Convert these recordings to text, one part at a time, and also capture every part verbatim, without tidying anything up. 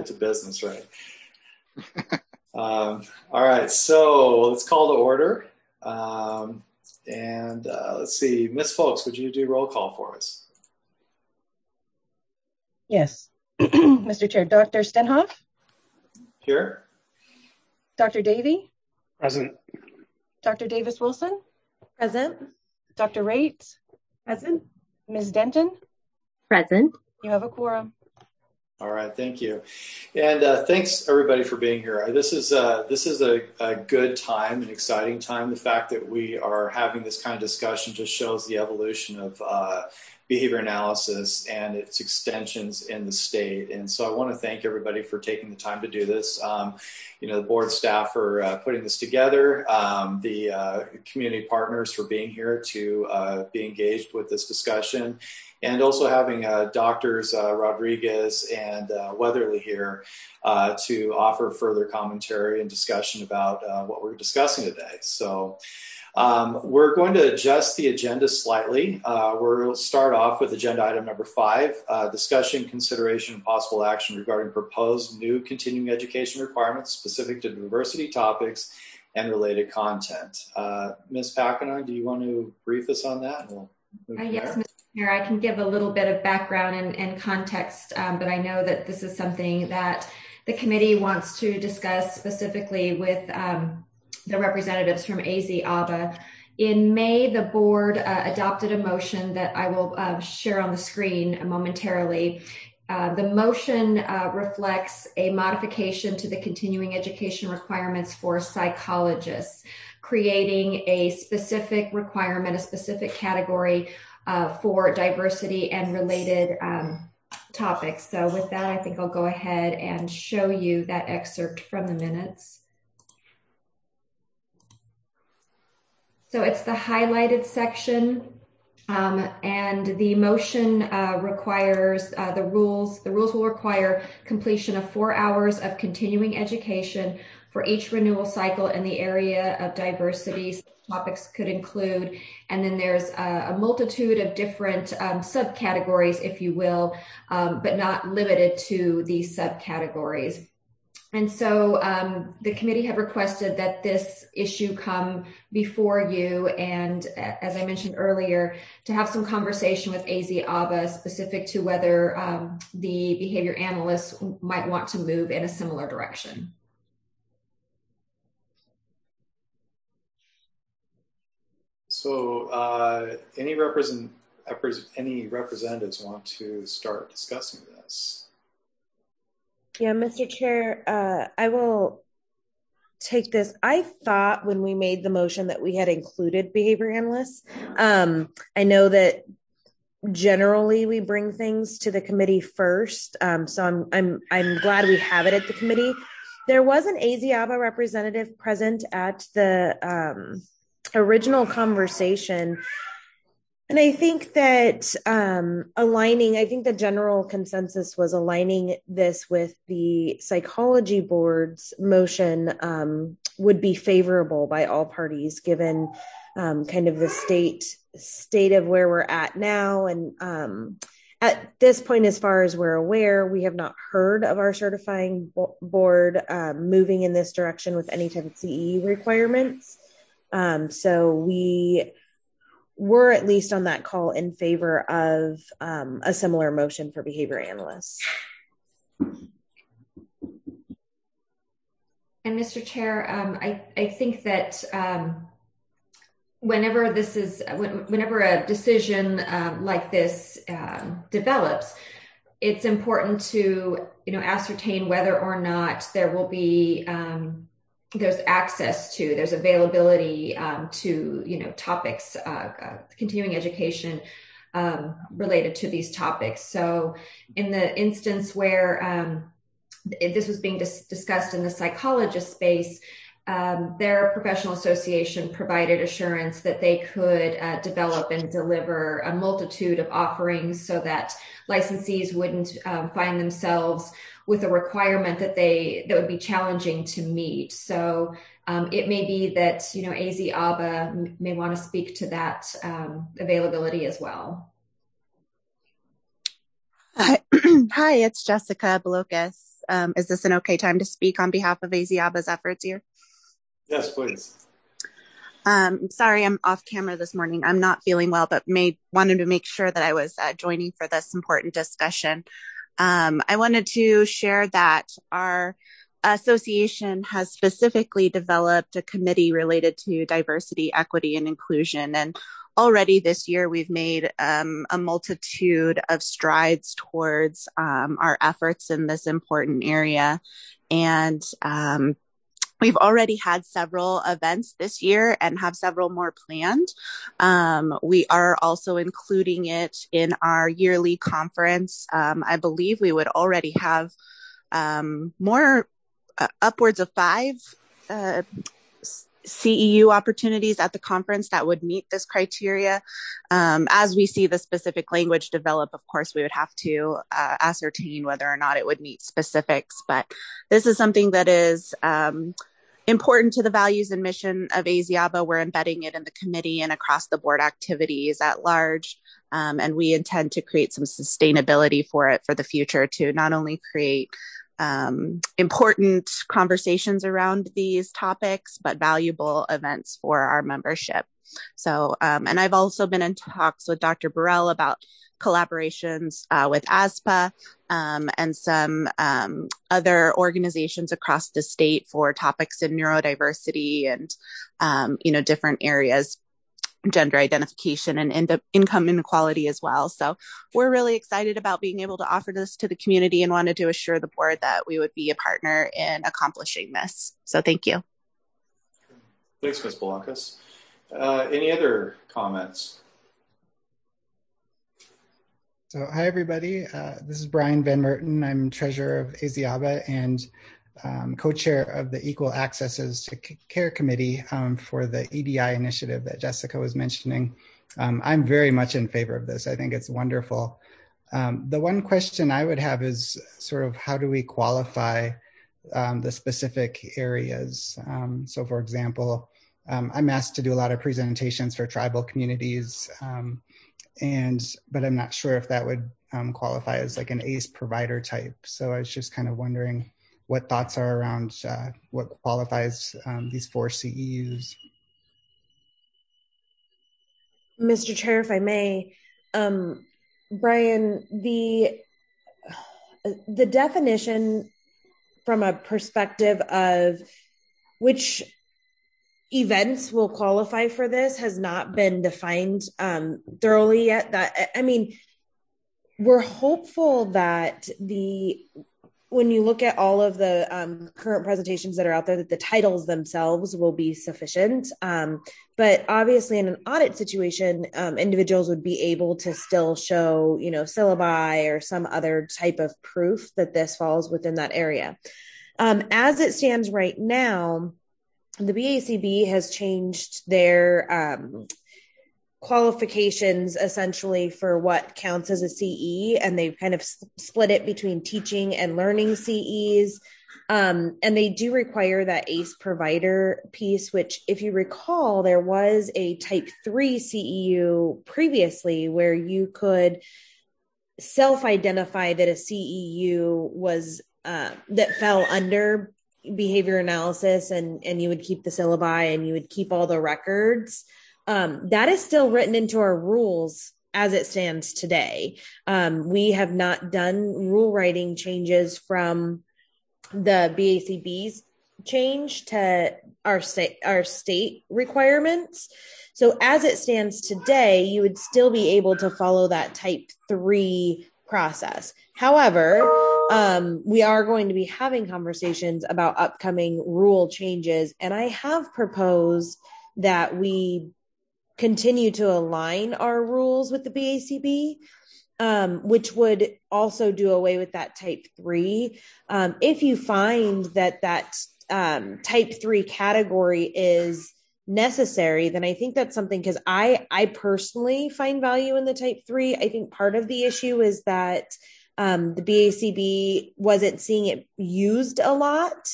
to business, right? um, all right, so let's call to order. Um, and uh, let's see, Miz Folks, would you do roll call for us? Yes. Mister Chair, Doctor Stenhoff? Here. Doctor Davey? Present. Doctor Davis-Wilson? Present. Doctor Raitt? Present. Miz Denton? Present. You have a quorum. All right, thank you. And uh, thanks everybody for being here. This is uh, this is a, a good time, an exciting time. The fact that we are having this kind of discussion just shows the evolution of uh, behavior analysis and its extensions in the state. And so I want to thank everybody for taking the time to do this. Um, you know, the board staff for uh, putting this together, um, the uh, community partners for being here to uh, be engaged with this discussion, and also having uh, doctors uh, Rodriguez and uh, Weatherly here uh, to offer further commentary and discussion about uh, what we're discussing today. So um, we're going to adjust the agenda slightly. Uh, we'll start off with agenda item number five, uh, discussion, consideration, and possible action regarding proposed new continuing education requirements specific to diversity topics and related content. Uh, Miz Packenoy, do you want to brief us on that? And we'll Uh, yes, Mister Chair, I can give a little bit of background and, and context, um, but I know that this is something that the committee wants to discuss specifically with um, the representatives from A Z A B A. In May, the board uh, adopted a motion that I will uh, share on the screen momentarily. Uh, the motion uh, reflects a modification to the continuing education requirements for psychologists, creating a specific requirement, a specific category uh, for diversity and related um, topics. So with that, I think I'll go ahead and show you that excerpt from the minutes. So it's the highlighted section, um, and the motion uh, requires uh, the rules. The rules will require completion of four hours of continuing education for each renewal cycle in the area of diversity. Topics could include, and then there's a, a multitude of different um, subcategories, if you will, um, but not limited to these subcategories. And so um, the committee had requested that this issue come before you, and as I mentioned earlier, to have some conversation with A Z A B A specific to whether um, the behavior analysts might want to move in a similar direction. So uh, any, represent, any representatives want to start discussing this? Yeah, Mister Chair, uh, I will take this. I thought when we made the motion that we had included behavior analysts. Um, I know that generally we bring things to the committee first, um, so I'm I'm I'm glad we have it at the committee. There was an A Z A B A representative present at the um, original conversation. And I think that um, aligning, I think the general consensus was aligning this with the psychology board's motion um, would be favorable by all parties, given um, kind of the state state of where we're at now. And um, at this point, as far as we're aware, we have not heard of our certifying bo- board um, moving in this direction with any type of C E requirements. Um, so we were at least on that call in favor of um, a similar motion for behavior analysts. And Mister Chair, um, I, I think that um, whenever this is, whenever a decision um, like this um, develops, it's important to, you know, ascertain whether or not there will be um, there's access to, there's availability um, to, you know, topics, uh, uh, continuing education um, related to these topics. So in the instance where um, this was being dis- discussed in the psychologist space, um, their professional association provided assurance that they could uh, develop and deliver a multitude of offerings so that licensees wouldn't um, find themselves with a requirement that they that would be challenging to meet. So um, it may be that, you know, A Z A B A may want to speak to that um, availability as well. Hi, Hi, it's Jessica Blokas. Um, is this an okay time to speak on behalf of A Z A B A's efforts here? Yes, please. Um, sorry, I'm off camera this morning. I'm not feeling well, but made, wanted to make sure that I was uh, joining for this important discussion. Um, I wanted to share that our association has specifically developed a committee related to diversity, equity, and inclusion. And already this year, we've made um, a multitude of strides towards um, our efforts in this important area. And um, we've already had several events this year and have several more planned. Um, we are also including it in our yearly conference. Um, I believe we would already have um, more uh, upwards of five uh, C E U opportunities at the conference that would meet this criteria. Um, as we see the specific language develop, of course, we would have to uh, ascertain whether or not it would meet specifics. But this is something that is um, important to the values and mission of A Z A B A. We're embedding it in the committee and across the board activities at large. Um, and we intend to create some sustainability for it for the future to not only create um, important conversations around these topics, but valuable events for our membership. So, um, and I've also been in talks with Doctor Burrell about collaborations uh, with A S P A um, and some um, other organizations across the state for topics in neurodiversity and, um, you know, different areas, gender identification and in- income inequality as well. So we're really excited about being able to offer this to the community and wanted to assure the board that we would be a partner in accomplishing this. So thank you. Thanks, Miz Balakas. Uh, any other comments? So hi, everybody. Uh, this is Brian Van Merten. I'm treasurer of A Z A B A and um, co-chair of the Equal Accesses to Care Committee um, for the E D I initiative that Jessica was mentioning. Um, I'm very much in favor of this. I think it's wonderful. Um, the one question I would have is sort of how do we qualify um, the specific areas? Um, so for example, um, I'm asked to do a lot of presentations for tribal communities, um, and but I'm not sure if that would um, qualify as like an A C E provider type. So I was just kind of wondering what thoughts are around uh, what qualifies um, these four C E Us. Mister Chair, if I may, um, Brian, the the definition from a perspective of which events will qualify for this has not been defined um, thoroughly yet. That I mean, we're hopeful that the when you look at all of the um, current presentations that are out there, that the titles themselves will be sufficient. Um, but obviously in an audit situation, um, individuals would be able to still show, you know, syllabi or some other type of proof that this falls within that area. Um, as it stands right now, the B A C B has changed their um, qualifications essentially for what counts as a C E, and they've kind of split it between teaching and learning C Es. Um, and they do require that A C E provider piece, which if you recall, there was a type three C E U previously where you could self-identify that a C E U was uh, that fell under behavior analysis, and, and you would keep the syllabi and you would keep all the records. Um, that is still written into our rules as it stands today. Um, we have not done rule writing changes from the B A C B's change to our state, our state requirements. So as it stands today, you would still be able to follow that type three process. However, um, we are going to be having conversations about upcoming rule changes. And I have proposed that we continue to align our rules with the B A C B, um, which would also do away with that type three. Um, if you find that that um, type three category is necessary, then I think that's something, because I, I personally find value in the type three. I think part of the issue is that um, the B A C B wasn't seeing it used a lot.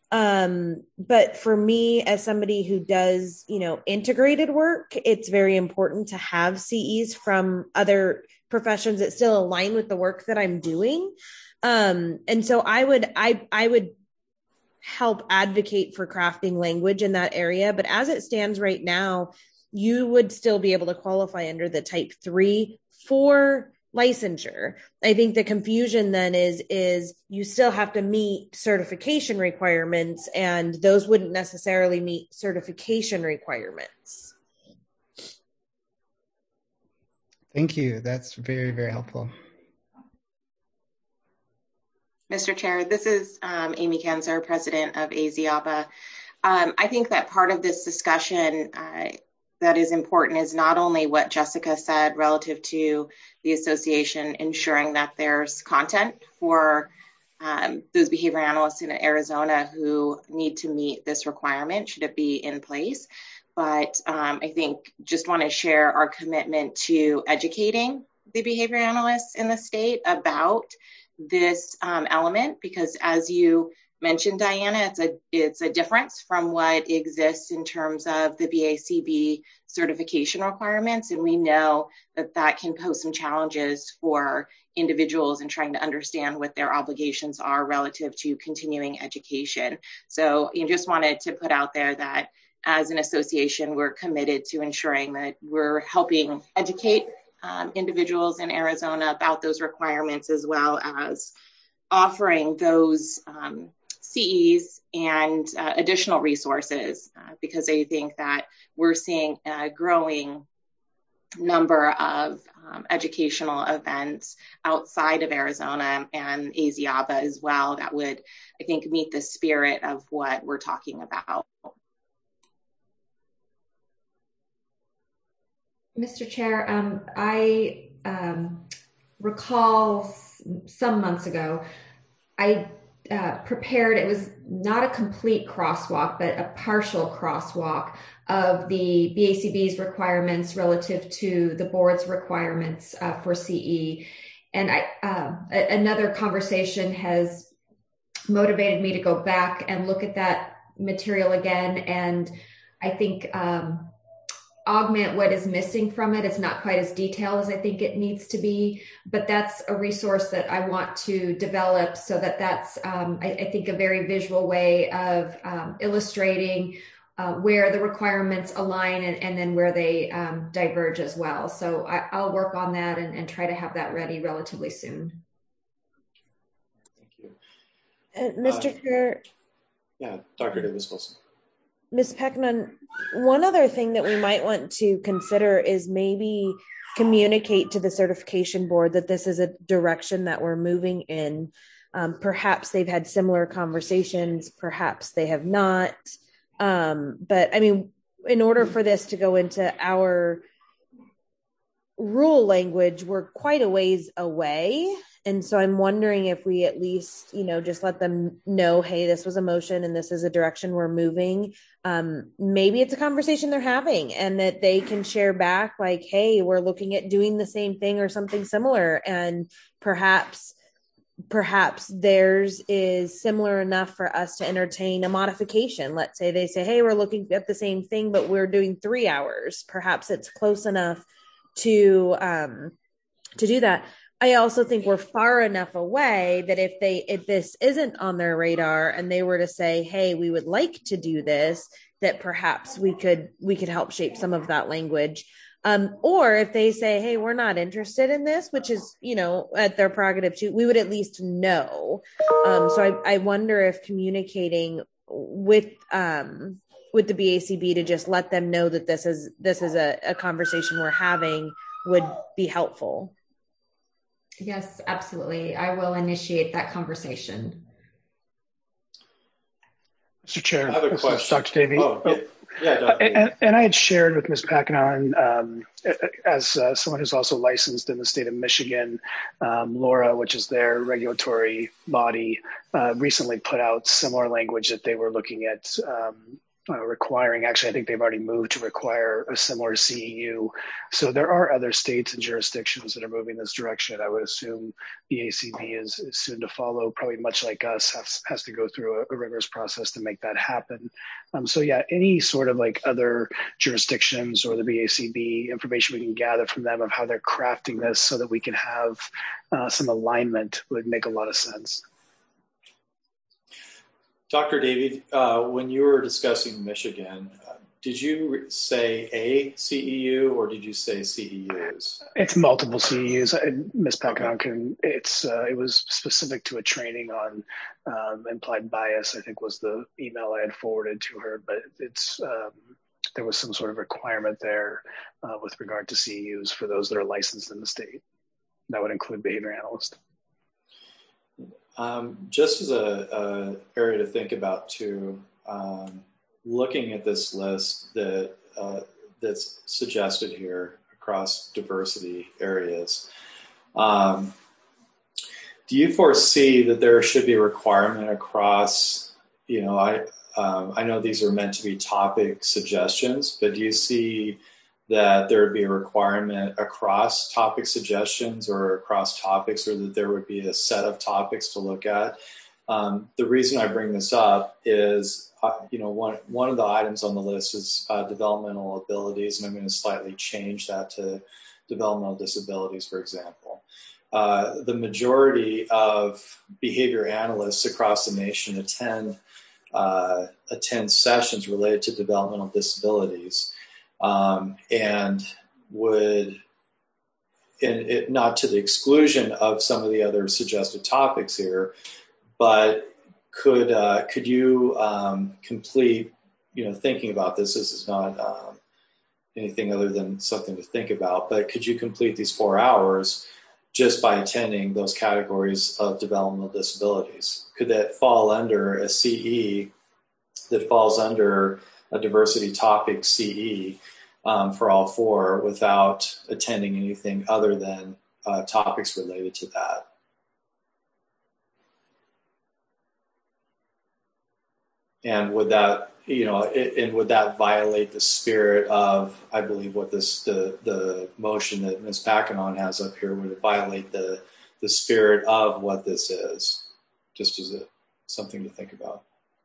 Um, but for me, as somebody who does, you know, integrated work, it's very important to have C Es from other professions that still align with the work that I'm doing. Um, and so I would, I, I would help advocate for crafting language in that area. But as it stands right now, you would still be able to qualify under the type three for licensure. I think the confusion then is, is you still have to meet certification requirements, and those wouldn't necessarily meet certification requirements. Thank you. That's very, very helpful. Mister Chair, this is um, Amy Kenzer, president of A Z A B A. Um, I think that part of this discussion uh, that is important is not only what Jessica said relative to the association ensuring that there's content for um, those behavior analysts in Arizona who need to meet this requirement, should it be in place. But um, I think just want to share our commitment to educating the behavior analysts in the state about this um, element, because as you mentioned, Diana, it's a it's a difference from what exists in terms of the B A C B certification requirements, and we know that that can pose some challenges for individuals in trying to understand what their obligations are relative to continuing education. So you just wanted to put out there that as an association, we're committed to ensuring that we're helping educate um, individuals in Arizona about those requirements, as well as offering those um, C Es and uh, additional resources, uh, because I think that we're seeing a growing number of um, educational events outside of Arizona and A Z A B A as well that would, I think, meet the spirit of what we're talking about. Mister Chair, um, I um, recall some months ago, I uh, prepared, it was not a complete crosswalk, but a partial crosswalk of the B A C B's requirements relative to the board's requirements uh, for C E. And I, uh, a- another conversation has motivated me to go back and look at that material again. And I think um, augment what is missing from it. It's not quite as detailed as I think it needs to be, but that's a resource that I want to develop so that that's, um, I, I think, a very visual way of um, illustrating uh, where the requirements align and, and then where they um, diverge as well. So I, I'll work on that and, and try to have that ready relatively soon. Thank you. And Mister Uh, Chair. Yeah, Doctor Davis Wilson. Miz Pecknon, one other thing that we might want to consider is maybe communicate to the certification board that this is a direction that we're moving in. Um, perhaps they've had similar conversations, perhaps they have not. Um, but I mean, in order for this to go into our rule language, we're quite a ways away. And so I'm wondering if we at least, you know, just let them know, hey, this was a motion and this is a direction we're moving. Um, maybe it's a conversation they're having and that they can share back like, hey, we're looking at doing the same thing or something similar. And perhaps, perhaps theirs is similar enough for us to entertain a modification. Let's say they say, hey, we're looking at the same thing, but we're doing three hours. Perhaps it's close enough to, um, to do that. I also think we're far enough away that if they, if this isn't on their radar and they were to say, hey, we would like to do this, that perhaps we could, we could help shape some of that language. Um, or if they say, hey, we're not interested in this, which is, you know, at their prerogative too, we would at least know. Um, so I, I wonder if communicating with, um, with the B A C B to just let them know that this is, this is a, a conversation we're having would be helpful. Yes, absolutely. I will initiate that conversation. Mister Chair, I have a this question. is Doctor Davey. Oh, yeah, yeah Doctor and, and, and I had shared with Miz Packinon, um, as uh, someone who's also licensed in the state of Michigan, um, Laura, which is their regulatory body, uh, recently put out similar language that they were looking at um, uh, requiring, actually, I think they've already moved to require a similar C E U. So there are other states and jurisdictions that are moving this direction. I would assume the A C B is, is soon to follow, probably much like us, has, has to go through a, a rigorous process to make that happen. Um, so yeah, any sort of like other jurisdictions or the B A C B information we can gather from them of how they're crafting this so that we can have uh, some alignment would make a lot of sense. Doctor David, uh, when you were discussing Michigan, uh, did you say a C E U or did you say C E Us? It's multiple C E Us. Miz Pacquiao can. It's uh, it was specific to a training on um, implied bias, I think was the email I had forwarded to her. But it's um, there was some sort of requirement there uh, with regard to C E Us for those that are licensed in the state. That would include behavior analysts. Um, just as a, a area to think about too, um, looking at this list that uh, that's suggested here across diversity areas, um, do you foresee that there should be a requirement across? You know, I um, I know these are meant to be topic suggestions, but do you see that there would be a requirement across topic suggestions or across topics, or that there would be a set of topics to look at? Um, the reason I bring this up is, uh, you know, one, one of the items on the list is uh, developmental abilities, and I'm going to slightly change that to developmental disabilities, for example. Uh, the majority of behavior analysts across the nation attend, uh, attend sessions related to developmental disabilities. Um, and would, and it, not to the exclusion of some of the other suggested topics here, but could uh, could you um, complete, you know, thinking about this, this is not um, anything other than something to think about, but could you complete these four hours just by attending those categories of developmental disabilities? Could that fall under a C E that falls under a diversity topic C E um, for all four without attending anything other than uh, topics related to that? And would that, you know, it, and would that violate the spirit of, I believe, what this the the motion that Miz Pacquiao has up here? Would it violate the the spirit of what this is? Just as a something to think about.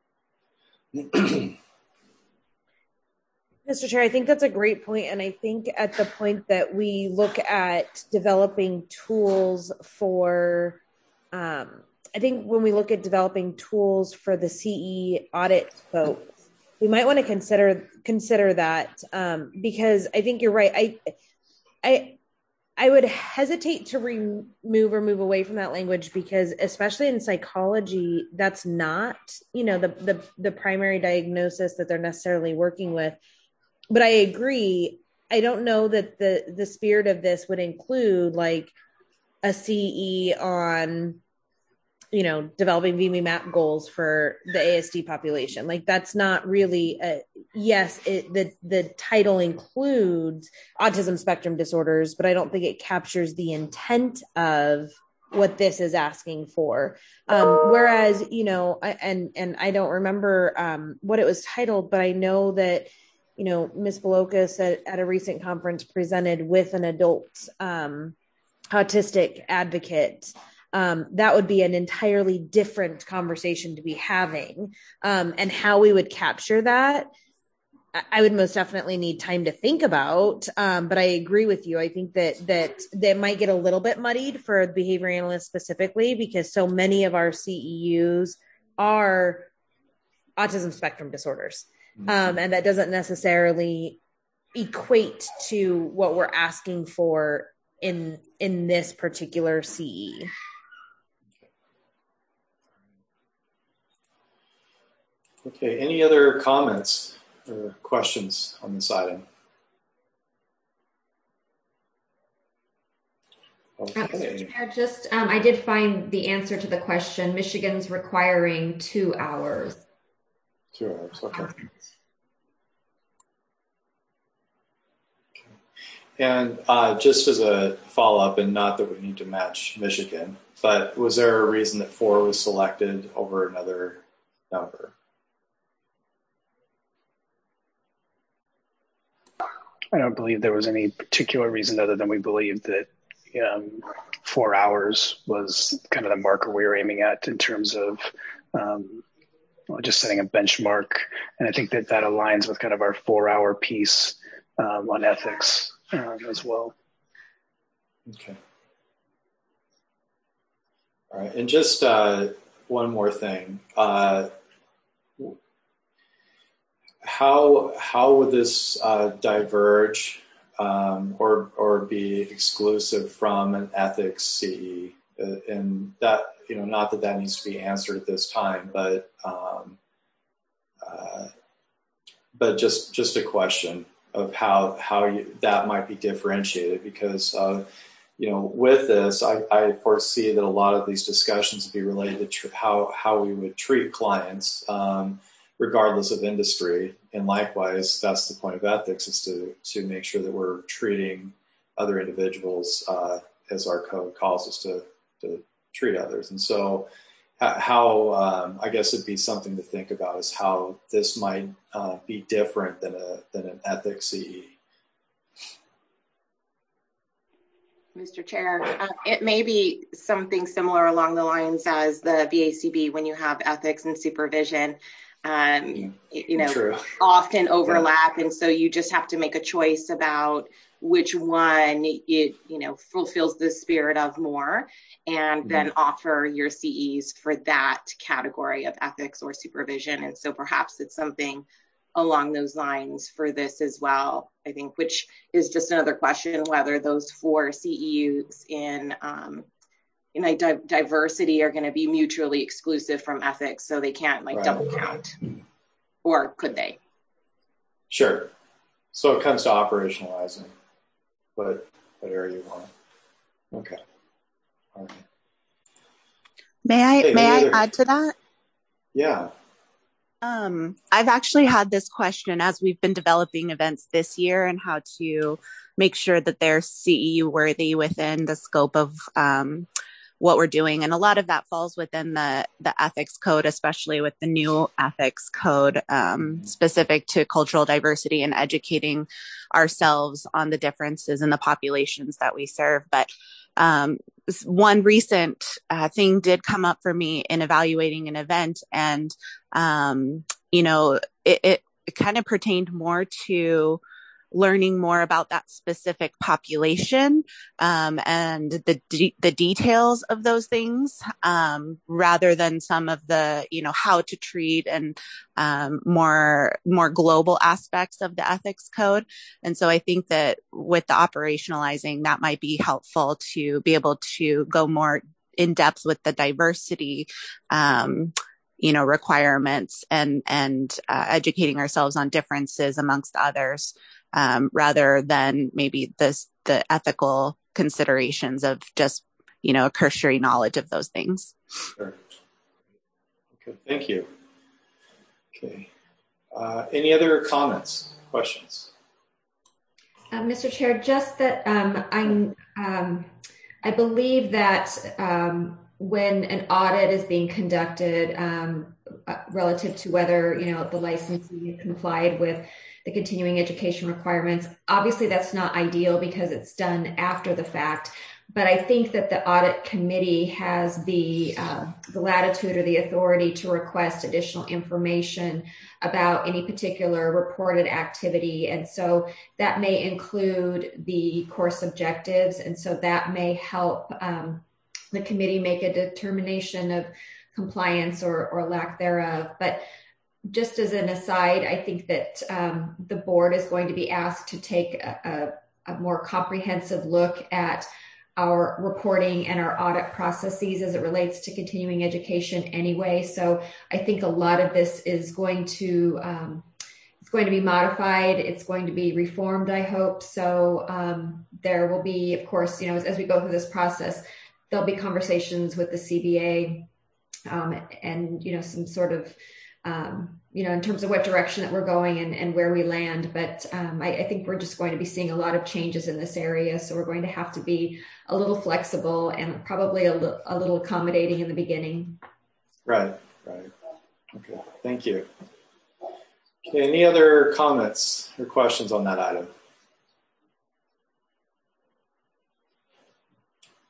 Mister Chair, I think that's a great point, and I think at the point that we look at developing tools for, um, I think when we look at developing tools for the C E audit folks, we might want to consider consider that um, because I think you're right. I, I, I would hesitate to remove or move away from that language because, especially in psychology, that's not, you know, the the the primary diagnosis that they're necessarily working with. But I agree. I don't know that the, the spirit of this would include like a C E on, you know, developing V M I map goals for the A S D population. Like that's not really a, yes, it, the, the title includes autism spectrum disorders, but I don't think it captures the intent of what this is asking for. Um, whereas, you know, I, and, and I don't remember um, what it was titled, but I know that, you know, Miz Bolokas at, at a recent conference presented with an adult um, autistic advocate. Um, that would be an entirely different conversation to be having. Um, and how we would capture that, I would most definitely need time to think about. Um, but I agree with you. I think that that that might get a little bit muddied for behavior analysts specifically, because so many of our C E Us are autism spectrum disorders. Um, and that doesn't necessarily equate to what we're asking for in in this particular C E. Okay, any other comments or questions on this item? Okay. Uh, just, um, I did find the answer to the question. Michigan's requiring two hours. Two hours, okay. And uh, just as a follow-up, and not that we need to match Michigan, but was there a reason that four was selected over another number? I don't believe there was any particular reason other than we believed that um, four hours was kind of the marker we were aiming at in terms of um, well, just setting a benchmark. And I think that that aligns with kind of our four hour piece um, on ethics um, as well. Okay. All right. And just uh, one more thing. Uh, how how would this uh, diverge um, or or be exclusive from an ethics C E? Uh, and that, you know, not that that needs to be answered at this time, but um, uh, but just just a question of how how you, that might be differentiated, because uh, you know, with this, I, I foresee that a lot of these discussions would be related to tr- how how we would treat clients, um, regardless of industry. And likewise, that's the point of ethics, is to to make sure that we're treating other individuals uh, as our code calls us to to treat others. And so, how um, I guess it'd be something to think about is how this might uh, be different than a than an ethics C E. Mister Chair, uh, it may be something similar along the lines as the V A C B when you have ethics and supervision, um, you know, True. often overlap. Yeah. And so you just have to make a choice about which one it, you know, fulfills the spirit of more, and mm-hmm. then offer your C Es for that category of ethics or supervision. And so perhaps it's something along those lines for this as well, I think, which is just another question, whether those four C E Us in, um, in like di- diversity are going to be mutually exclusive from ethics, so they can't like right. double count, or could they? Sure. So it comes to operationalizing what, what area you want. Okay. All right. May I, hey, may I other... add to that? Yeah. Um, I've actually had this question as we've been developing events this year, and how to make sure that they're C E U worthy within the scope of um, what we're doing. And a lot of that falls within the, the ethics code, especially with the new ethics code um, specific to cultural diversity and educating ourselves on the differences in the populations that we serve. But um, one recent uh, thing did come up for me in evaluating an event, and um, you know, it, it, it kind of pertained more to learning more about that specific population um, and the de- the details of those things, um, rather than some of the, you know, how to treat and um, more more global aspects of the ethics code. And so I think that with the operationalizing, that might be helpful to be able to go more in depth with the diversity um, you know, requirements, and and uh, educating ourselves on differences amongst others. Um, rather than maybe this, the ethical considerations of just, you know, a cursory knowledge of those things. Sure. Okay, thank you. Okay. Uh, any other comments, questions? Uh, Mister Chair, just that um, I'm, um, I believe that um, when an audit is being conducted um, uh, relative to whether, you know, the licensee complied with the continuing education requirements. Obviously, that's not ideal because it's done after the fact. But I think that the audit committee has the, uh, the latitude or the authority to request additional information about any particular reported activity. And so that may include the course objectives. And so that may help um, the committee make a determination of compliance or, or lack thereof. But just as an aside, I think that um, the board is going to be asked to take a, a, a more comprehensive look at our reporting and our audit processes as it relates to continuing education anyway. So I think a lot of this is going to um, it's going to be modified. It's going to be reformed, I hope. So um, there will be, of course, you know, as, as we go through this process, there'll be conversations with the C B A um, and, you know, some sort of Um, you know, in terms of what direction that we're going and, and where we land. But um, I, I think we're just going to be seeing a lot of changes in this area. So we're going to have to be a little flexible and probably a, l- a little accommodating in the beginning. Right, right. Okay, thank you. Okay, any other comments or questions on that item?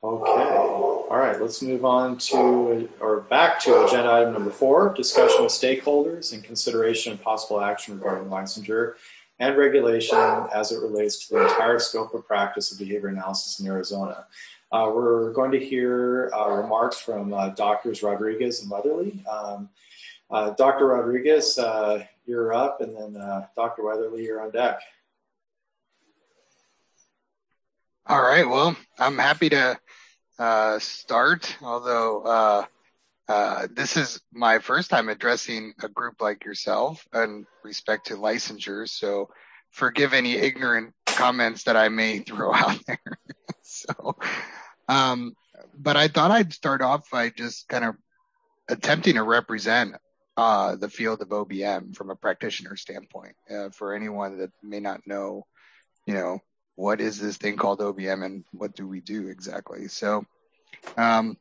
Okay. All right. Let's move on to, or back to agenda item number four, discussion with stakeholders and consideration of possible action regarding licensure and regulation as it relates to the entire scope of practice of behavior analysis in Arizona. Uh, we're going to hear uh, remarks from uh, Doctors Rodriguez and Weatherly. Um, uh, Doctor Rodriguez, uh, you're up, and then uh, Doctor Weatherly, you're on deck. All right. Well, I'm happy to uh, start, although uh, uh, this is my first time addressing a group like yourself in respect to licensure. So forgive any ignorant comments that I may throw out there. so, um, but I thought I'd start off by just kind of attempting to represent uh, the field of O B M from a practitioner standpoint. Uh, for anyone that may not know, you know, what is this thing called O B M and what do we do exactly? So, um,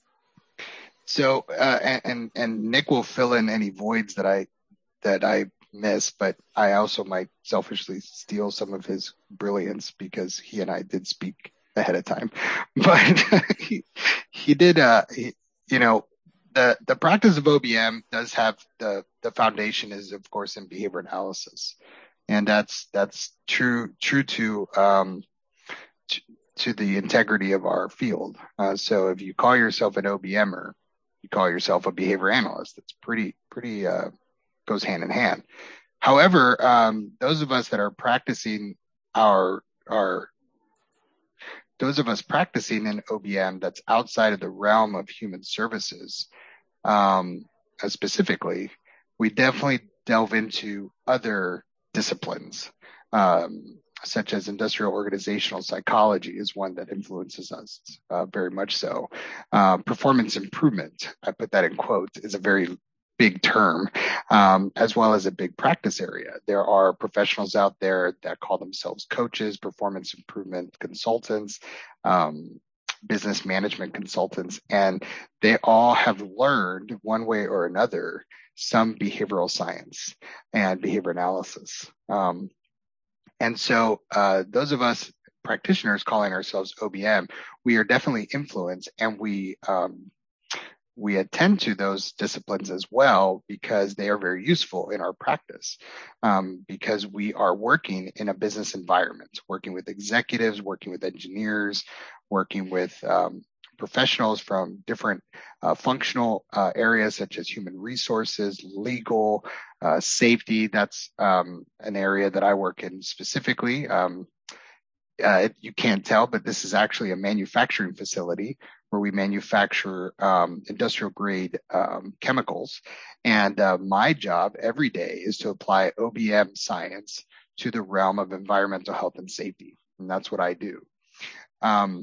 so, uh, and, and, and Nick will fill in any voids that I, that I miss, but I also might selfishly steal some of his brilliance because he and I did speak ahead of time, but he, he did, uh, he, you know, the, the practice of O B M does have the, the foundation is of course in behavior analysis. And that's that's true true to um, to, to the integrity of our field. Uh, so if you call yourself an O B M er, you call yourself a behavior analyst. That's pretty pretty uh, goes hand in hand. However, um, those of us that are practicing our our those of us practicing in O B M that's outside of the realm of human services, um, uh, specifically, we definitely delve into other disciplines, um, such as industrial organizational psychology is one that influences us uh, very much so. Uh, performance improvement, I put that in quotes, is a very big term, um, as well as a big practice area. There are professionals out there that call themselves coaches, performance improvement consultants, um, business management consultants, and they all have learned one way or another some behavioral science and behavior analysis. Um, and so uh, those of us practitioners calling ourselves O B M, we are definitely influenced, and we um, we attend to those disciplines as well because they are very useful in our practice, um, because we are working in a business environment, working with executives, working with engineers, working with um, professionals from different uh, functional uh, areas such as human resources, legal, uh, safety. That's um, an area that I work in specifically. Um, uh, you can't tell, but this is actually a manufacturing facility where we manufacture um, industrial grade um, chemicals. And uh, my job every day is to apply O B M science to the realm of environmental health and safety. And that's what I do. Um,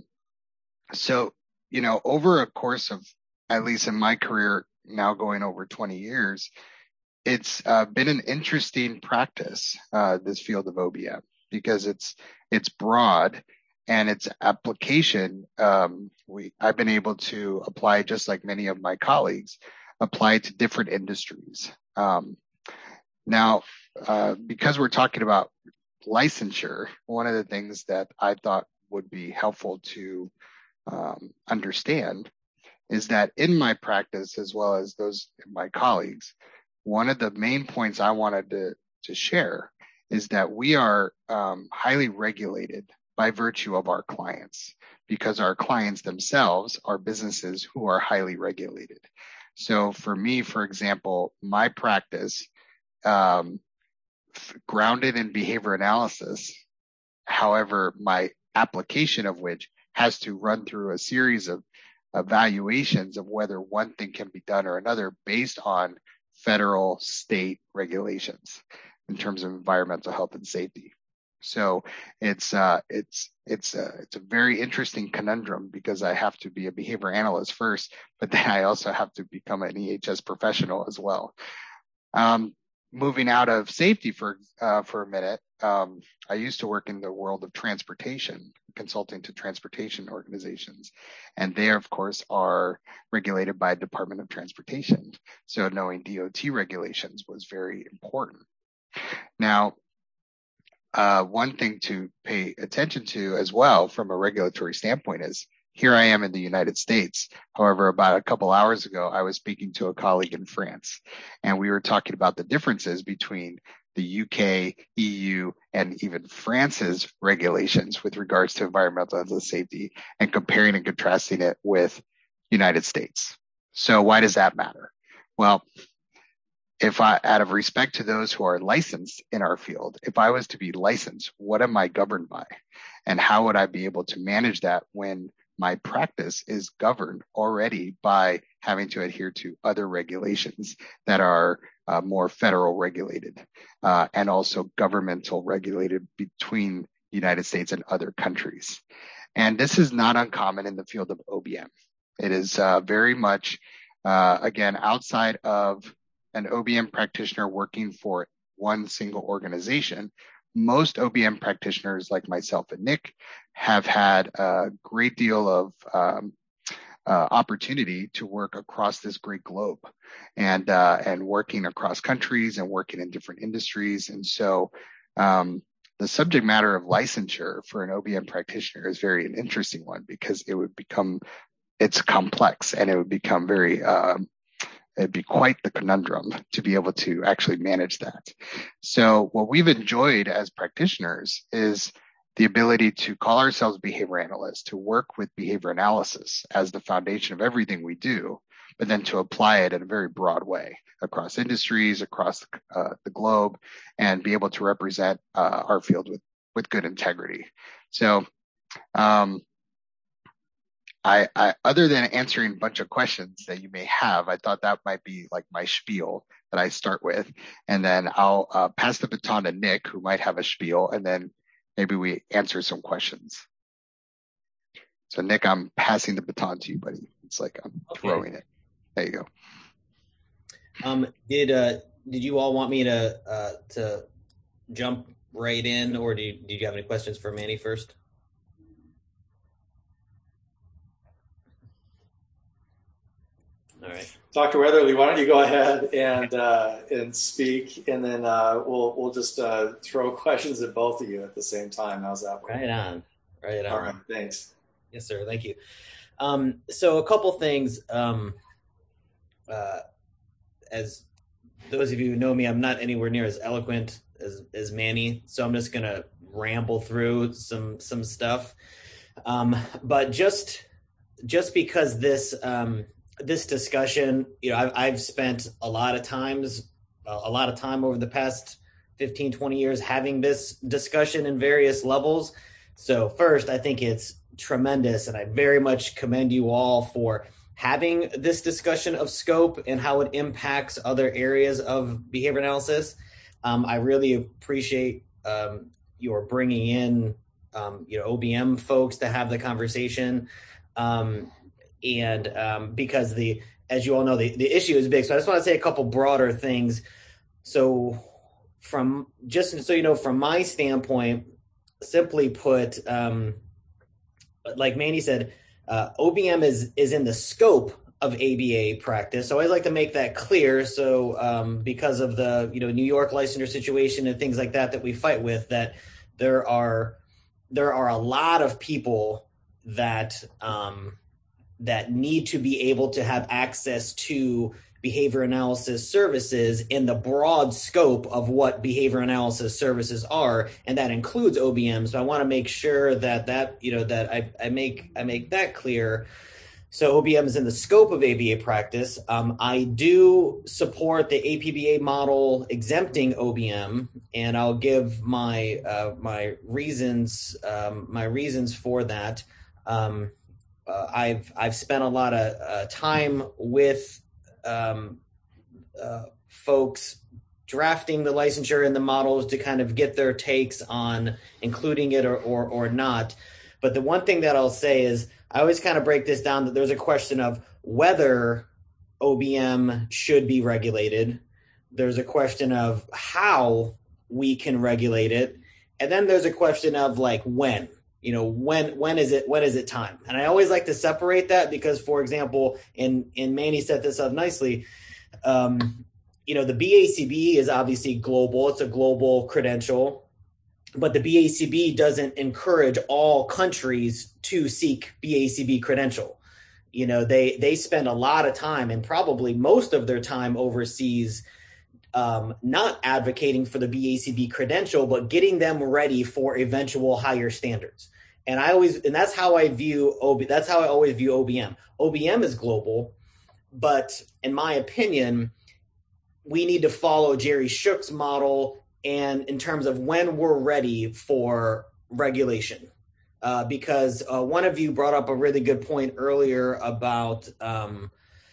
so, you know, over a course of, at least in my career, now going over twenty years, it's uh, been an interesting practice, uh, this field of O B M, because it's, it's broad and its application. Um, we, I've been able to apply, just like many of my colleagues, apply to different industries. Um, now, uh, because we're talking about licensure, one of the things that I thought would be helpful to um, understand is that in my practice, as well as those of my colleagues, one of the main points I wanted to, to share is that we are um, highly regulated by virtue of our clients, because our clients themselves are businesses who are highly regulated. So for me, for example, my practice, um, f- grounded in behavior analysis, however, my application of which has to run through a series of evaluations of whether one thing can be done or another based on federal, state regulations in terms of environmental health and safety. So it's uh, it's it's a, it's a very interesting conundrum, because I have to be a behavior analyst first, but then I also have to become an E H S professional as well. Um, moving out of safety for uh, for a minute, um, I used to work in the world of transportation, consulting to transportation organizations, and they, of course, are regulated by Department of Transportation. So knowing D O T regulations was very important. Now, uh, one thing to pay attention to as well from a regulatory standpoint is here I am in the United States. However, about a couple hours ago, I was speaking to a colleague in France, and we were talking about the differences between the U K, E U, and even France's regulations with regards to environmental health and safety, and comparing and contrasting it with United States. So why does that matter? Well, if I, out of respect to those who are licensed in our field, if I was to be licensed, what am I governed by? And how would I be able to manage that when my practice is governed already by having to adhere to other regulations that are uh, more federal regulated uh, and also governmental regulated between the United States and other countries? And this is not uncommon in the field of O B M. It is uh, very much, uh, again, outside of an O B M practitioner working for one single organization. Most O B M practitioners like myself and Nick have had a great deal of um, uh, opportunity to work across this great globe and uh, and working across countries and working in different industries. And so um, the subject matter of licensure for an O B M practitioner is very an interesting one, because it would become, it's complex, and it would become very um, it'd be quite the conundrum to be able to actually manage that. So what we've enjoyed as practitioners is the ability to call ourselves behavior analysts, to work with behavior analysis as the foundation of everything we do, but then to apply it in a very broad way across industries, across uh, the globe, and be able to represent uh, our field with, with good integrity. So, um, I, I, other than answering a bunch of questions that you may have, I thought that might be like my spiel that I start with. And then I'll uh, pass the baton to Nick, who might have a spiel, and then maybe we answer some questions. So Nick, I'm passing the baton to you, buddy. It's like I'm okay. Throwing it. There you go. Um, did uh, did you all want me to uh, to jump right in, or do you, did you have any questions for Manny first? All right. Doctor Weatherly, why don't you go ahead and uh, and speak, and then uh, we'll we'll just uh, throw questions at both of you at the same time. How's that work? Right on. Right on. All right. Thanks. Yes, sir. Thank you. Um, so a couple things. Um, uh, as those of you who know me, I'm not anywhere near as eloquent as as Manny, so I'm just gonna ramble through some some stuff. Um, but just just because this. Um, This discussion, you know, I've, I've spent a lot of times, a lot of time over the past fifteen, twenty years having this discussion in various levels. So first, I think it's tremendous, and I very much commend you all for having this discussion of scope and how it impacts other areas of behavior analysis. Um, I really appreciate um, your bringing in, um, you know, O B M folks to have the conversation. Um, And um, because the, as you all know, the, the issue is big. So I just want to say a couple broader things. So from just so you know, from my standpoint, simply put, um, like Manny said, uh, O B M is is in the scope of A B A practice. So I always like to make that clear. So um, because of the you know New York licensure situation and things like that that we fight with, that there are there are a lot of people that. Um, that need to be able to have access to behavior analysis services in the broad scope of what behavior analysis services are, and that includes O B M. So I want to make sure that that you know that I, I make I make that clear. So O B M is in the scope of A B A practice. Um, I do support the A P B A model exempting O B M, and I'll give my uh, my reasons um, my reasons for that. Um, Uh, I've I've spent a lot of uh, time with um, uh, folks drafting the licensure and the models to kind of get their takes on including it or, or or not. But the one thing that I'll say is I always kind of break this down that there's a question of whether O B M should be regulated. There's a question of how we can regulate it, and then there's a question of like when. You know, when when is it when is it time? And I always like to separate that because, for example, and, and Manny set this up nicely, um, you know, the B A C B is obviously global. It's a global credential. but the B A C B doesn't encourage all countries to seek B A C B credential. You know, they they spend a lot of time, and probably most of their time overseas, um, not advocating for the B A C B credential, but getting them ready for eventual higher standards. And I always, and that's how I view O B. That's how I always view O B M. O B M is global, but in my opinion, we need to follow Jerry Shook's model, and in terms of when we're ready for regulation. Uh, because uh, one of you brought up a really good point earlier about um,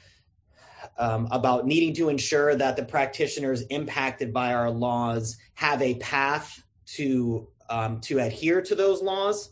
um, about needing to ensure that the practitioners impacted by our laws have a path to um, to adhere to those laws,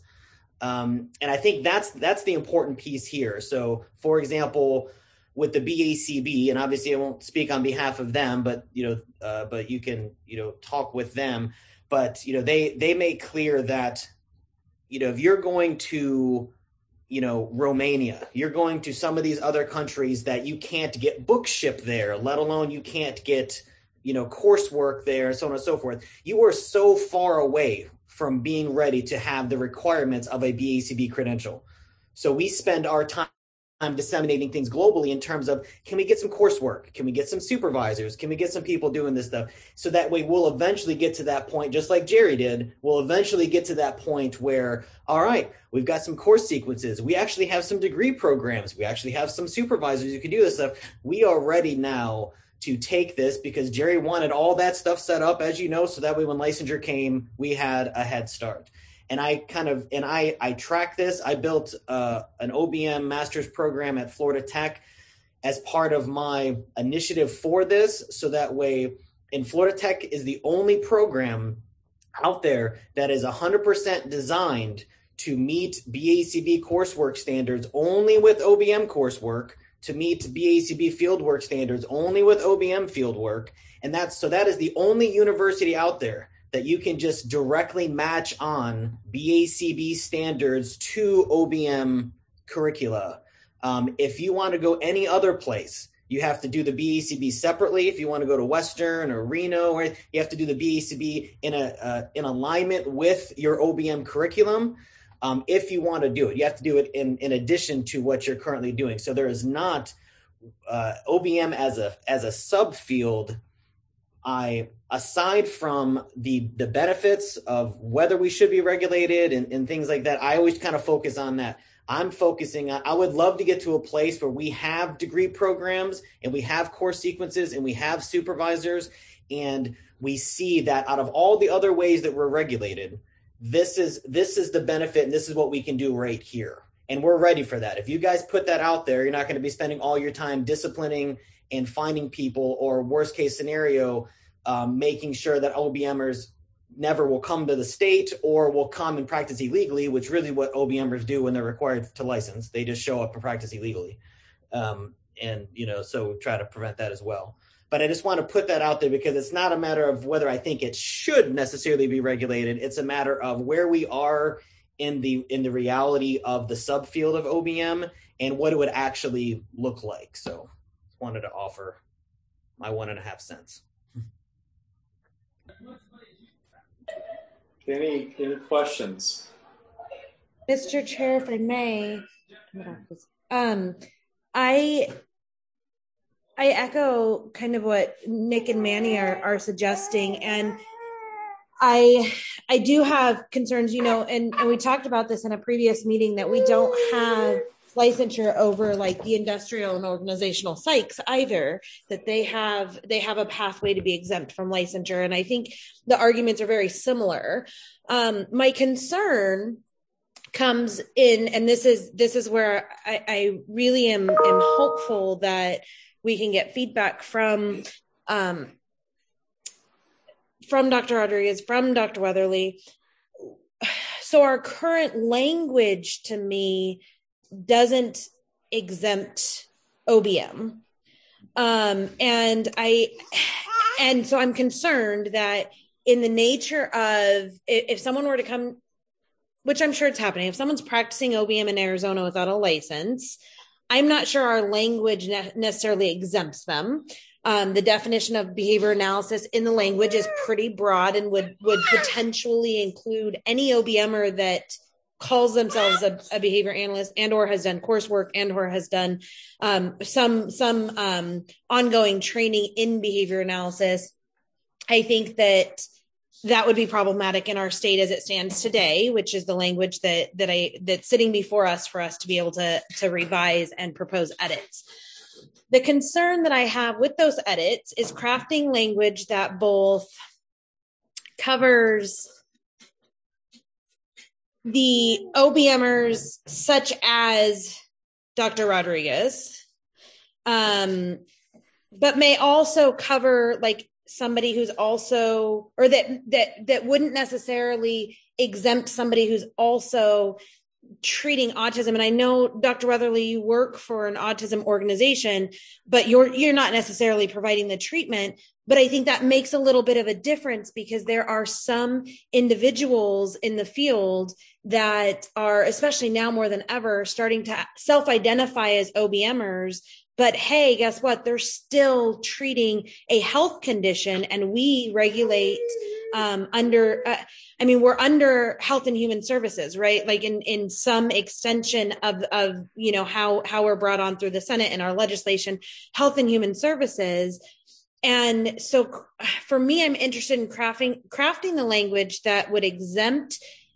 um, and I think that's that's the important piece here. So, for example, with the B A C B, and obviously I won't speak on behalf of them, but you know, uh, but you can you know talk with them. But you know, they they make clear that, you know, if you're going to, you know, Romania, you're going to some of these other countries that you can't get books shipped there, let alone you can't get, you know, coursework there, so on and so forth. You are so far away from being ready to have the requirements of a B A C B credential. So we spend our time disseminating things globally in terms of, can we get some coursework? Can we get some supervisors? Can we get some people doing this stuff? So that way we'll eventually get to that point, just like Jerry did, we'll eventually get to that point where, all right, we've got some course sequences. We actually have some degree programs. We actually have some supervisors who can do this stuff. We are ready now to take this, because Jerry wanted all that stuff set up, as you know, so that way when licensure came, we had a head start. And I kind of, and I, I track this. I built uh, an O B M master's program at Florida Tech as part of my initiative for this. So that way, and Florida Tech is the only program out there that is one hundred percent designed to meet B A C B coursework standards only with O B M coursework, to meet B A C B fieldwork standards only with O B M fieldwork. And that's, so that is the only university out there that you can just directly match on B A C B standards to O B M curricula. Um, if you want to go any other place, you have to do the B A C B separately. If you want to go to Western or Reno, or you have to do the B A C B in a uh, in alignment with your O B M curriculum. Um, if you want to do it, you have to do it in, in addition to what you're currently doing. So there is not uh, O B M as a as a subfield. I, aside from the the benefits of whether we should be regulated and, and things like that, I always kind of focus on that. I'm focusing on, I would love to get to a place where we have degree programs and we have course sequences and we have supervisors, and we see that out of all the other ways that we're regulated, this is this is the benefit, and this is what we can do right here. And we're ready for that. If you guys put that out there, you're not going to be spending all your time disciplining and finding people, or worst case scenario, um, making sure that OBMers never will come to the state or will come and practice illegally, which really what O B Mers do when they're required to license. They just show up and practice illegally. Um, and, you know, so try to prevent that as well. But I just want to put that out there, because it's not a matter of whether I think it should necessarily be regulated. It's a matter of where we are in the in the reality of the subfield of O B M and what it would actually look like. So wanted to offer my one and a half cents. Any any questions? Mister Chair, if I may, um, I I echo kind of what Nick and Manny are, are suggesting, and I I do have concerns, you know, and, and we talked about this in a previous meeting, that we don't have licensure over like the industrial and organizational psychs either, that they have they have a pathway to be exempt from licensure. And I think the arguments are very similar. Um, my concern comes in, and this is this is where I, I really am, am hopeful that we can get feedback from um, from Doctor Rodriguez, from Doctor Weatherly. So our current language, to me, doesn't exempt O B M. Um, and I, and so I'm concerned that in the nature of, if, if someone were to come, which I'm sure it's happening, if someone's practicing O B M in Arizona without a license, I'm not sure our language ne- necessarily exempts them. Um, the definition of behavior analysis in the language is pretty broad and would, would potentially include any O B M er that calls themselves a, a behavior analyst and or has done coursework and or has done um, some, some um, ongoing training in behavior analysis. I think that that would be problematic in our state as it stands today, which is the language that that I that's sitting before us for us to be able to, to revise and propose edits. The concern that I have with those edits is crafting language that both covers the O B M ers such as Doctor Rodriguez, um, but may also cover like somebody who's also, or that that that wouldn't necessarily exempt somebody who's also treating autism. And I know, Doctor Weatherly, you work for an autism organization, but you're you're not necessarily providing the treatment. But I think that makes a little bit of a difference because there are some individuals in the field that are, especially now more than ever, starting to self-identify as O B M ers. But hey, guess what? They're still treating a health condition, and we regulate um, under, uh, I mean, we're under Health and Human Services, right? Like in, in some extension of, of, you know, how, how we're brought on through the Senate and our legislation, Health and Human Services. And so for me, I'm interested in crafting, crafting the language that would exempt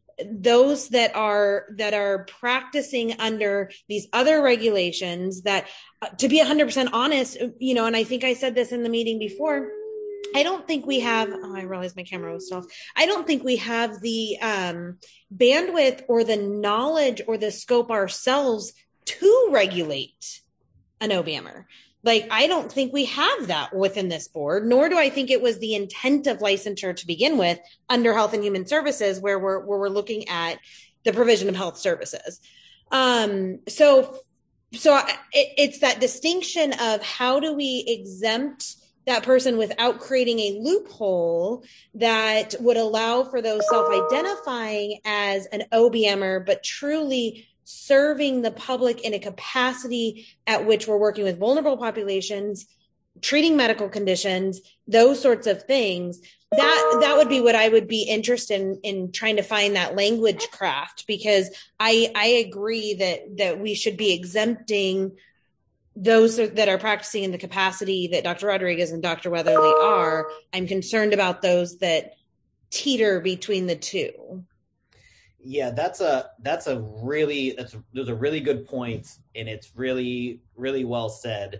those that are that are practicing under these other regulations that, uh, to be one hundred percent honest, you know, and I think I said this in the meeting before, I don't think we have, oh, I realized my camera was off. I don't think we have the um, bandwidth or the knowledge or the scope ourselves to regulate an O B M er. Like, I don't think we have that within this board, nor do I think it was the intent of licensure to begin with under Health and Human Services, where we're, where we're looking at the provision of health services. Um, so, so it, it's that distinction of how do we exempt that person without creating a loophole that would allow for those self-identifying as an O B M er, but truly serving the public in a capacity at which we're working with vulnerable populations, treating medical conditions, those sorts of things. That that would be what I would be interested in, in trying to find that language craft, because I I agree that that we should be exempting those that are practicing in the capacity that Doctor Rodriguez and Doctor Weatherly are. I'm concerned about those that teeter between the two. Yeah, that's a that's a really that's those are really good points, and it's really really well said.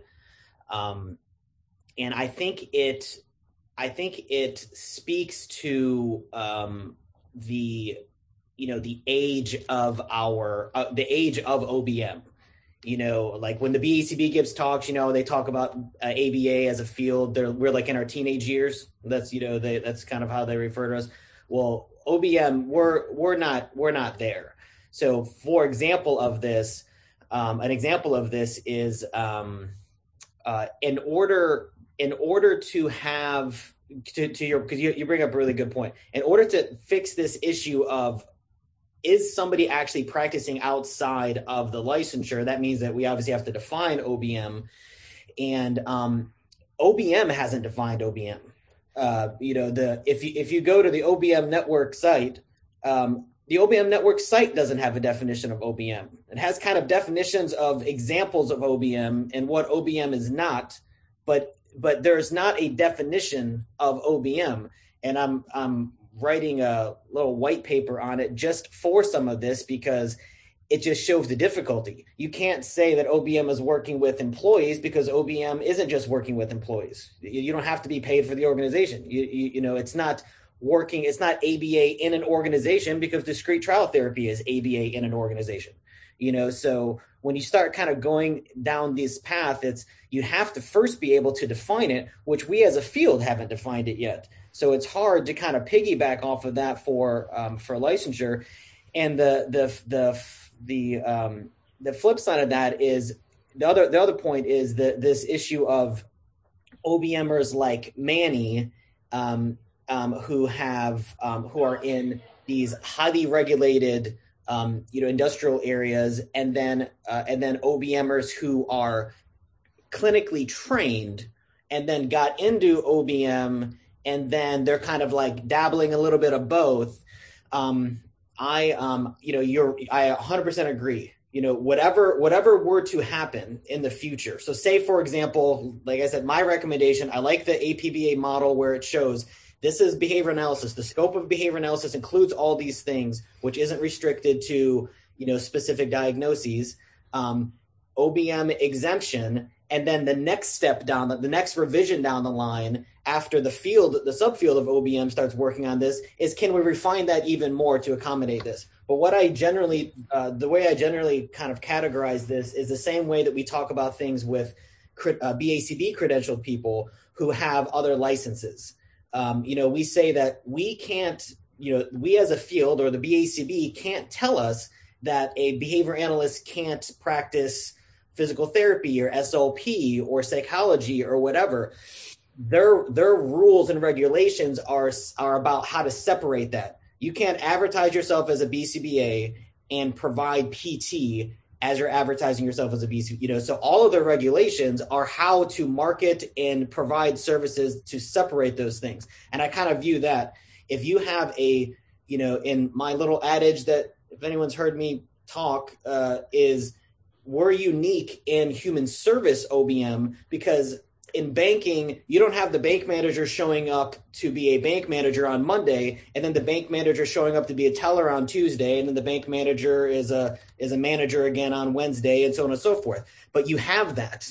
Um, and I think it I think it speaks to um, the you know the age of our uh, the age of O B M. You know, like when the B A C B gives talks, you know, they talk about uh, A B A as a field. They're we're like in our teenage years. That's you know they that's kind of how they refer to us. Well, O B M, we're we're not we're not there. So, for example of this, um, an example of this is um, uh, in order in order to have to, to your because you, you bring up a really good point. In order to fix this issue of is somebody actually practicing outside of the licensure, that means that we obviously have to define O B M, and um, O B M hasn't defined O B M. Uh, you know, the if you if you go to the O B M network site, um, the O B M network site doesn't have a definition of O B M. It has kind of definitions of examples of O B M and what O B M is not, but but there's not a definition of O B M. And I'm I'm writing a little white paper on it just for some of this because it just shows the difficulty. You can't say that O B M is working with employees because O B M isn't just working with employees. You, you don't have to be paid for the organization. You, you, you know, it's not working. It's not A B A in an organization because discrete trial therapy is A B A in an organization. You know, so when you start kind of going down this path, it's you have to first be able to define it, which we as a field haven't defined it yet. So it's hard to kind of piggyback off of that for um, for licensure. And the the the the um, the flip side of that is the other the other point is that this issue of O B M ers like Manny, um, um, who have um, who are in these highly regulated um, you know industrial areas, and then uh, and then O B M ers who are clinically trained and then got into O B M, and then they're kind of like dabbling a little bit of both. Um, I, um, you know, you're, I one hundred percent agree. You know, whatever, whatever were to happen in the future. So say, for example, like I said, my recommendation, I like the A P B A model where it shows this is behavior analysis. The scope of behavior analysis includes all these things, which isn't restricted to, you know, specific diagnoses, um, O B M exemption. And then the next step down, the, the next revision down the line after the field, the subfield of O B M starts working on this is, can we refine that even more to accommodate this? But what I generally, uh, the way I generally kind of categorize this is the same way that we talk about things with uh, B A C B credentialed people who have other licenses. Um, you know, we say that we can't, you know, we as a field or the B A C B can't tell us that a behavior analyst can't practice physical therapy or S L P or psychology or whatever. Their their rules and regulations are are about how to separate that. You can't advertise yourself as a B C B A and provide P T as you're advertising yourself as a B C B A. You know, so all of the regulations are how to market and provide services to separate those things. And I kind of view that if you have a, you know, in my little adage that if anyone's heard me talk uh, is we're unique in human service O B M because in banking, you don't have the bank manager showing up to be a bank manager on Monday, and then the bank manager showing up to be a teller on Tuesday, and then the bank manager is a is a manager again on Wednesday, and so on and so forth. But you have that.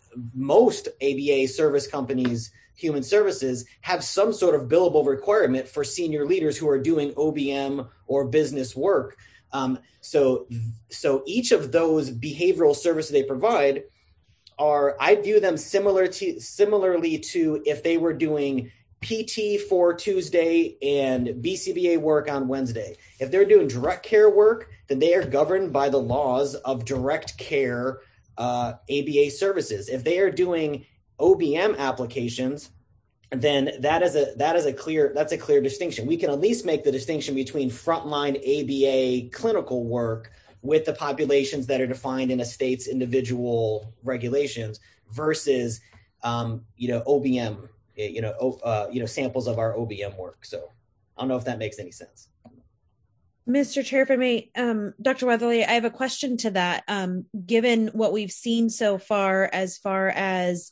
Most A B A service companies, human services, have some sort of billable requirement for senior leaders who are doing O B M or business work. Um, so, so each of those behavioral services they provide are, I view them similar to similarly to if they were doing P T for Tuesday and B C B A work on Wednesday. If they're doing direct care work, then they are governed by the laws of direct care uh, A B A services. If they are doing O B M applications, then that is a that is a clear that's a clear distinction. We can at least make the distinction between frontline A B A clinical work with the populations that are defined in a state's individual regulations versus, um, you know, O B M, you know, uh, you know, samples of our O B M work. So I don't know if that makes any sense. Mister Chair, if I may, um, Doctor Weatherly, I have a question to that. Um, given what we've seen so far, as far as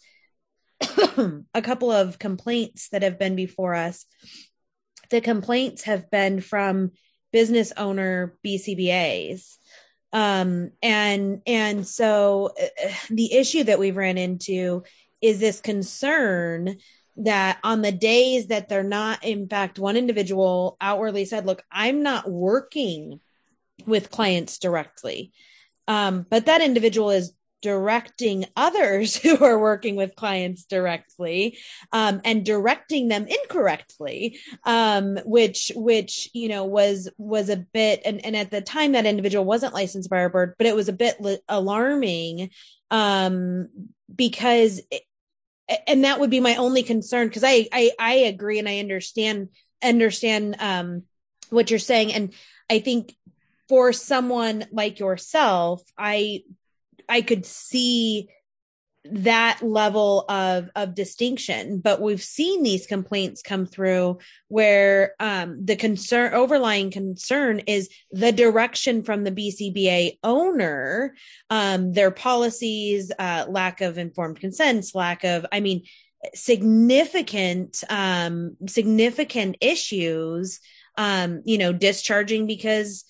a couple of complaints that have been before us, the complaints have been from business owner B C B As. Um, and, and so uh, the issue that we've ran into is this concern that on the days that they're not, in fact, one individual outwardly said, look, I'm not working with clients directly. Um, but that individual is directing others who are working with clients directly, um, and directing them incorrectly, um, which, which, you know, was, was a bit, and, and at the time that individual wasn't licensed by our board, but it was a bit li- alarming, um, because, it, and that would be my only concern. Cause I, I, I agree. And I understand, understand, um, what you're saying. And I think for someone like yourself, I, I could see that level of, of distinction, but we've seen these complaints come through where um, the concern, overlying concern is the direction from the B C B A owner, um, their policies, uh, lack of informed consents, lack of, I mean, significant, um, significant issues, um, you know, discharging because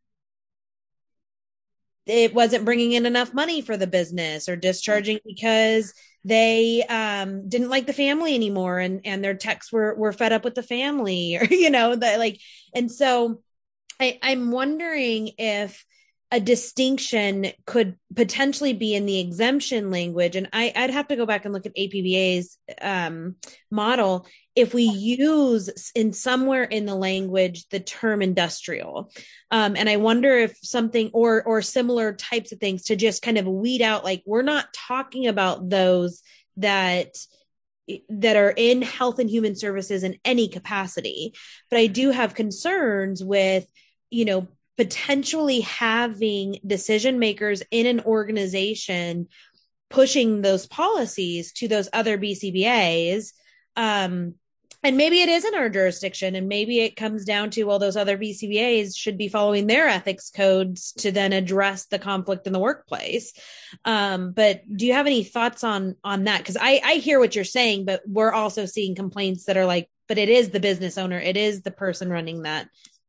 it wasn't bringing in enough money for the business, or discharging because they um, didn't like the family anymore, and, and their techs were, were fed up with the family, or, you know, that like, and so I, I'm wondering if a distinction could potentially be in the exemption language. And I, I'd have to go back and look at A P B A's um, model. If we use in somewhere in the language, the term industrial. Um, and I wonder if something or, or similar types of things to just kind of weed out, like, we're not talking about those that, that are in health and human services in any capacity, but I do have concerns with, you know, potentially having decision makers in an organization pushing those policies to those other B C B As. Um, and maybe it is in our jurisdiction, and maybe it comes down to, well, those other B C B As should be following their ethics codes to then address the conflict in the workplace. Um, but do you have any thoughts on, on that? Because I, I hear what you're saying, but we're also seeing complaints that are like, but it is the business owner, it is the person running that.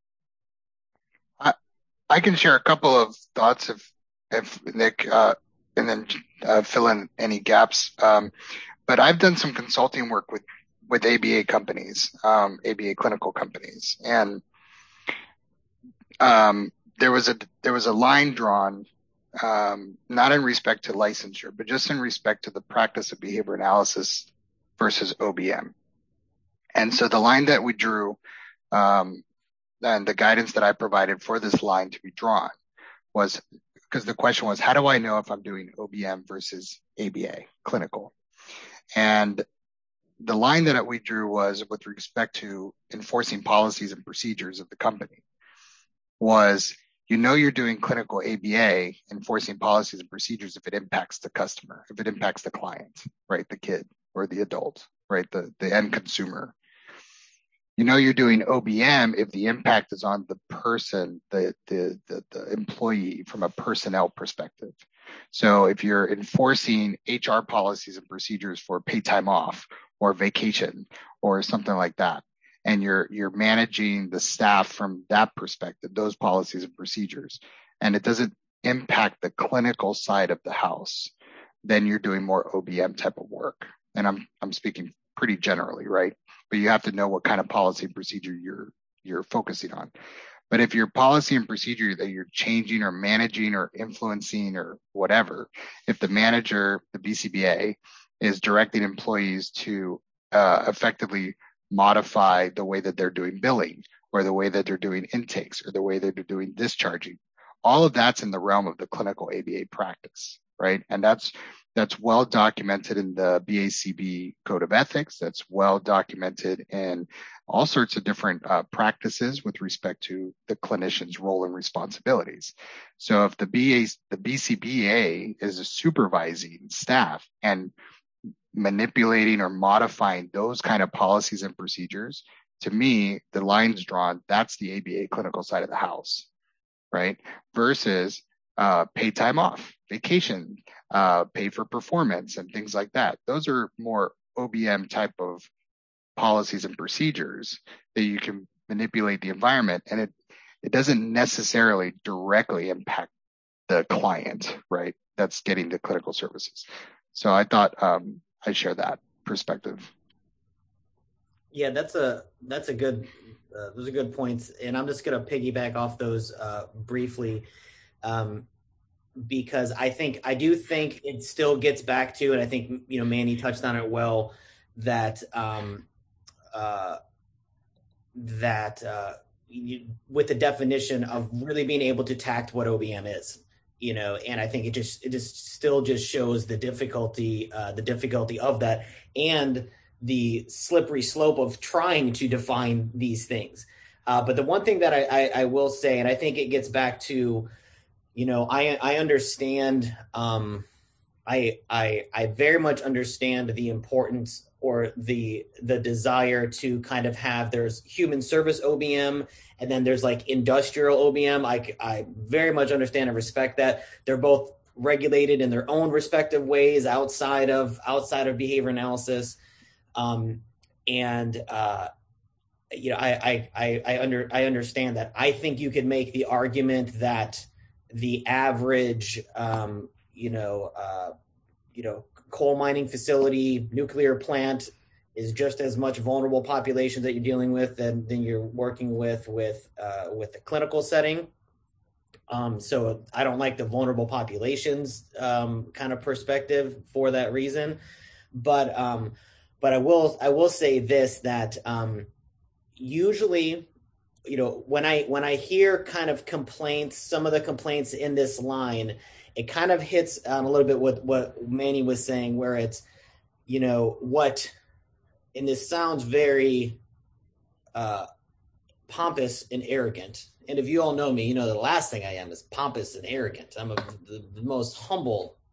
I, I can share a couple of thoughts if, if Nick, uh, and then uh, fill in any gaps. Um, but I've done some consulting work with with A B A companies, um, A B A clinical companies. And, um, there was a, there was a line drawn, um, not in respect to licensure, but just in respect to the practice of behavior analysis versus O B M. And so the line that we drew, um, and the guidance that I provided for this line to be drawn was, because the question was, how do I know if I'm doing O B M versus A B A clinical? And the line that we drew was with respect to enforcing policies and procedures of the company was, you know, you're doing clinical A B A, enforcing policies and procedures if it impacts the customer, if it impacts the client, right? The kid or the adult, right? The, the end consumer. You know, you're doing O B M if the impact is on the person, the, the, the, the employee from a personnel perspective. So if you're enforcing H R policies and procedures for paid time off or vacation or something like that, and you're you're managing the staff from that perspective, those policies and procedures, and it doesn't impact the clinical side of the house, then you're doing more O B M type of work. And I'm I'm speaking pretty generally, right? But you have to know what kind of policy and procedure you're you're focusing on. But if your policy and procedure that you're changing or managing or influencing or whatever, if the manager, the B C B A, is directing employees to uh, effectively modify the way that they're doing billing or the way that they're doing intakes or the way that they're doing discharging, all of that's in the realm of the clinical A B A practice, right? And that's that's well documented in the B A C B Code of Ethics. That's well documented in all sorts of different uh, practices with respect to the clinician's role and responsibilities. So if the B A, the B C B A is supervising staff and manipulating or modifying those kind of policies and procedures, to me, the lines drawn, that's the A B A clinical side of the house, right? Versus uh, paid time off, vacation, uh, pay for performance and things like that. Those are more O B M type of policies and procedures that you can manipulate the environment, and it, it doesn't necessarily directly impact the client, right? That's getting the clinical services. So I thought um, I'd share that perspective. Yeah, that's a that's a good uh, those are good points, and I'm just going to piggyback off those uh, briefly, um, because I think I do think it still gets back to, and I think you know Manny touched on it well, that um, uh, that uh, you, with the definition of really being able to tact what O B M is. You know, and I think it just it just still just shows the difficulty, uh, the difficulty of that, and the slippery slope of trying to define these things. Uh, but the one thing that I, I, I will say, and I think it gets back to, you know, I I understand, um, I I I very much understand the importance or the the desire to kind of have, there's human service O B M, and then there's like industrial O B M. I, I very much understand and respect that. They're both regulated in their own respective ways outside of outside of behavior analysis. Um, and, uh, you know, I, I, I, under, I understand that. I think you could make the argument that the average, um, you know, uh, you know, coal mining facility, nuclear plant is just as much vulnerable population that you're dealing with than, than you're working with with uh, with the clinical setting. Um, so I don't like the vulnerable populations um, kind of perspective for that reason. But um, but I will I will say this, that um, usually, you know, when I when I hear kind of complaints, some of the complaints in this line, it kind of hits um, a little bit with what Manny was saying, where it's, you know, what, and this sounds very uh, pompous and arrogant. And if you all know me, you know the last thing I am is pompous and arrogant. I'm a, the, the most humble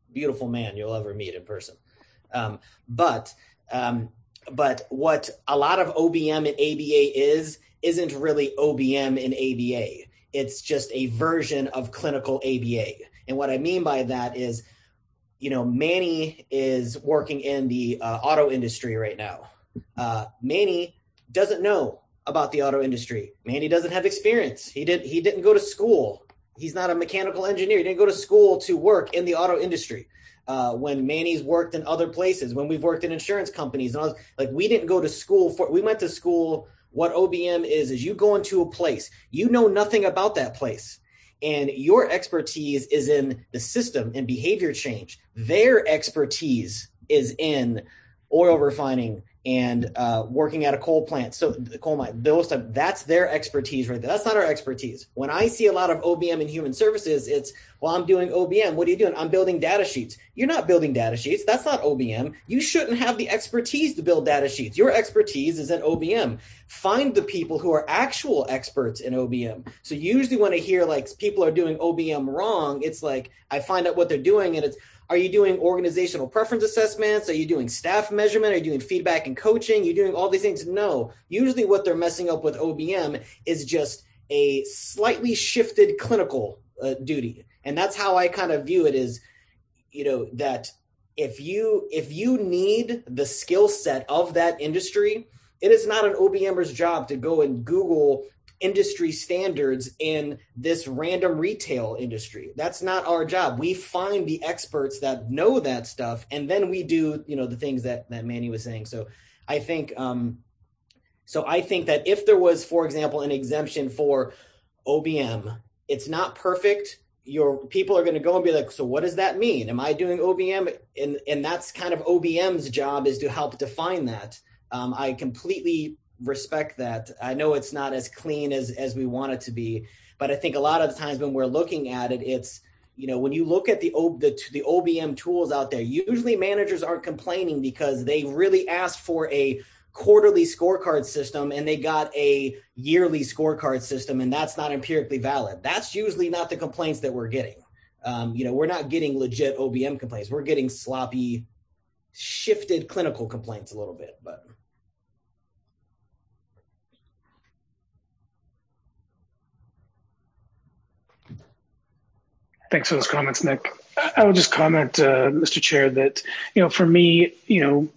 beautiful man you'll ever meet in person. Um, but um, but what a lot of O B M and A B A is, isn't really O B M and A B A. It's just a version of clinical A B A. And what I mean by that is, you know, Manny is working in the uh, auto industry right now. Uh, Manny doesn't know about the auto industry. Manny doesn't have experience. He didn't, he didn't go to school. He's not a mechanical engineer. He didn't go to school to work in the auto industry. Uh, when Manny's worked in other places, when we've worked in insurance companies, and all, like we didn't go to school for, we went to school. What O B M is, is you go into a place, you know nothing about that place. And your expertise is in the system and behavior change. Their expertise is in oil refining and uh, working at a coal plant. So the coal mine, those type, that's their expertise right there. That's not our expertise. When I see a lot of O B M in human services, it's, well, I'm doing O B M. What are you doing? I'm building data sheets. You're not building data sheets. That's not O B M. You shouldn't have the expertise to build data sheets. Your expertise is in O B M. Find the people who are actual experts in O B M. So usually when I hear like people are doing O B M wrong, it's like I find out what they're doing and it's, are you doing organizational preference assessments? Are you doing staff measurement? Are you doing feedback and coaching? You're doing all these things? No. Usually what they're messing up with O B M is just a slightly shifted clinical uh, duty. And that's how I kind of view it is, you know, that if you if you need the skill set of that industry, it is not an OBMer's job to go and Google industry standards in this random retail industry. That's not our job. We find the experts that know that stuff, and then we do, you know, the things that that Manny was saying. So I think, um, so I think that if there was, for example, an exemption for O B M, it's not perfect. Your people are going to go and be like, so what does that mean? Am I doing O B M? And and that's kind of O B M's job, is to help define that. Um, I completely respect that. I know it's not as clean as as we want it to be, but I think a lot of the times when we're looking at it, it's, you know, when you look at the O, the, the O B M tools out there, usually managers aren't complaining because they really asked for a quarterly scorecard system and they got a yearly scorecard system, and that's not empirically valid. That's usually not the complaints that we're getting. Um, you know, we're not getting legit O B M complaints. We're getting sloppy, shifted clinical complaints a little bit, but. Thanks for those comments, Nick. I would just comment, uh, Mister Chair, that, you know, for me, you know,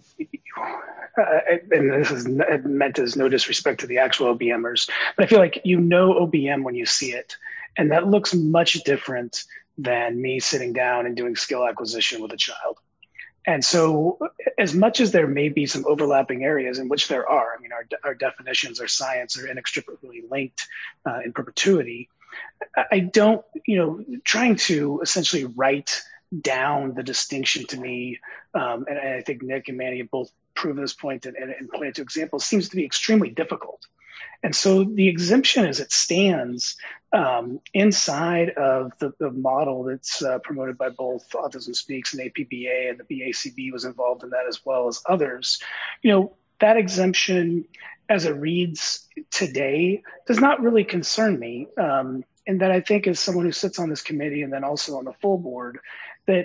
uh, and this is meant as no disrespect to the actual OBMers, but I feel like you know O B M when you see it. And that looks much different than me sitting down and doing skill acquisition with a child. And so as much as there may be some overlapping areas, in which there are, I mean, our, our definitions, our science are inextricably linked uh, in perpetuity. I don't, you know, trying to essentially write down the distinction to me, um, and, and I think Nick and Manny have both proven this point and, and, and pointed to examples, seems to be extremely difficult. And so the exemption as it stands um, inside of the, the model that's uh, promoted by both Autism Speaks and A P B A, and the B A C B was involved in that as well as others, you know, that exemption as it reads today does not really concern me. Um, and that I think as someone who sits on this committee and then also on the full board, that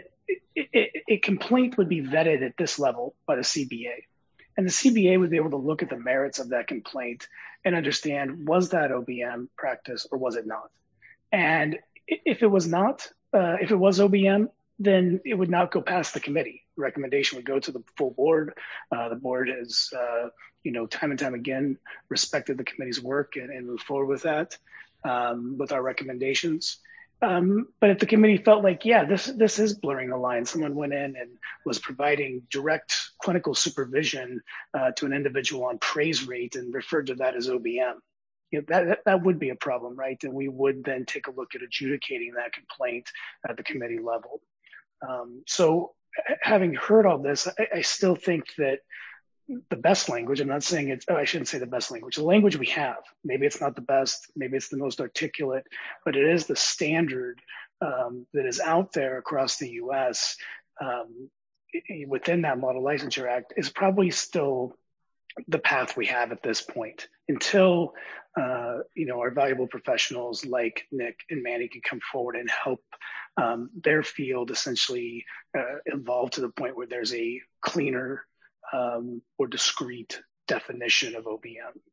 a complaint would be vetted at this level by the C B A. And the C B A would be able to look at the merits of that complaint and understand, was that O B M practice or was it not? And if it was not, uh, if it was O B M, then it would not go past the committee. The recommendation would go to the full board. Uh, the board has, uh, you know, time and time again, respected the committee's work and, and moved forward with that, um, with our recommendations. Um, but if the committee felt like, yeah, this this is blurring the line, someone went in and was providing direct clinical supervision uh, to an individual on praise rate and referred to that as O B M, you know, that, that that would be a problem, right? And we would then take a look at adjudicating that complaint at the committee level. Um, so having heard all this, I, I still think that the best language, I'm not saying it's, oh, I shouldn't say the best language, the language we have, maybe it's not the best, maybe it's the most articulate, but it is the standard um, that is out there across the U S um, within that Model Licensure Act is probably still the path we have at this point until, uh, you know, our valuable professionals like Nick and Manny can come forward and help um, their field essentially uh, evolve to the point where there's a cleaner um, or discrete definition of O B M.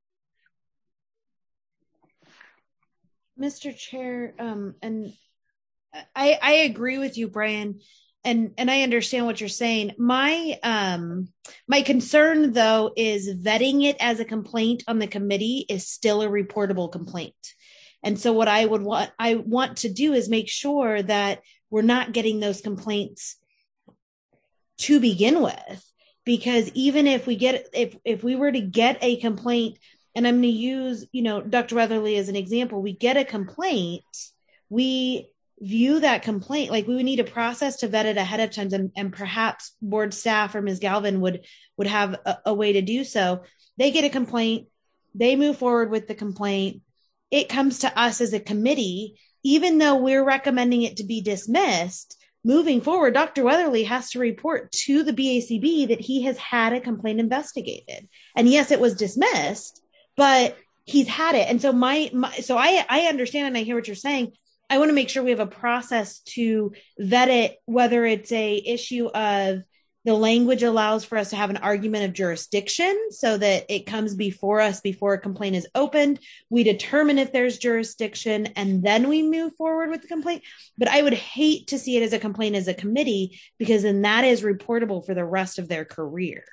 Mister Chair, um, and I, I agree with you, Brian, and and I understand what you're saying. My um my concern though is vetting it as a complaint on the committee is still a reportable complaint. And so what I would want I want to do is make sure that we're not getting those complaints to begin with, because even if we get if if we were to get a complaint, and I'm going to use, you know, Doctor Weatherly as an example, we get a complaint, we view that complaint, like we would need a process to vet it ahead of time, and, and perhaps board staff or Miz Galvin would would have a, a way to do so. They get a complaint, they move forward with the complaint, it comes to us as a committee, even though we're recommending it to be dismissed. Moving forward, Doctor Weatherly has to report to the B A C B that he has had a complaint investigated. And yes, it was dismissed, but he's had it. And so my, my so I, I understand and I hear what you're saying. I want to make sure we have a process to vet it, whether it's a issue of the language allows for us to have an argument of jurisdiction so that it comes before us before a complaint is opened. We determine if there's jurisdiction and then we move forward with the complaint. But I would hate to see it as a complaint as a committee, because then that is reportable for the rest of their career.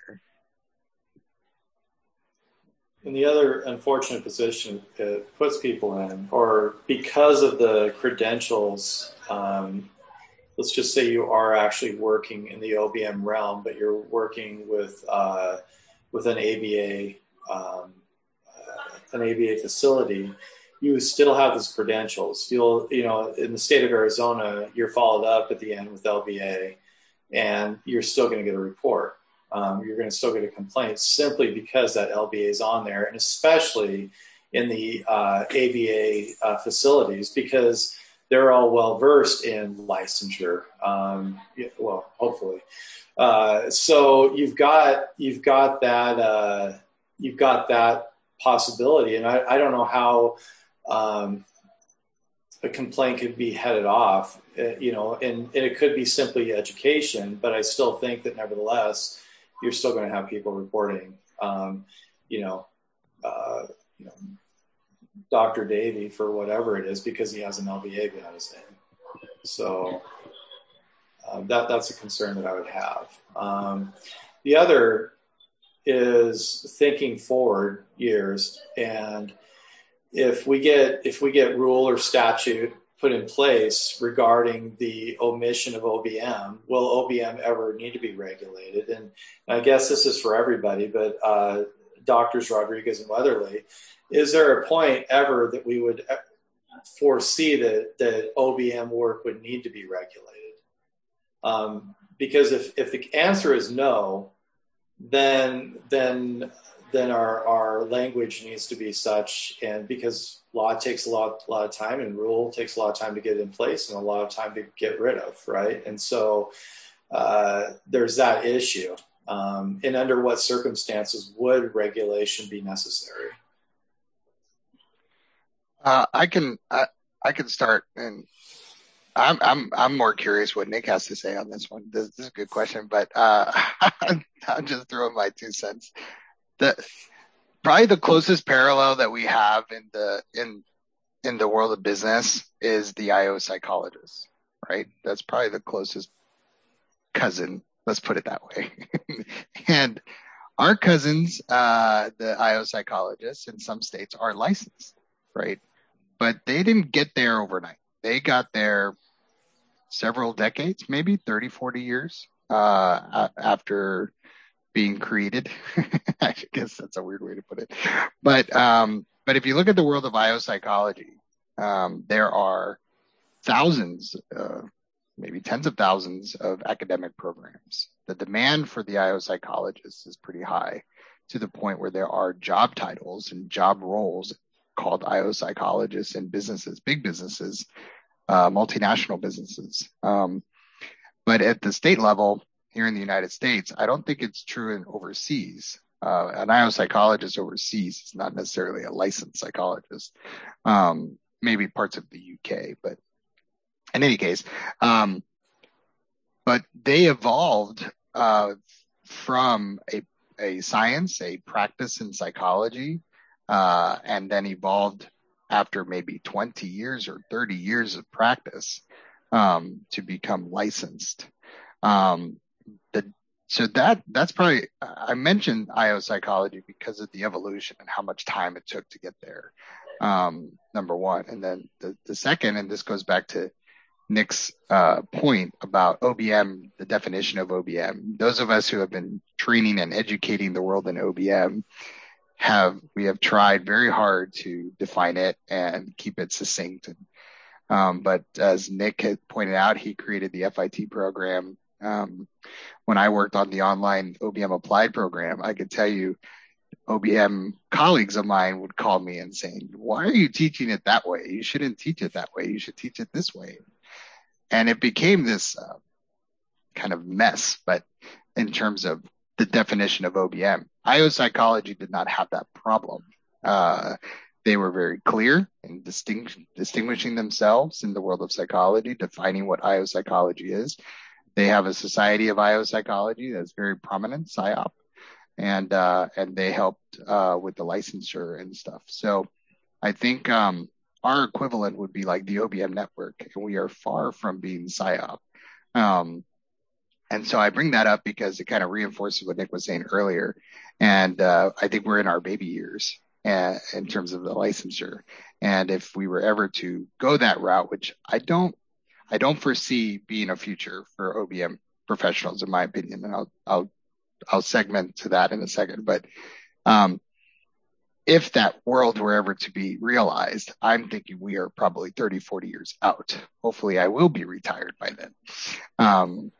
And the other unfortunate position it puts people in, or because of the credentials, um, let's just say you are actually working in the O B M realm, but you're working with uh, with an A B A um, uh, an A B A facility, you still have those credentials. You'll, you know, in the state of Arizona, you're followed up at the end with L B A, and you're still going to get a report. Um, you're going to still get a complaint simply because that L B A is on there, and especially in the uh, A B A uh, facilities, because they're all well versed in licensure. Um, well, hopefully. Uh, so you've got you've got that uh, you've got that possibility, and I, I don't know how um, a complaint could be headed off. Uh, you know, and, and it could be simply education, but I still think that nevertheless, you're still going to have people reporting. Um, you know, uh, you know. Doctor Davey for whatever it is because he has an L B A behind his name. So um, that that's a concern that I would have. Um, the other is thinking forward years, and if we get if we get rule or statute put in place regarding the omission of O B M, will O B M ever need to be regulated? And I guess this is for everybody, but uh, Doctors Rodriguez and Weatherly, is there a point ever that we would foresee that, that O B M work would need to be regulated? Um, because if, if the answer is no, then then then our, our language needs to be such, and because law takes a lot, a lot of time and rule takes a lot of time to get in place and a lot of time to get rid of, right? And so uh, there's that issue. Um, and under what circumstances would regulation be necessary? Uh, I can I, I can start, and I'm I'm I'm more curious what Nick has to say on this one. This, this is a good question, but uh, I'm just throwing my two cents. The probably the closest parallel that we have in the in in the world of business is the I O psychologist, right? That's probably the closest cousin. Let's put it that way. And our cousins, uh, the I O psychologists in some states are licensed, right? But they didn't get there overnight. They got there several decades, maybe thirty, forty years uh, after being created. I guess that's a weird way to put it. But um, but if you look at the world of I O psychology, um, there are thousands, uh, maybe tens of thousands of academic programs. The demand for the I O psychologists is pretty high, to the point where there are job titles and job roles called I O psychologists in businesses, big businesses, uh, multinational businesses. Um, but at the state level here in the United States, I don't think it's true in overseas. uh, an I O psychologist overseas is not necessarily a licensed psychologist. Um, maybe parts of the U K, but in any case, um, but they evolved uh, from a, a science, a practice in psychology, uh, and then evolved after maybe twenty years or thirty years of practice um, to become licensed. Um, the, so that that's probably, I mentioned I O psychology because of the evolution and how much time it took to get there, um, number one. And then the, the second, and this goes back to Nick's uh, point about O B M, the definition of O B M. Those of us who have been training and educating the world in O B M have, we have tried very hard to define it and keep it succinct. And, um, but as Nick had pointed out, he created the F I T program. Um, when I worked on the online O B M applied program, I could tell you O B M colleagues of mine would call me and saying, why are you teaching it that way? You shouldn't teach it that way. You should teach it this way. And it became this uh, kind of mess, but in terms of the definition of O B M, I O psychology did not have that problem. Uh, they were very clear in distinct, distinguishing themselves in the world of psychology, defining what I O psychology is. They have a society of I O psychology that's very prominent, S I O P, and uh, and they helped uh, with the licensure and stuff. So I think um, our equivalent would be like the O B M network, and we are far from being S I O P. Um, and so I bring that up because it kind of reinforces what Nick was saying earlier. And uh, I think we're in our baby years uh, in terms of the licensure. And if we were ever to go that route, which I don't, I don't foresee being a future for O B M professionals, in my opinion, and I'll, I'll, I'll segment to that in a second. But um, if that world were ever to be realized, I'm thinking we are probably thirty, forty years out. Hopefully I will be retired by then. Um,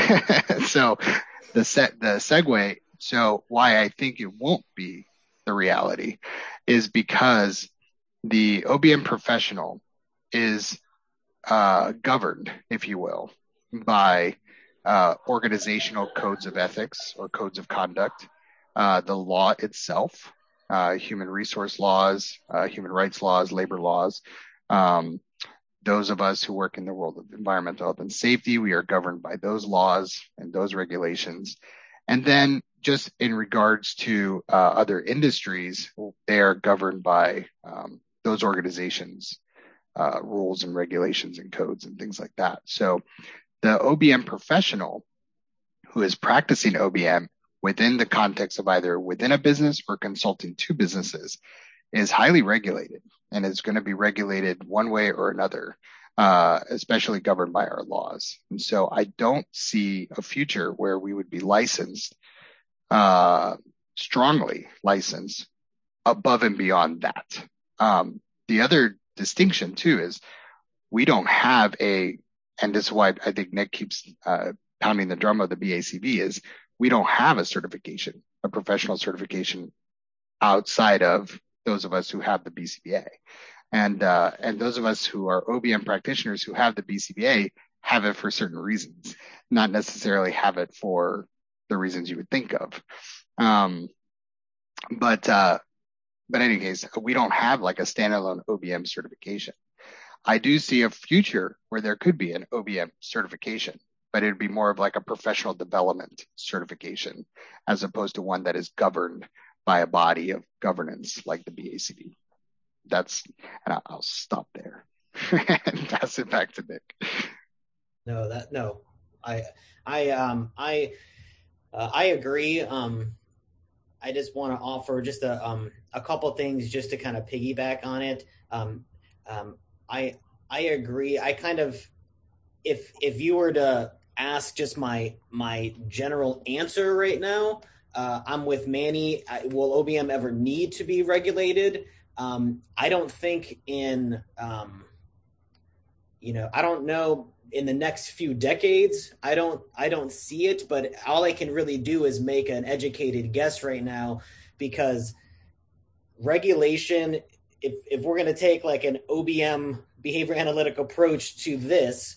so the set, the segue. So why I think it won't be the reality is because the O B M professional is uh, governed, if you will, by uh, organizational codes of ethics or codes of conduct, uh, the law itself, uh, human resource laws, uh, human rights laws, labor laws. Um, those of us who work in the world of environmental health and safety, we are governed by those laws and those regulations. And then just in regards to uh, other industries, they are governed by um, those organizations, uh, rules and regulations and codes and things like that. So the O B M professional who is practicing O B M within the context of either within a business or consulting to businesses is highly regulated and is going to be regulated one way or another, uh, especially governed by our laws. And so I don't see a future where we would be licensed, uh, strongly licensed above and beyond that. Um, the other distinction too is we don't have a, and this is why I think Nick keeps uh, pounding the drum of the B A C V, is we don't have a certification, a professional certification outside of those of us who have the B C B A. And, uh, and those of us who are O B M practitioners who have the B C B A have it for certain reasons, not necessarily have it for the reasons you would think of. Um, but, uh, but in any case, we don't have like a standalone O B M certification. I do see a future where there could be an O B M certification, but it'd be more of like a professional development certification as opposed to one that is governed by a body of governance like the B A C V. That's, and I'll stop there and pass it back to Nick. No, that, no, I, I, um, I, uh, I agree. Um, I just want to offer just a, um, a couple things just to kind of piggyback on it. Um, um, I, I agree. I kind of, if, if you were to ask just my, my general answer right now, Uh, I'm with Manny. I, will O B M ever need to be regulated? Um, I don't think in, um, you know, I don't know in the next few decades. I don't, I don't see it, but all I can really do is make an educated guess right now, because regulation, if, if we're going to take like an O B M behavior analytic approach to this,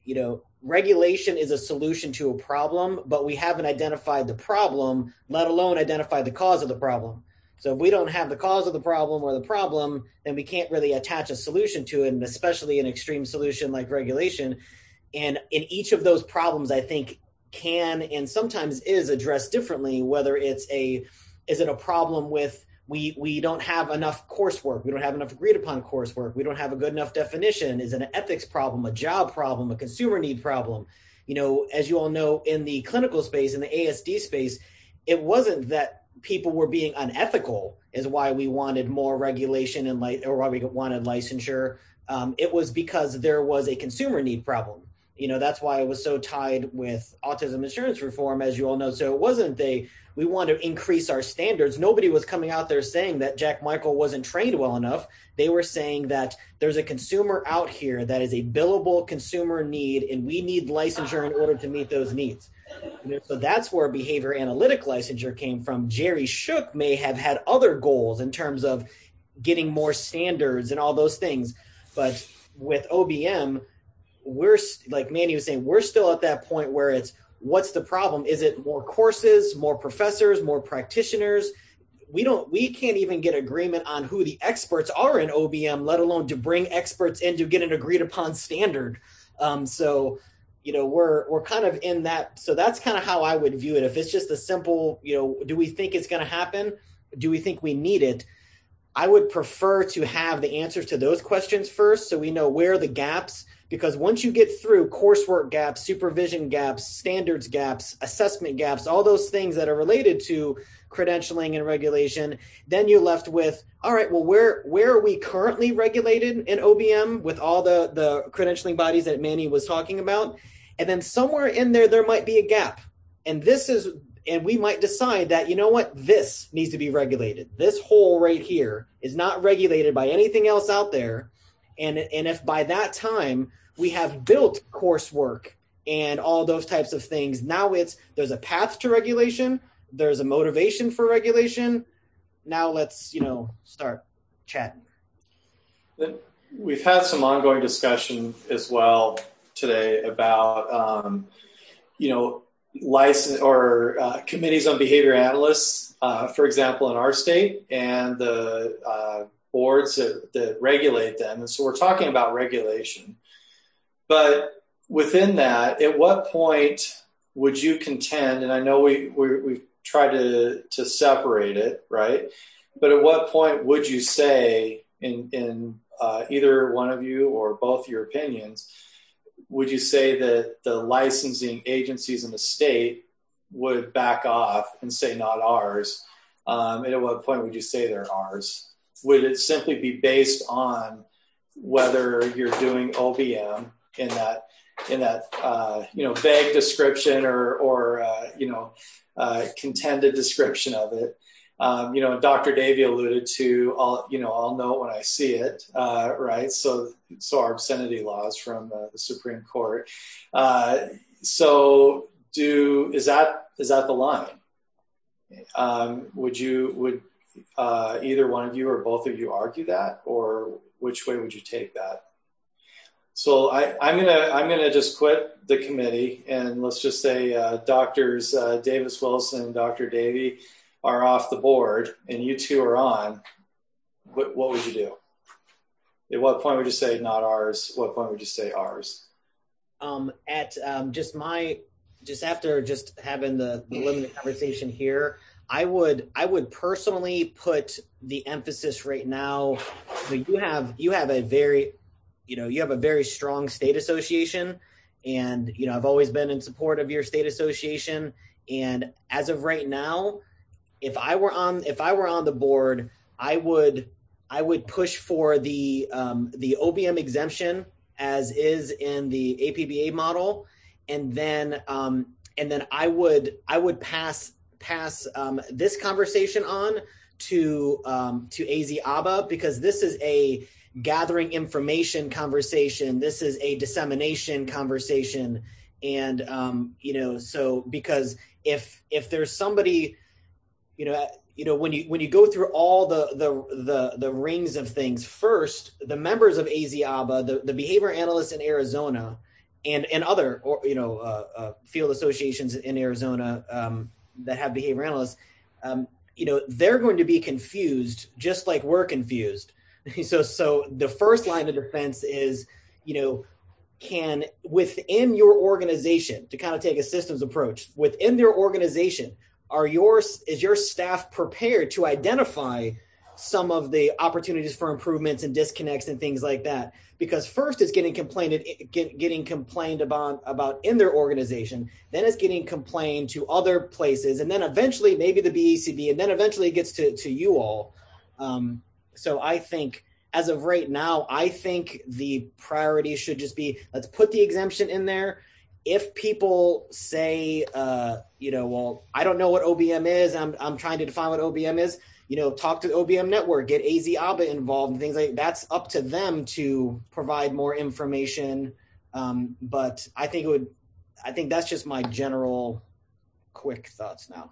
you know, regulation is a solution to a problem, but we haven't identified the problem, let alone identify the cause of the problem. So if we don't have the cause of the problem or the problem, then we can't really attach a solution to it, and especially an extreme solution like regulation. And in each of those problems, I think can and sometimes is addressed differently, whether it's a, is it a problem with we we don't have enough coursework, we don't have enough agreed upon coursework, we don't have a good enough definition, is it an ethics problem, a job problem, a consumer need problem? You know, as you all know, in the clinical space, in the A S D space, it wasn't that people were being unethical is why we wanted more regulation and like, or why we wanted licensure. Um, it was because there was a consumer need problem. You know, that's why it was so tied with autism insurance reform, as you all know. So it wasn't they, we want to increase our standards. Nobody was coming out there saying that Jack Michael wasn't trained well enough. They were saying that there's a consumer out here that is a billable consumer need, and we need licensure in order to meet those needs. So that's where behavior analytic licensure came from. Jerry Shook may have had other goals in terms of getting more standards and all those things. But with O B M, we're, like Manny was saying, we're still at that point where it's, what's the problem? Is it more courses, more professors, more practitioners? We don't, we can't even get agreement on who the experts are in O B M, let alone to bring experts in to get an agreed upon standard. Um, so, you know, we're, we're kind of in that. So that's kind of how I would view it. If it's just a simple, you know, do we think it's going to happen? Do we think we need it? I would prefer to have the answers to those questions first, so we know where are the gaps. Because once you get through coursework gaps, supervision gaps, standards gaps, assessment gaps, all those things that are related to credentialing and regulation, then you're left with, all right, well, where where are we currently regulated in O B M with all the, the credentialing bodies that Manny was talking about? And then somewhere in there, there might be a gap. And this is, and we might decide that, you know what, this needs to be regulated. This hole right here is not regulated by anything else out there. And, and if by that time we have built coursework and all those types of things, now it's, there's a path to regulation, there's a motivation for regulation. Now let's, you know, start chatting. We've had some ongoing discussion as well today about, um, you know, license or uh, committees on behavior analysts, uh, for example, in our state, and the uh, boards that, that regulate them. And so we're talking about regulation. But within that, at what point would you contend, and I know we, we, we've tried to, to separate it, right? But at what point would you say, in, in uh, either one of you or both your opinions, would you say that the licensing agencies in the state would back off and say not ours? Um, and at what point would you say they're ours? Would it simply be based on whether you're doing O B M in that in that uh, you know vague description or or uh, you know uh, contended description of it? Um, you know, Doctor Davey alluded to, I'll, you know, I'll know it when I see it, uh, right? So, so our obscenity laws from uh, the Supreme Court. Uh, so, do is that is that the line? Um, would you would uh, either one of you or both of you argue that, or which way would you take that? So, I, I'm gonna I'm gonna just quit the committee, and let's just say uh, Doctors uh, Davis Wilson and Doctor Davey are off the board and you two are on. What, what would you do? At what point would you say not ours? What point would you say ours? Um, at um, just my, just after just having the, the limited conversation here, I would, I would personally put the emphasis right now. So you have, you have a very, you know, you have a very strong state association, and, you know, I've always been in support of your state association. And as of right now, If I were on, if I were on the board, I would, I would push for the um, the O B M exemption as is in the A P B A model, and then um, and then I would, I would pass pass um, this conversation on to um, to A Z A B A, because this is a gathering information conversation. This is a dissemination conversation, and um, you know, so because if if there's somebody. You know, you know when you when you go through all the the the, the rings of things, first, the members of A Z A B A, the, the behavior analysts in Arizona, and and other or, you know uh, uh, field associations in Arizona um, that have behavior analysts, um, you know, they're going to be confused just like we're confused. So so the first line of defense is, you know, can within your organization, to kind of take a systems approach, within their organization, are yours is your staff prepared to identify some of the opportunities for improvements and disconnects and things like that? Because first it's getting complained get, getting complained about about in their organization, then it's getting complained to other places, and then eventually maybe the B A C B, and then eventually it gets to, to you all. Um, so I think as of right now, I think the priority should just be, let's put the exemption in there. If people say, uh, you know, well, I don't know what O B M is, I'm I'm trying to define what O B M is, you know, talk to the O B M network, get A Z A B A involved and things like that. That's up to them to provide more information. Um, but I think it would, I think that's just my general quick thoughts now.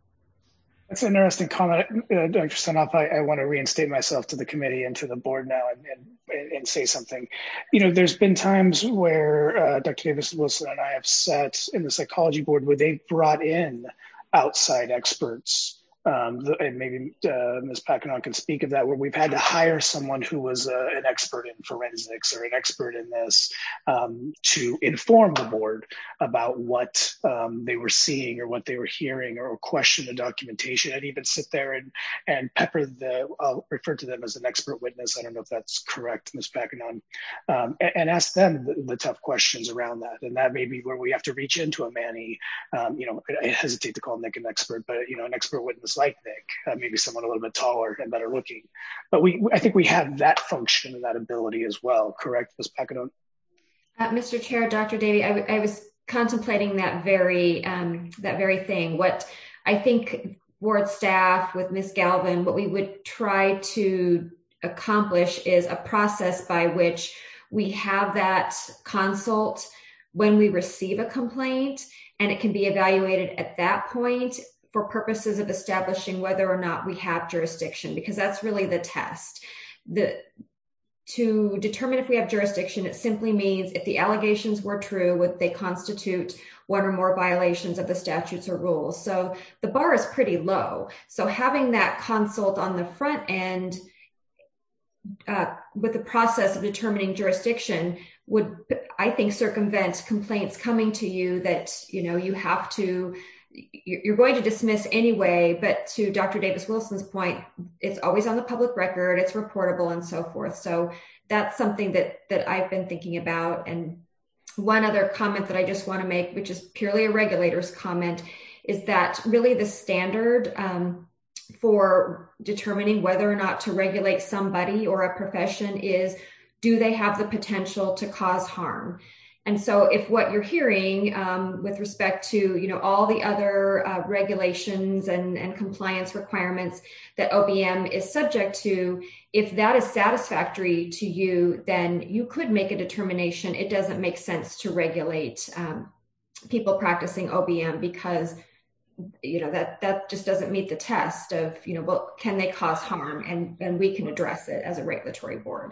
That's an interesting comment, uh, Doctor Sanoff. I, I want to reinstate myself to the committee and to the board now and, and, and say something. You know, there's been times where uh, Doctor Davis Wilson and I have sat in the psychology board where they've brought in outside experts. Um, the, and maybe uh, Miz Pacquinon can speak of that, where we've had to hire someone who was uh, an expert in forensics or an expert in this um, to inform the board about what um, they were seeing or what they were hearing, or question the documentation, and even sit there and, and pepper the, I'll refer to them as an expert witness, I don't know if that's correct, Miz Pacquinon, um, and, and ask them the, the tough questions around that. And that may be where we have to reach into a Manny, um, you know, I, I hesitate to call Nick an expert, but, you know, an expert witness like Nick, uh, maybe someone a little bit taller and better looking. But we, I think we have that function and that ability as well. Correct, Miz Pacquinon? Uh, Mister Chair, Doctor Davey, I, I was contemplating that very um, that very thing. What I think board staff with Miz Galvin, what we would try to accomplish is a process by which we have that consult when we receive a complaint, and it can be evaluated at that point for purposes of establishing whether or not we have jurisdiction, because that's really the test. The, to determine if we have jurisdiction, it simply means if the allegations were true, would they constitute one or more violations of the statutes or rules. So the bar is pretty low. So having that consult on the front end uh, with the process of determining jurisdiction would, I think, circumvent complaints coming to you that, you know, you have to, you're going to dismiss anyway. But to Doctor Davis Wilson's point, it's always on the public record, it's reportable and so forth. So that's something that that I've been thinking about. And one other comment that I just want to make, which is purely a regulator's comment, is that really the standard um, for determining whether or not to regulate somebody or a profession is, do they have the potential to cause harm? And so if what you're hearing um, with respect to, you know, all the other uh, regulations and, and compliance requirements that O B M is subject to, if that is satisfactory to you, then you could make a determination it doesn't make sense to regulate um, people practicing O B M because, you know, that, that just doesn't meet the test of, you know, well, can they cause harm? And, and we can address it as a regulatory board.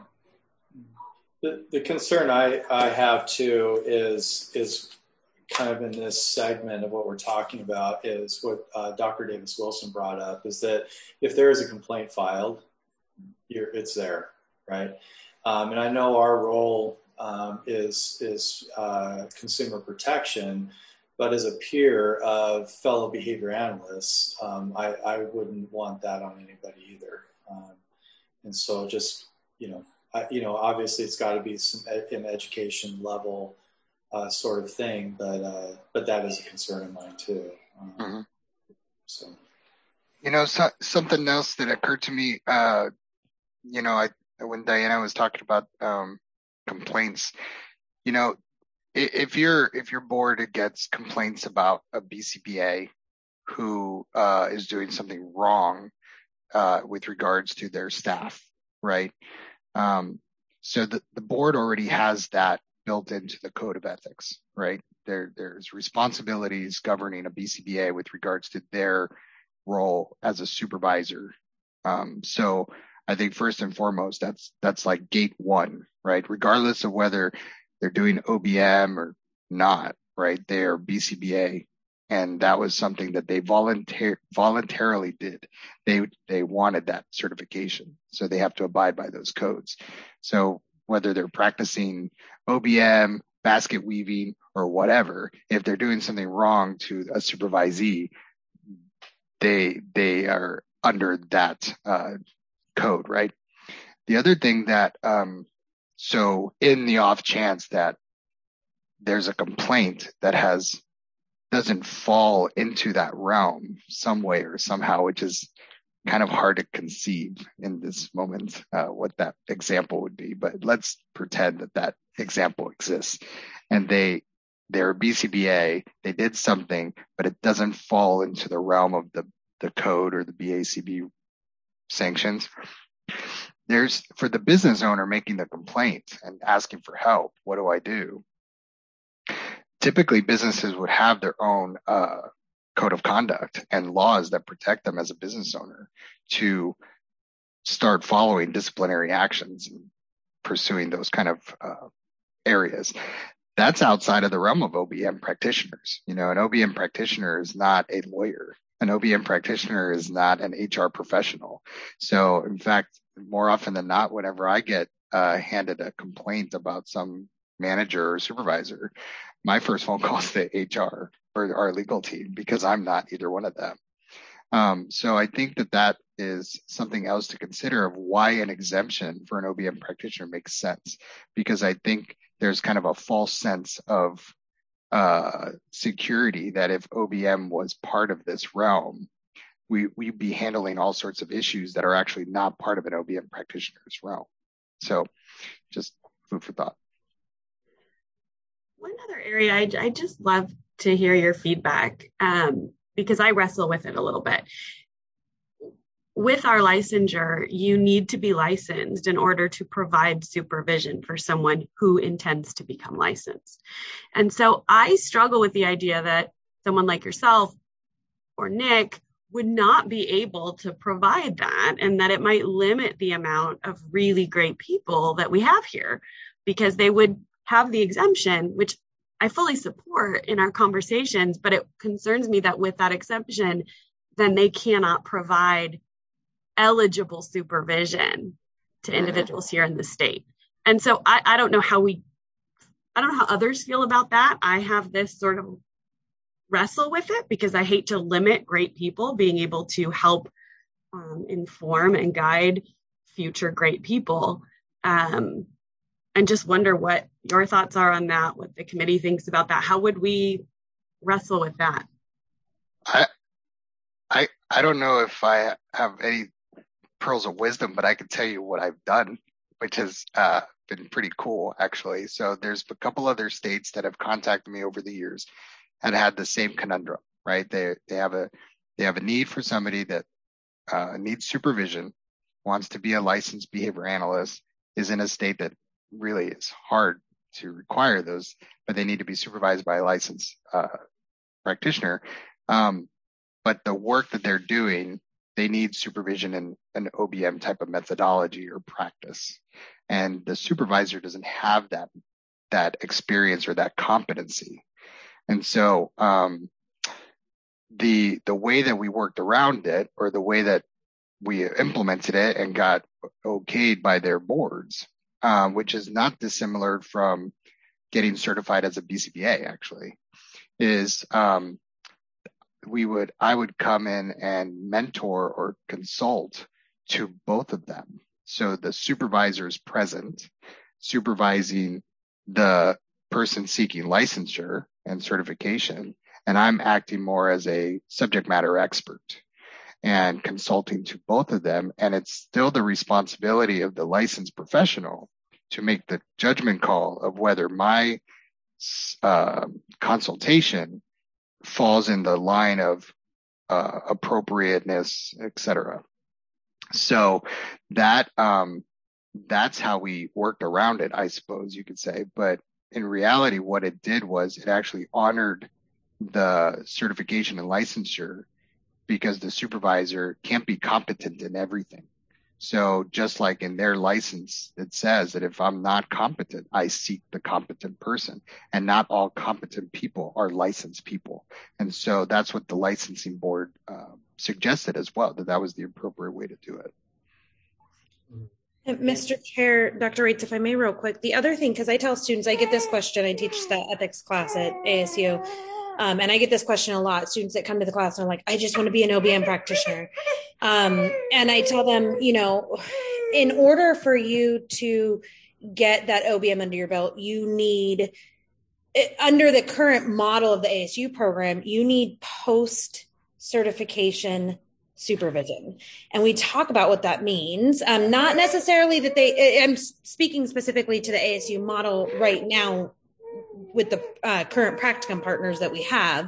The, the concern I, I have too is is kind of in this segment of what we're talking about is what uh, Doctor Davis Wilson brought up, is that if there is a complaint filed, you're, it's there, right? Um, and I know our role um, is is uh, consumer protection, but as a peer of fellow behavior analysts, um, I, I wouldn't want that on anybody either. Um, and so just, you know, Uh, you know, obviously it's got to be some ed- an education level uh, sort of thing, but uh, but that is a concern of mine too. Um, mm-hmm. So, you know, so, something else that occurred to me, uh, you know, I when Diana was talking about um, complaints, you know, if your if your board gets complaints about a B C B A who uh, is doing something wrong uh, with regards to their staff, right? Um, so the, the board already has that built into the code of ethics, right? There, there's responsibilities governing a B C B A with regards to their role as a supervisor. Um, so I think first and foremost, that's, that's like gate one, right? Regardless of whether they're doing O B M or not, right? They are B C B A. And that was something that they volunteer, voluntarily did. They, they wanted that certification. So they have to abide by those codes. So whether they're practicing O B M, basket weaving, or whatever, if they're doing something wrong to a supervisee, they, they are under that, uh, code, right? The other thing that, um, so in the off chance that there's a complaint that has doesn't fall into that realm some way or somehow, which is kind of hard to conceive in this moment, uh, what that example would be. But let's pretend that that example exists, and they they're B C B A, they did something, but it doesn't fall into the realm of the the code or the B A C B sanctions. There's, for the business owner making the complaint and asking for help, what do I do? Typically, businesses would have their own uh, code of conduct and laws that protect them as a business owner to start following disciplinary actions and pursuing those kind of uh, areas. That's outside of the realm of O B M practitioners. You know, an O B M practitioner is not a lawyer. An O B M practitioner is not an H R professional. So, in fact, more often than not, whenever I get uh, handed a complaint about some manager or supervisor, my first phone call is to H R or our legal team, because I'm not either one of them. Um, so I think that that is something else to consider of why an exemption for an O B M practitioner makes sense, because I think there's kind of a false sense of uh, security that if O B M was part of this realm, we, we'd be handling all sorts of issues that are actually not part of an O B M practitioner's realm. So just food for thought. One other area I'd, I'd just love to hear your feedback, um, because I wrestle with it a little bit. With our licensure, you need to be licensed in order to provide supervision for someone who intends to become licensed. And so I struggle with the idea that someone like yourself or Nick would not be able to provide that, and that it might limit the amount of really great people that we have here, because they would have the exemption, which I fully support in our conversations, but it concerns me that with that exemption, then they cannot provide eligible supervision to individuals here in the state. And so I, I don't know how we, I don't know how others feel about that. I have this sort of wrestle with it because I hate to limit great people being able to help um, inform and guide future great people. Um, and just wonder what your thoughts are on that, what the committee thinks about that. How would we wrestle with that? I, I, I don't know if I have any pearls of wisdom, but I can tell you what I've done, which has uh, been pretty cool, actually. So there's a couple other states that have contacted me over the years and had the same conundrum, right? They they have a they have a need for somebody that uh, needs supervision, wants to be a licensed behavior analyst, is in a state that really is hard to require those, but they need to be supervised by a licensed uh, practitioner. Um, but the work that they're doing, they need supervision in an O B M type of methodology or practice. And the supervisor doesn't have that, that experience or that competency. And so, um, the, the way that we worked around it, or the way that we implemented it and got okayed by their boards, um, which is not dissimilar from getting certified as a B C B A, actually, is, um, we would, I would come in and mentor or consult to both of them. So the supervisor is present, supervising the person seeking licensure and certification, and I'm acting more as a subject matter expert and consulting to both of them. And it's still the responsibility of the licensed professional to make the judgment call of whether my uh, consultation falls in the line of uh, appropriateness, et cetera. So that um, that's how we worked around it, I suppose you could say. But in reality, what it did was it actually honored the certification and licensure, because the supervisor can't be competent in everything. So just like in their license, it says that if I'm not competent, I seek the competent person, and not all competent people are licensed people. And so that's what the licensing board uh, suggested as well, that that was the appropriate way to do it. And Mister Chair, Doctor Reitz, if I may real quick, the other thing, because I tell students, I get this question, I teach the ethics class at A S U, um, and I get this question a lot. Students that come to the class and are like, I just want to be an O B M practitioner. Um, and I tell them, you know, in order for you to get that O B M under your belt, you need, under the current model of the A S U program, you need post-certification supervision. And we talk about what that means. Um, not necessarily that they, I'm speaking specifically to the A S U model right now with the uh, current practicum partners that we have.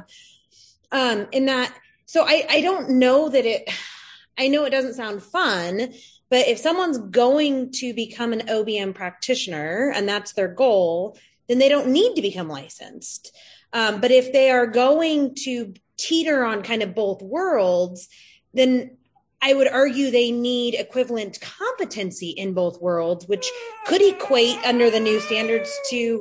Um, in that, so I, I don't know that it, I know it doesn't sound fun, but if someone's going to become an O B M practitioner and that's their goal, then they don't need to become licensed. Um, but if they are going to teeter on kind of both worlds, then I would argue they need equivalent competency in both worlds, which could equate under the new standards to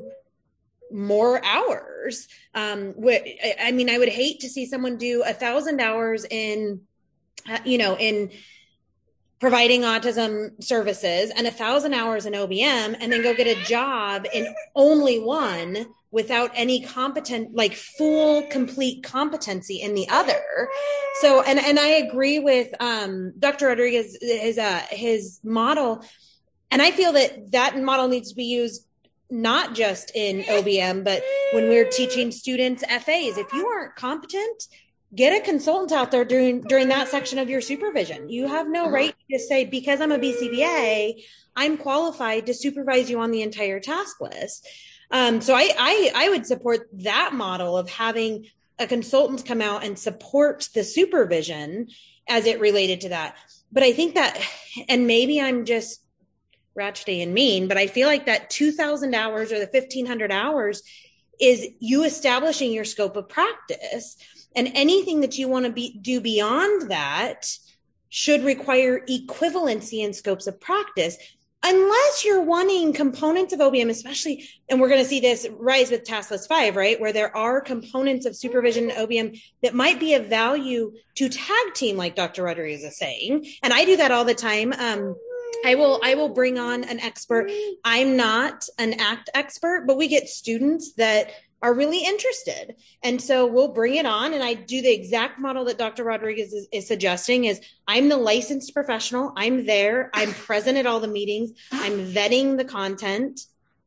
more hours. Um, I mean, I would hate to see someone do a thousand hours in, you know, in providing autism services and a thousand hours in O B M and then go get a job in only one without any competent, like full, complete competency in the other. So, and, and I agree with um, Doctor Rodriguez, his, uh, his model. And I feel that that model needs to be used not just in O B M, but when we're teaching students F As. If you aren't competent, get a consultant out there during during that section of your supervision. You have no right to say, because I'm a B C B A, I'm qualified to supervise you on the entire task list. Um, so I, I I would support that model of having a consultant come out and support the supervision as it related to that. But I think that, and maybe I'm just ratchety and mean, but I feel like that two thousand hours or the fifteen hundred hours is you establishing your scope of practice. And anything that you want to be, do beyond that should require equivalency in scopes of practice, unless you're wanting components of O B M, especially, and we're going to see this rise with Task List five, right, where there are components of supervision in O B M that might be of value to tag team, like Doctor Rodriguez is saying. And I do that all the time. Um, I will I will bring on an expert. I'm not an ACT expert, but we get students that are really interested. And so we'll bring it on. And I do the exact model that Doctor Rodriguez is, is suggesting is I'm the licensed professional. I'm there. I'm present at all the meetings. I'm vetting the content.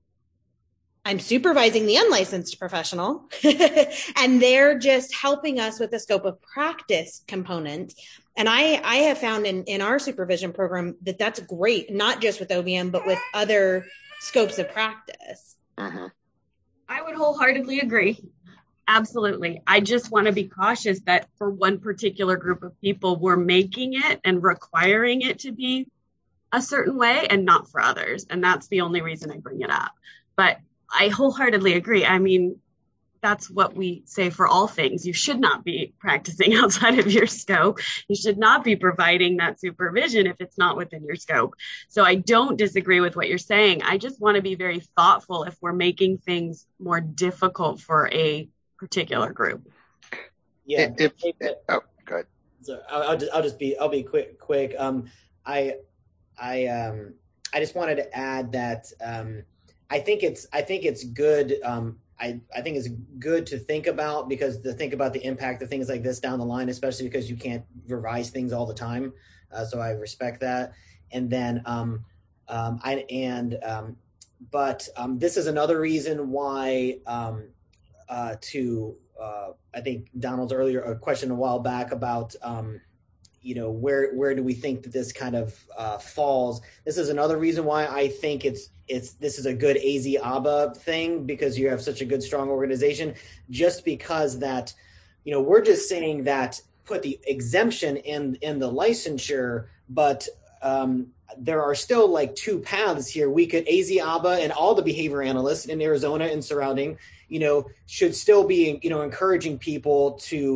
I'm supervising the unlicensed professional. And they're just helping us with the scope of practice component. And I, I have found in, in our supervision program that that's great, not just with O B M, but with other scopes of practice. Uh-huh. I would wholeheartedly agree. Absolutely. I just want to be cautious that for one particular group of people, we're making it and requiring it to be a certain way and not for others. And that's the only reason I bring it up. But I wholeheartedly agree. I mean, that's what we say for all things. You should not be practicing outside of your scope. You should not be providing that supervision if it's not within your scope. So I don't disagree with what you're saying. I just want to be very thoughtful if we're making things more difficult for a particular group. Yeah. If, if, oh, good. So I'll, I'll just I'll just be I'll be quick quick. Um, I I um I just wanted to add that um I think it's I think it's good. Um, I, I think it's good to think about, because to think about the impact of things like this down the line, especially because you can't revise things all the time. Uh, so I respect that. And then, um, um, I, and, um, but, um, this is another reason why, um, uh, to, uh, I think Donald's earlier a question a while back about, um, you know, where, where do we think that this kind of, uh, falls? This is another reason why I think it's, it's, this is a good A Z A B A thing, because you have such a good, strong organization, just because that, you know, we're just saying that put the exemption in, in the licensure, but, um, there are still like two paths here. We could A Z A B A and all the behavior analysts in Arizona and surrounding, you know, should still be, you know, encouraging people to,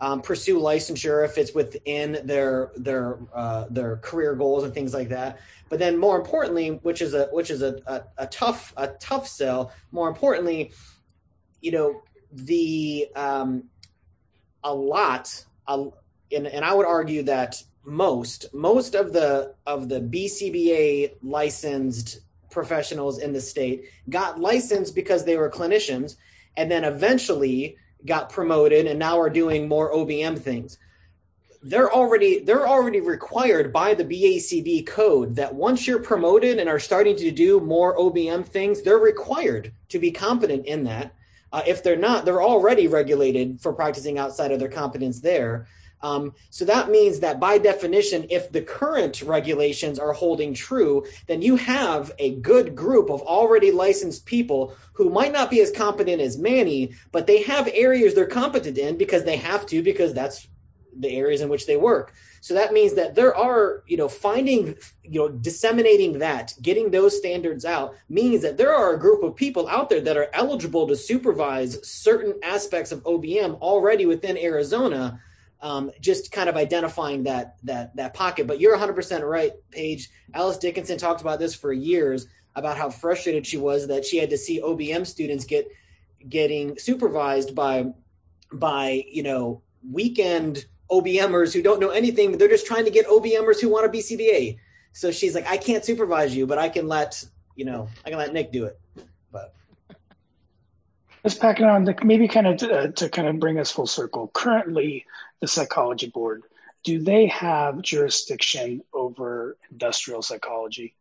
um, pursue licensure if it's within their their uh, their career goals and things like that. But then more importantly, which is a which is a, a, a tough a tough sell. More importantly, you know, the um, a lot, a, and, and I would argue that most most of the of the B C B A licensed professionals in the state got licensed because they were clinicians, and then eventually got promoted and now are doing more O B M things. They're already they're already required by the B A C B code that once you're promoted and are starting to do more O B M things, they're required to be competent in that. Uh, if they're not, they're already regulated for practicing outside of their competence there. Um, so that means that by definition, if the current regulations are holding true, then you have a good group of already licensed people who might not be as competent as Manny, but they have areas they're competent in because they have to, because that's the areas in which they work. So that means that there are, you know, finding, you know, disseminating that, getting those standards out means that there are a group of people out there that are eligible to supervise certain aspects of O B M already within Arizona. Um, just kind of identifying that that that pocket. But you're one hundred percent right, Paige. Alice Dickinson talked about this for years, about how frustrated she was that she had to see O B M students get getting supervised by by you know weekend O B Mers who don't know anything. They're just trying to get O B Mers who want to be C B A. So she's like, I can't supervise you, but I can let you know I can let Nick do it. But let's pack it on. Maybe kind of to, uh, to kind of bring us full circle. Currently, the psychology board, do they have jurisdiction over industrial psychology?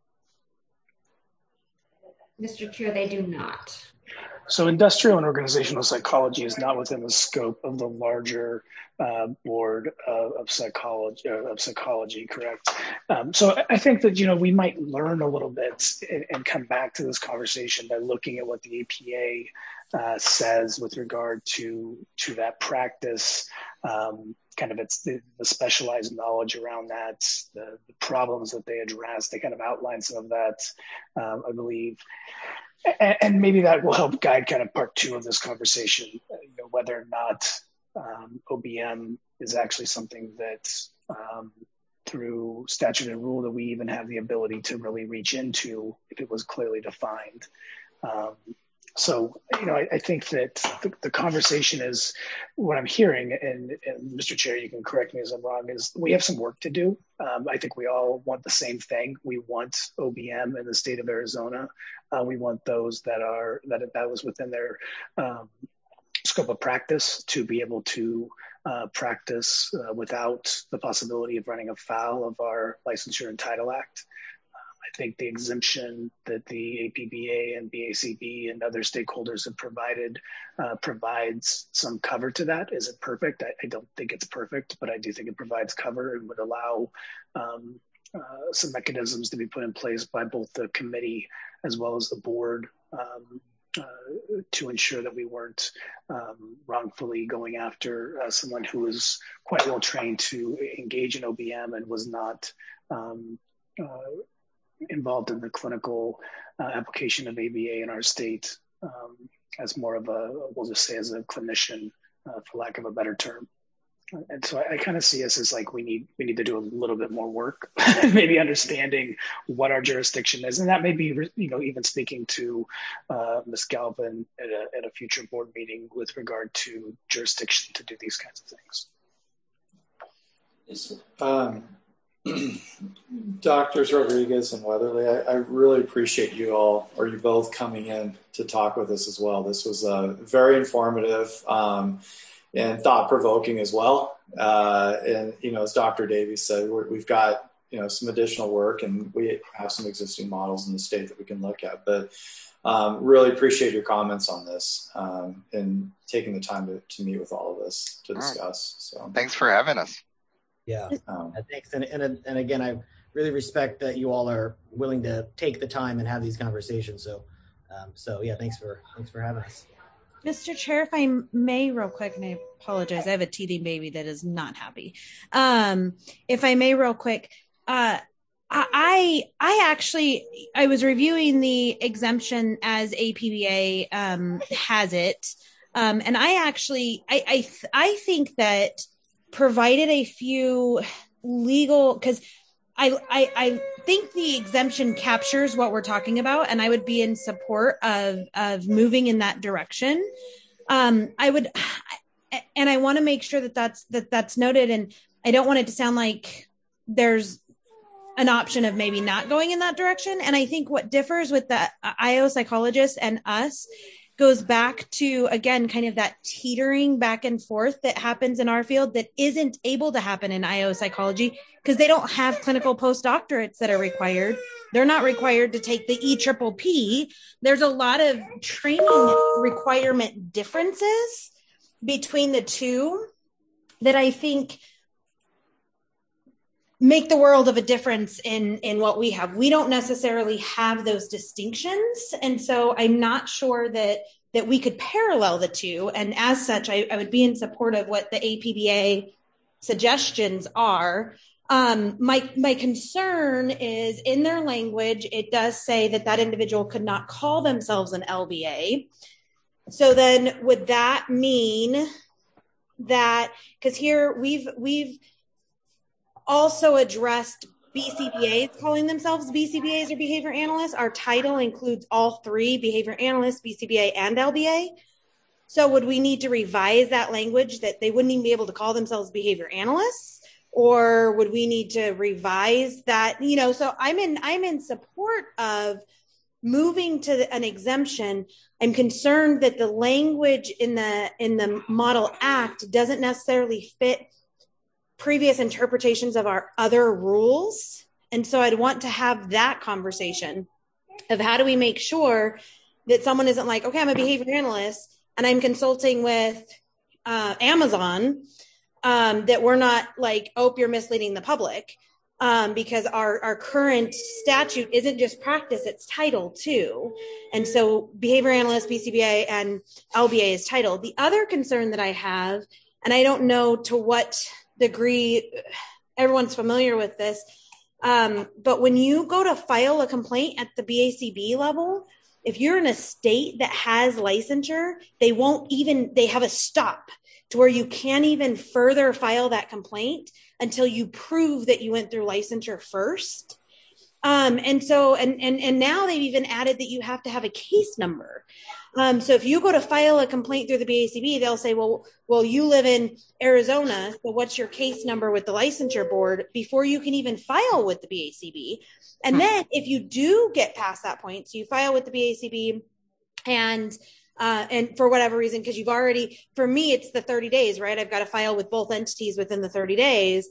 Mister Chair, they do not. So industrial and organizational psychology is not within the scope of the larger uh, board of, of psychology. Uh, of psychology, correct? Um, so I think that you know we might learn a little bit and, and come back to this conversation by looking at what the A P A uh, says with regard to to that practice. Um, kind of it's the, the specialized knowledge around that, the, the problems that they address. They kind of outline some of that, um, I believe. And maybe that will help guide kind of part two of this conversation, you know, whether or not um, O B M is actually something that um, through statute and rule that we even have the ability to really reach into if it was clearly defined. Um, so, you know, I, I think that the, the conversation is what I'm hearing, and, and Mister Chair, you can correct me as I'm wrong, is we have some work to do. Um, I think we all want the same thing. We want O B M in the state of Arizona. Uh, we want those that are that that was within their um, scope of practice to be able to uh, practice uh, without the possibility of running afoul of our Licensure and Title Act. I think the exemption that the A P B A and B A C B and other stakeholders have provided uh, provides some cover to that. Is it perfect? I, I don't think it's perfect, but I do think it provides cover and would allow um, uh, some mechanisms to be put in place by both the committee as well as the board um, uh, to ensure that we weren't um, wrongfully going after uh, someone who was quite well trained to engage in O B M and was not um, uh, involved in the clinical uh, application of A B A in our state um, as more of a, we'll just say as a clinician, uh, for lack of a better term. And so I, I kind of see us as like we need we need to do a little bit more work, maybe understanding what our jurisdiction is, and that may be you know even speaking to uh, Miz Galvin at a, at a future board meeting with regard to jurisdiction to do these kinds of things. Um, Doctors Rodriguez and Weatherly, I, I really appreciate you all, or you both, coming in to talk with us as well. This was uh, very informative um, and thought-provoking as well. Uh, and, you know, as Doctor Davies said, we're, we've got, you know, some additional work, and we have some existing models in the state that we can look at. But um, really appreciate your comments on this um, and taking the time to, to meet with all of us to discuss. So thanks for having us. Yeah, um, thanks. And, and and again, I really respect that you all are willing to take the time and have these conversations. So, um, so yeah, thanks for thanks for having us. Mister Chair, if I may real quick, and I apologize, I have a teething baby that is not happy. Um, if I may real quick, uh, I I actually, I was reviewing the exemption as A P B A um, has it. Um, and I actually, I, I, I think that provided a few legal, because I, I I think the exemption captures what we're talking about, and I would be in support of of moving in that direction. Um, I would, and I want to make sure that that's that that's noted, and I don't want it to sound like there's an option of maybe not going in that direction. And I think what differs with the I O psychologist and us goes back to, again, kind of that teetering back and forth that happens in our field that isn't able to happen in I O psychology because they don't have clinical postdoctorates that are required. They're not required to take the E triple P. There's a lot of training requirement differences between the two that I think make the world of a difference in, in what we have. We don't necessarily have those distinctions. And so I'm not sure that, that we could parallel the two. And as such, I, I would be in support of what the A P B A suggestions are. Um, my, my concern is in their language, it does say that that individual could not call themselves an L B A. So then would that mean that, because here we've, we've, also addressed B C B As calling themselves B C B As or behavior analysts. Our title includes all three, behavior analysts, B C B A, and L B A. So would we need to revise that language that they wouldn't even be able to call themselves behavior analysts? Or would we need to revise that? You know, so I'm in, I'm in support of moving to an exemption. I'm concerned that the language in the, in the Model Act doesn't necessarily fit previous interpretations of our other rules. And so I'd want to have that conversation of how do we make sure that someone isn't like, okay, I'm a behavior analyst and I'm consulting with uh, Amazon, um, that we're not like, oh, you're misleading the public, um, because our, our current statute isn't just practice, it's title too. And so behavior analyst, B C B A, and L B A is title. The other concern that I have, and I don't know to what degree everyone's familiar with this, um, but when you go to file a complaint at the B A C B level, if you're in a state that has licensure, they won't even, they have a stop to where you can't even further file that complaint until you prove that you went through licensure first. Um, and so, and, and, and now they've even added that you have to have a case number. Um, so if you go to file a complaint through the B A C B, they'll say, well, well, you live in Arizona, so what's your case number with the licensure board before you can even file with the B A C B? And then if you do get past that point, so you file with the B A C B and, uh, and for whatever reason, because you've already, for me, it's the thirty days, right? I've got to file with both entities within the thirty days.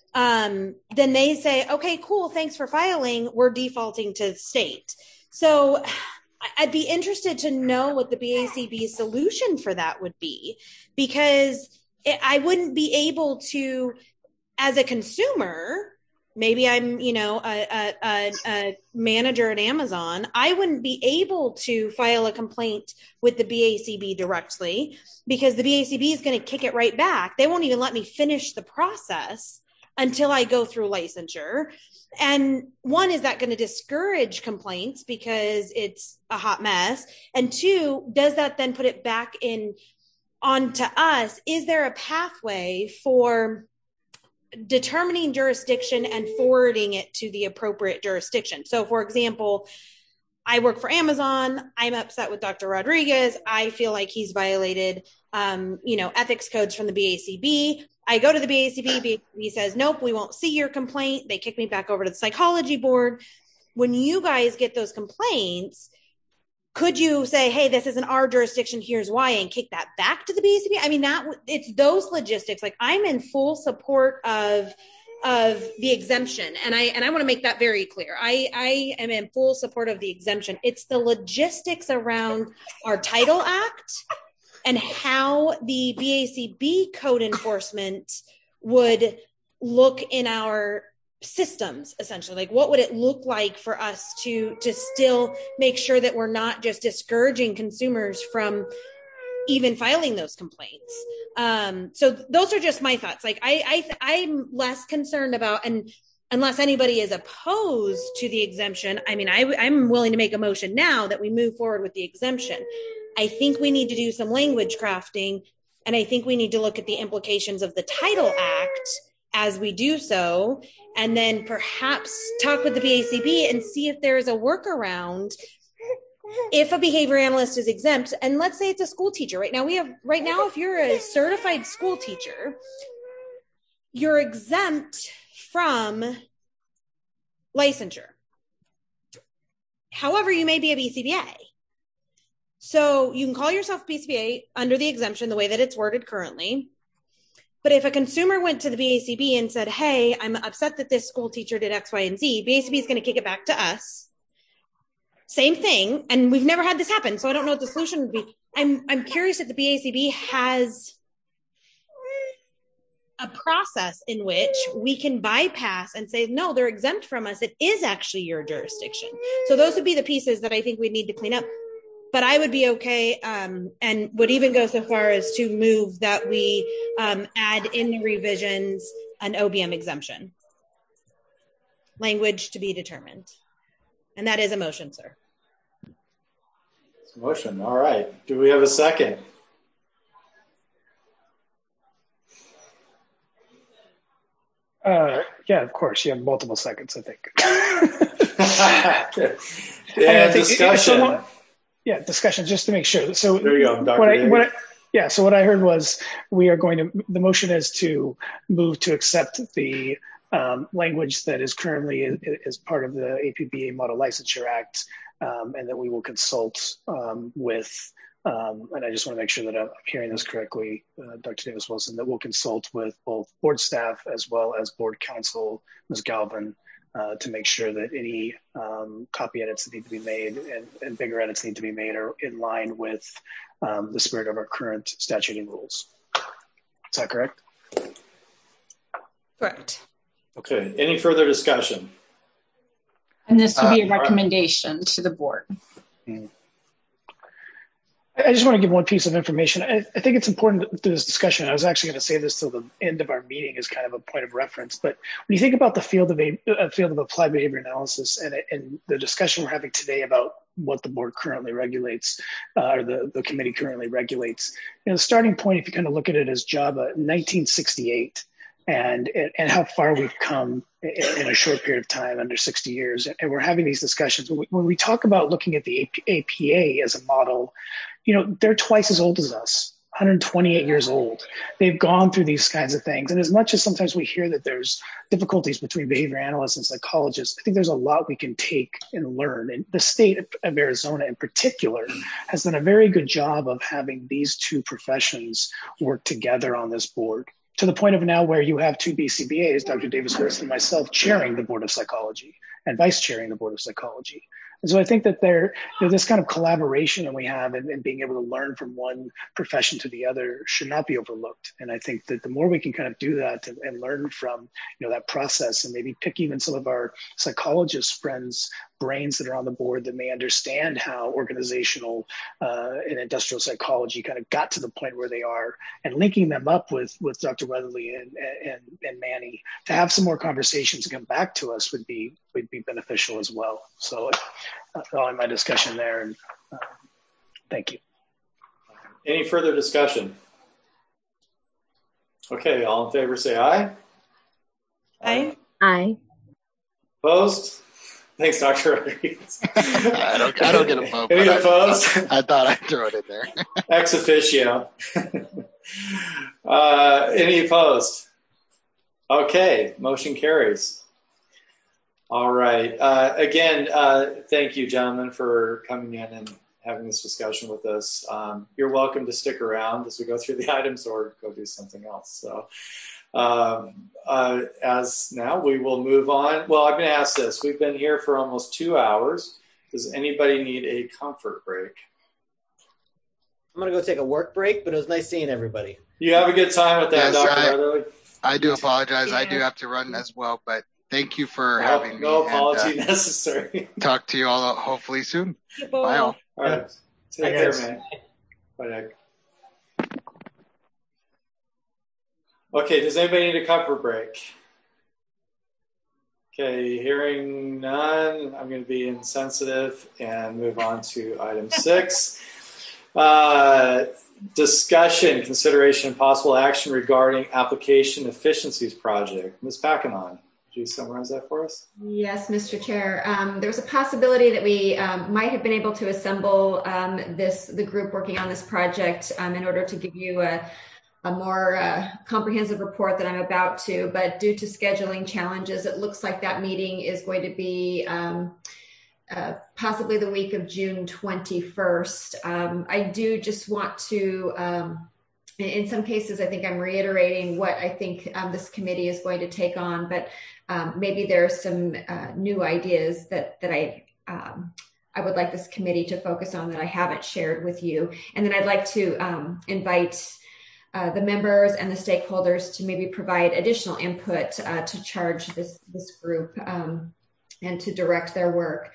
Um, then they say, okay, cool. Thanks for filing. We're defaulting to the state. So I'd be interested to know what the B A C B solution for that would be, because it, I wouldn't be able to, as a consumer, maybe I'm, you know, a, a, a manager at Amazon, I wouldn't be able to file a complaint with the B A C B directly because the B A C B is going to kick it right back. They won't even let me finish the process until I go through licensure. And one, is that going to discourage complaints because it's a hot mess? And two, does that then put it back in onto us? Is there a pathway for determining jurisdiction and forwarding it to the appropriate jurisdiction? So for example, I work for Amazon. I'm upset with Doctor Rodriguez. I feel like he's violated, um, you know, ethics codes from the B A C B. I go to the B A C B, B A C B says, nope, we won't see your complaint. They kick me back over to the psychology board. When you guys get those complaints, could you say, hey, this isn't our jurisdiction, here's why, and kick that back to the B A C B? I mean, that it's those logistics. Like, I'm in full support of, of the exemption. And I, and I want to make that very clear. I, I am in full support of the exemption. It's the logistics around our Title Act and how the B A C B code enforcement would look in our systems, essentially. Like, what would it look like for us to, to still make sure that we're not just discouraging consumers from even filing those complaints? Um, so those are just my thoughts. Like, I, I, I'm less concerned about, and unless anybody is opposed to the exemption, I mean, I, I'm willing to make a motion now that we move forward with the exemption. I think we need to do some language crafting And I think we need to look at the implications of the Title Act as we do so, and then perhaps talk with the B A C B and see if there is a workaround if a behavior analyst is exempt. And let's say it's a school teacher. Right now we have, right now, if you're a certified school teacher, you're exempt from licensure. However, you may be a B C B A. So you can call yourself B C B A under the exemption, the way that it's worded currently. But if a consumer went to the B A C B and said, hey, I'm upset that this school teacher did X, Y, and Z, B A C B is going to kick it back to us. Same thing. And we've never had this happen. So I don't know what the solution would be. I'm, I'm curious if the B A C B has a process in which we can bypass and say, no, they're exempt from us. It is actually your jurisdiction. So those would be the pieces that I think we need to clean up. But I would be okay um, and would even go so far as to move that we um, add in the revisions an O B M exemption. Language to be determined. And that is a motion, sir. It's a motion. All right. Do we have a second? Uh, yeah, of course. You have multiple seconds, I think. yeah, I think discussion. It, it, Yeah, discussion, just to make sure. So there you go, Doctor What I, what I, David. yeah, so what I heard was we are going to, the motion is to move to accept the um, language that is currently as part of the A P B A Model Licensure Act, um, and that we will consult um, with, um, and I just want to make sure that I'm hearing this correctly, uh, Doctor Davis Wilson, that we'll consult with both board staff as well as board counsel, Miz Galvin, Uh, to make sure that any um, copy edits that need to be made and, and bigger edits need to be made are in line with um, the spirit of our current statute rules. Is that correct? Correct. Okay. Any further discussion? And this would be a Uh, recommendation to the board. Mm-hmm. I just want to give one piece of information. I, I think it's important to this discussion. I was actually going to say this till the end of our meeting as kind of a point of reference. But when you think about the field of a uh, field of applied behavior analysis and, and the discussion we're having today about what the board currently regulates, uh, or the, the committee currently regulates, you know, the starting point, if you kind of look at it as JABA, nineteen sixty-eight, and and how far we've come in a short period of time, under sixty years. And we're having these discussions. When we talk about looking at the A P A as a model, you know, they're twice as old as us, one hundred twenty-eight years old. They've gone through these kinds of things. And as much as sometimes we hear that there's difficulties between behavior analysts and psychologists, I think there's a lot we can take and learn. And the state of Arizona in particular has done a very good job of having these two professions work together on this board, to the point of now where you have two B C B As, Doctor Davis Wilson and myself, chairing the Board of Psychology and vice chairing the Board of Psychology. And so I think that there, you know, this kind of collaboration that we have and, and being able to learn from one profession to the other should not be overlooked. And I think that the more we can kind of do that and, and learn from, you know, that process, and maybe pick even some of our psychologist friends' brains that are on the board that may understand how organizational uh, and industrial psychology kind of got to the point where they are, and linking them up with, with Doctor Weatherly and, and, and Manny to have some more conversations and come back to us would be, would be beneficial as well. So uh, all in my discussion there, and uh, thank you. Any further discussion? Okay, all in favor say aye. Aye. Aye. Opposed? Thanks, Doctor Rodriguez. I don't, I don't get a vote. Any but opposed? I, I thought I'd throw it in there. Ex officio. uh, any opposed? Okay, motion carries. All right. Uh, again, uh, thank you, gentlemen, for coming in and having this discussion with us. Um, you're welcome to stick around as we go through the items or go do something else. So um, uh, as now we will move on. Well, I'm going to ask this. We've been here for almost two hours. Does anybody need a comfort break? I'm going to go take a work break, but it was nice seeing everybody. You have a good time with that, Yes, Doctor I, Weatherly? I do apologize. Yeah. I do have to run as well, but thank you for No, having no me. apology and, uh, necessary. talk to you all hopefully soon. Bye all. All right. Take Bye, care, guys. man. Bye, Nick. Okay, does anybody need a comfort break? Okay, hearing none, I'm going to be insensitive and move on to item six. Uh, discussion, consideration, and possible action regarding application efficiencies project. Miz Packanon, could you summarize that for us? Yes, Mister Chair. Um, there's a possibility that we um, might have been able to assemble um, this the group working on this project um, in order to give you a, a more uh, comprehensive report that I'm about to, but due to scheduling challenges, it looks like that meeting is going to be um, uh, possibly the week of June twenty-first. Um, I do just want to, um, in some cases, I think I'm reiterating what I think um, this committee is going to take on, but um, maybe there are some uh, new ideas that, that I um, I would like this committee to focus on that I haven't shared with you. And then I'd like to um, invite uh, the members and the stakeholders to maybe provide additional input uh, to charge this, this group um, and to direct their work.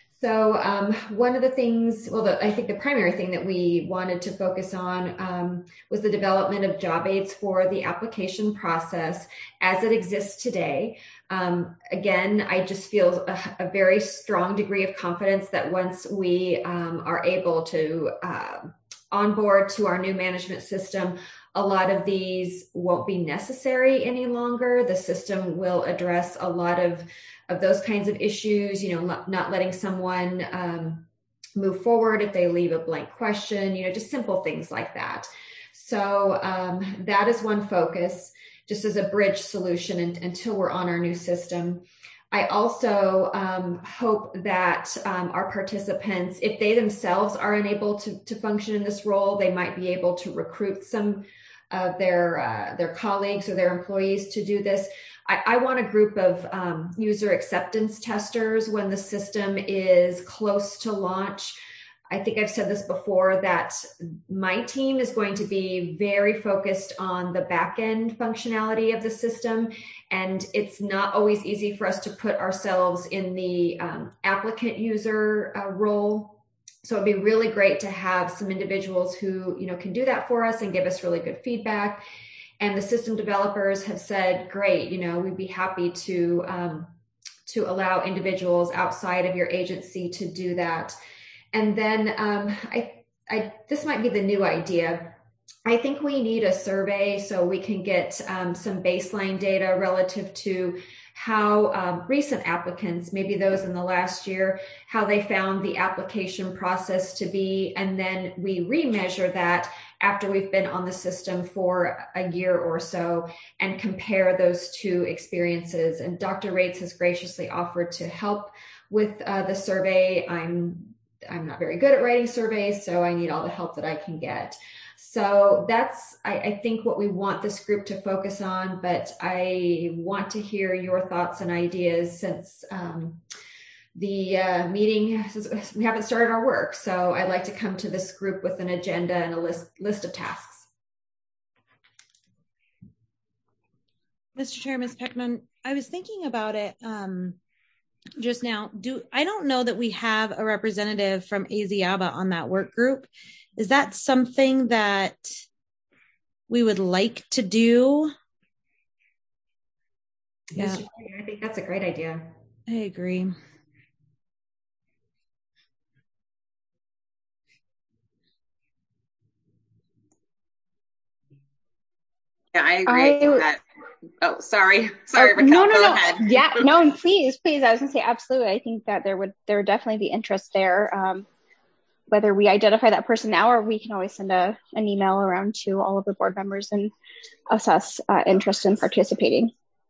So um, one of the things, well, the, I think the primary thing that we wanted to focus on um, was the development of job aids for the application process as it exists today. Um, again, I just feel a, a very strong degree of confidence that once we um, are able to uh, onboard to our new management system, a lot of these won't be necessary any longer. The system will address a lot of of those kinds of issues, you know, not, not letting someone um, move forward if they leave a blank question, you know, just simple things like that. So um, that is one focus, just as a bridge solution in, until we're on our new system. I also um, hope that um, our participants, if they themselves are unable to, to function in this role, they might be able to recruit some of their, uh, their colleagues or their employees to do this. I, I want a group of um, user acceptance testers when the system is close to launch. I think I've said this before, that my team is going to be very focused on the back-end functionality of the system. And it's not always easy for us to put ourselves in the um, applicant user uh, role. So it'd be really great to have some individuals who, you know, can do that for us and give us really good feedback. And the system developers have said, great, you know, we'd be happy to, um, to allow individuals outside of your agency to do that. And then um, I, I, this might be the new idea. I think we need a survey so we can get um, some baseline data relative to how um, recent applicants, maybe those in the last year, how they found the application process to be, and then we remeasure that after we've been on the system for a year or so and compare those two experiences. And Doctor Rates has graciously offered to help with uh, the survey. I'm I'm not very good at writing surveys, so I need all the help that I can get. So that's, I, I think, what we want this group to focus on, but I want to hear your thoughts and ideas since um, the uh, meeting, we haven't started our work. So I'd like to come to this group with an agenda and a list, list of tasks. Mister Chair, Miz Peckman, I was thinking about it um, just now. Do I don't know that we have a representative from ASIABA on that work group. Is that something that we would like to do? Yeah, I think that's a great idea. I agree. Yeah, I agree I, with that. Oh, sorry. Sorry, oh, Raquel, no, no, go no. ahead. Yeah, no, please, please. I was gonna say absolutely. I think that there would there would definitely be interest there. Um, whether we identify that person now or we can always send a an email around to all of the board members and assess uh, interest in participating.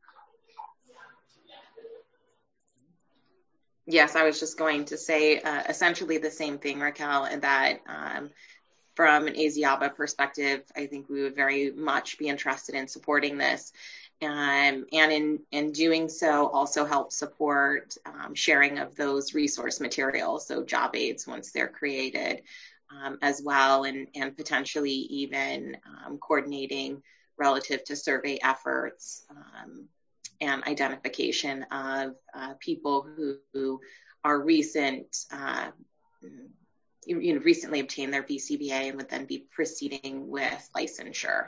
Yes, I was just going to say uh, essentially the same thing, Raquel, and that um, from an ASIABA perspective, I think we would very much be interested in supporting this. Um, and in, in doing so, also help support um, sharing of those resource materials, so job aids once they're created um, as well, and, and potentially even um, coordinating relative to survey efforts um, and identification of uh, people who, who are recent, uh, you know, recently obtained their B C B A and would then be proceeding with licensure.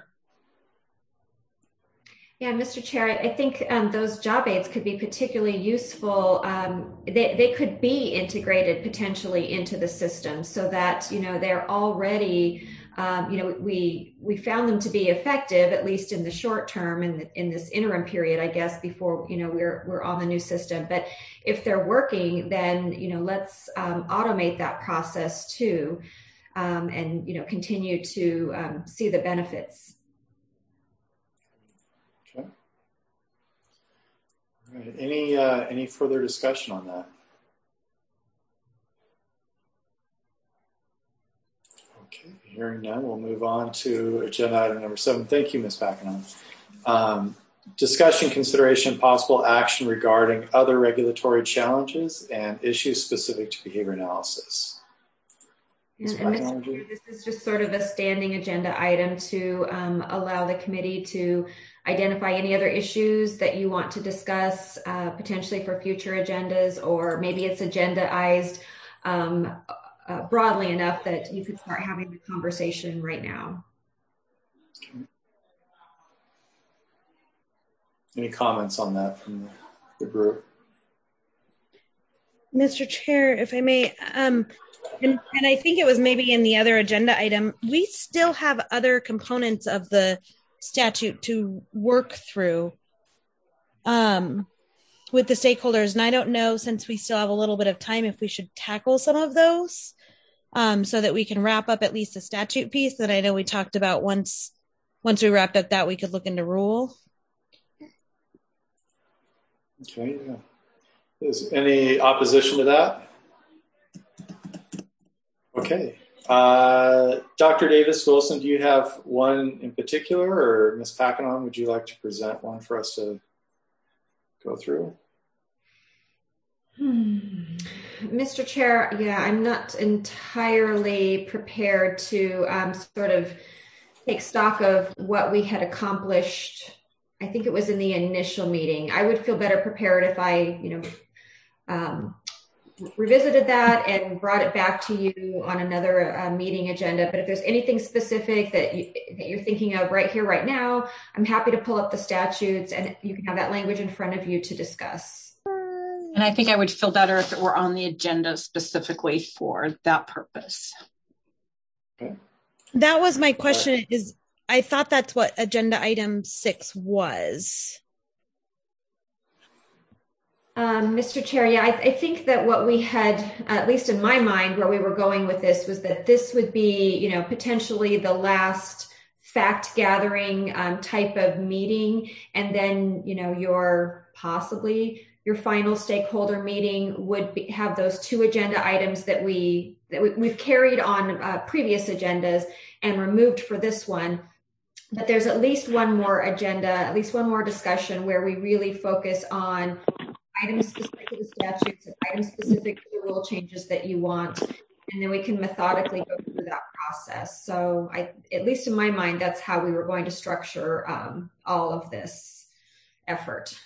Yeah, Mister Chair, I think um, those job aids could be particularly useful. Um, they, they could be integrated potentially into the system so that, you know, they're already Um, you know, we we found them to be effective, at least in the short term, and in, in this interim period, I guess, before you know we're we're on the new system. But if they're working, then you know let's um, automate that process too, um, and you know continue to um, see the benefits. Okay. All right. Any uh, any further discussion on that? Okay, hearing none, we'll move on to agenda item number seven. Thank you, Miz Packanon. Um, discussion, consideration, possible action regarding other regulatory challenges and issues specific to behavior analysis. And, and Mister Chair, this is just sort of a standing agenda item to um, allow the committee to identify any other issues that you want to discuss uh, potentially for future agendas, or maybe it's agendaized um, Uh, broadly enough that you could start having the conversation right now. Okay. Any comments on that from the group? Mister Chair, if I may, um, and, and I think it was maybe in the other agenda item, we still have other components of the statute to work through um, with the stakeholders. And I don't know, since we still have a little bit of time, if we should tackle some of those. Um, so that we can wrap up at least the statute piece that I know we talked about. Once once we wrapped up that, we could look into rule. Okay, yeah. Is any opposition to that? Okay. Uh, Doctor Davis Wilson, do you have one in particular, or Miz Packanon, would you like to present one for us to go through? Hmm. Mister Chair, yeah, I'm not entirely prepared to um, sort of take stock of what we had accomplished. I think it was in the initial meeting. I would feel better prepared if I, you know, um, revisited that and brought it back to you on another uh, meeting agenda. But if there's anything specific that, you, that you're thinking of right here, right now, I'm happy to pull up the statutes and you can have that language in front of you to discuss. And I think I would feel better if it were on the agenda specifically for that purpose. Okay. That was my question. Is I thought that's what agenda item six was. Um, Mister Chair, yeah, I, I think that what we had, at least in my mind, where we were going with this was that this would be, you know, potentially the last fact gathering um, type of meeting, and then, you know, your possibly your final stakeholder meeting would be, have those two agenda items that we that we, we've carried on uh, previous agendas and removed for this one. But there's at least one more agenda, at least one more discussion where we really focus on items specific to the statutes and items specific to the rule changes that you want. And then we can methodically go through that process. So I, at least in my mind, that's how we were going to structure um, all of this effort.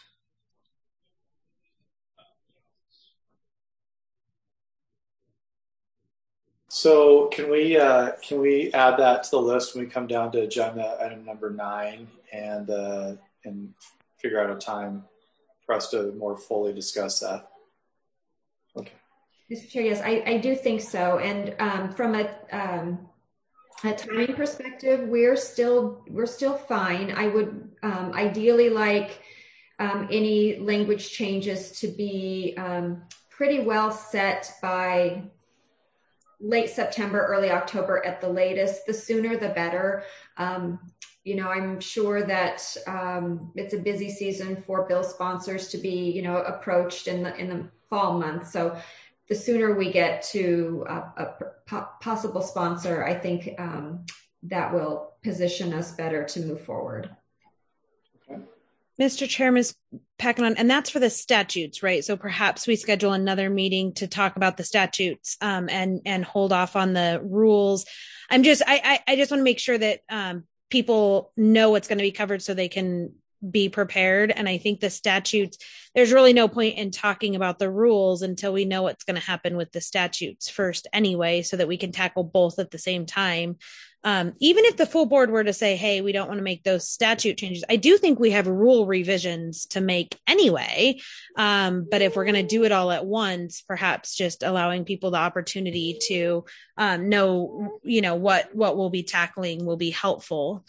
So can we uh, can we add that to the list when we come down to agenda item number nine and uh, and figure out a time for us to more fully discuss that? Okay. Mister Chair, yes, I, I do think so. And um, from a, um, a timing perspective, we're still we're still fine. I would um, ideally like um, any language changes to be um, pretty well set by late September, early October at the latest. The sooner the better. Um, you know, I'm sure that um, it's a busy season for bill sponsors to be, you know, approached in the in the fall months. So the sooner we get to a, a possible sponsor, I think um, that will position us better to move forward. Okay. Mister Chair, Miz Packanon, and that's for the statutes, right? So perhaps we schedule another meeting to talk about the statutes um, and and hold off on the rules. I'm just, I I, I just want to make sure that um, people know what's going to be covered so they can be prepared. And I think the statutes, there's really no point in talking about the rules until we know what's going to happen with the statutes first anyway, so that we can tackle both at the same time. Um, even if the full board were to say, hey, we don't want to make those statute changes, I do think we have rule revisions to make anyway. Um, but if we're going to do it all at once, perhaps just allowing people the opportunity to um, know, you know, what, what we'll be tackling will be helpful.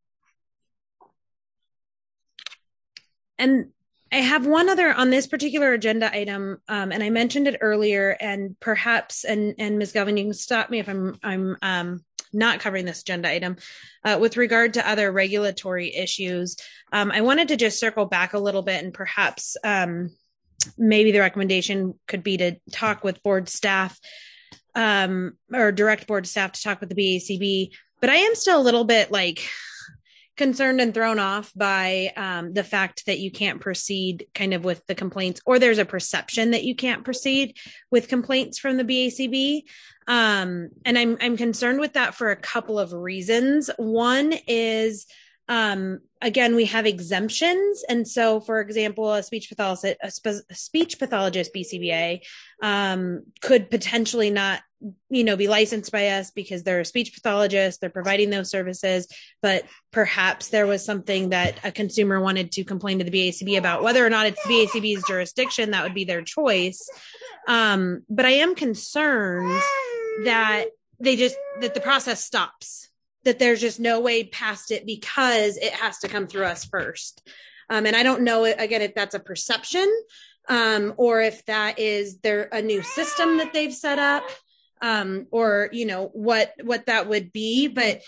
And I have one other on this particular agenda item, um, and I mentioned it earlier, and perhaps, and, and Miz Galvin, you can stop me if I'm, I'm um, not covering this agenda item. Uh, with regard to other regulatory issues, um, I wanted to just circle back a little bit, and perhaps um, maybe the recommendation could be to talk with board staff um, or direct board staff to talk with the B A C B. But I am still a little bit like concerned and thrown off by um, the fact that you can't proceed kind of with the complaints, or there's a perception that you can't proceed with complaints from the B A C B. Um, and I'm, I'm concerned with that for a couple of reasons. One is, um, again, we have exemptions. And so, for example, a speech pathologist, a, spe- a speech pathologist B C B A um, could potentially not, you know, be licensed by us because they're a speech pathologist, they're providing those services, but perhaps there was something that a consumer wanted to complain to the B A C B about. Whether or not it's the B A C B's jurisdiction, that would be their choice. Um, but I am concerned that they just, that the process stops, that there's just no way past it because it has to come through us first. Um, and I don't know, again, if that's a perception um, or if that is there a new system that they've set up. Um, or, you know, what, what that would be, but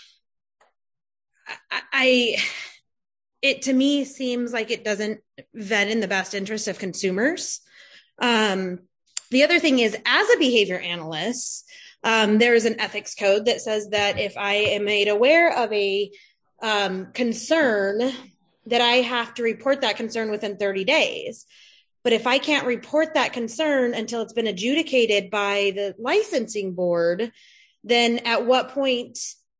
I, I, it to me seems like it doesn't vet in the best interest of consumers. Um, the other thing is, as a behavior analyst, um, there is an ethics code that says that if I am made aware of a, um, concern, that I have to report that concern within thirty days. But if I can't report that concern until it's been adjudicated by the licensing board, then at what point,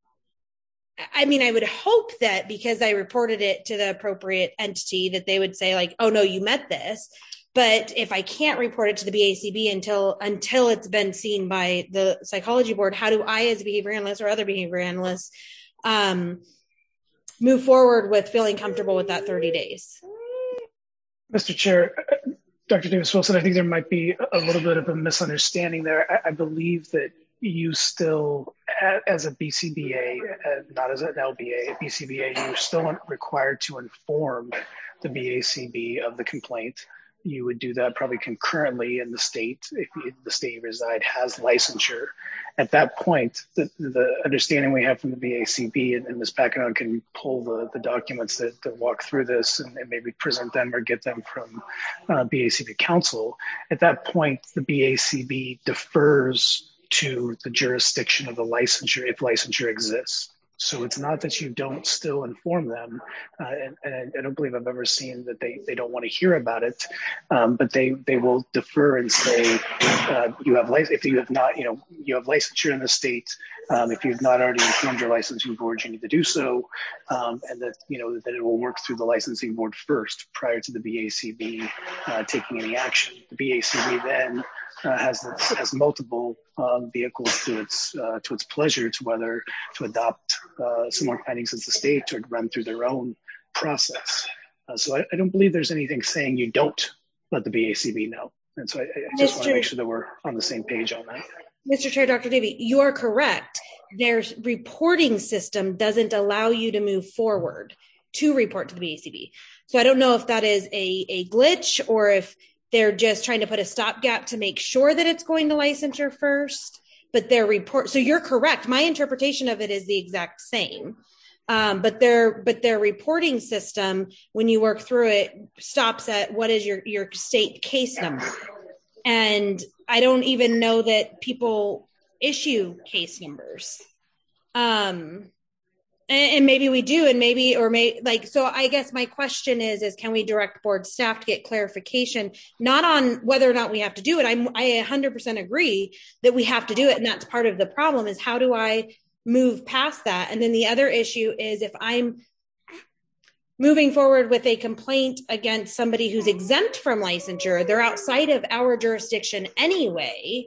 I mean, I would hope that because I reported it to the appropriate entity that they would say like, oh no, you met this. But if I can't report it to the B A C B until, until it's been seen by the psychology board, how do I as a behavior analyst or other behavior analysts um, move forward with feeling comfortable with that thirty days? Mister Chair, Doctor Davis Wilson, I think there might be a little bit of a misunderstanding there. I, I believe that you still, as a B C B A, not as an L B A, a B C B A, you're still required to inform the B A C B of the complaint. You would do that probably concurrently in the state, if you, the state you reside has licensure. At that point, the, the understanding we have from the B A C B, and, and Miz Pacquiao can pull the, the documents that, that walk through this and, and maybe present them or get them from uh, B A C B counsel. At that point, the B A C B defers to the jurisdiction of the licensure if licensure exists. So it's not that you don't still inform them, uh, and, and I don't believe I've ever seen that they, they don't want to hear about it, um, but they, they will defer and say, uh, you have lic- if you have not, you know, you have licensure in the state. Um, if you've not already informed your licensing board, you need to do so, um, and that you know that it will work through the licensing board first prior to the B A C B uh, taking any action. The B A C B then uh, has has multiple um, vehicles to its uh, to its pleasure to whether to adopt uh, similar findings as the state or run through their own process. Uh, so I, I don't believe there's anything saying you don't let the B A C B know. And so I, I just want to make sure that we're on the same page on that. Mister Chair, Doctor Davey, you are correct. Their reporting system doesn't allow you to move forward to report to the B A C B. So I don't know if that is a, a glitch or if they're just trying to put a stopgap to make sure that it's going to licensure first, but their report. So you're correct. My interpretation of it is the exact same. Um, but their but their reporting system, when you work through it, stops at what is your, your state case number. And I don't even know that people issue case numbers. Um, and, and maybe we do, and maybe, or may like, so I guess my question is, is can we direct board staff to get clarification, not on whether or not we have to do it. I'm, I one hundred percent agree that we have to do it. And that's part of the problem is how do I move past that? And then the other issue is if I'm moving forward with a complaint against somebody who's exempt from licensure, they're outside of our jurisdiction anyway,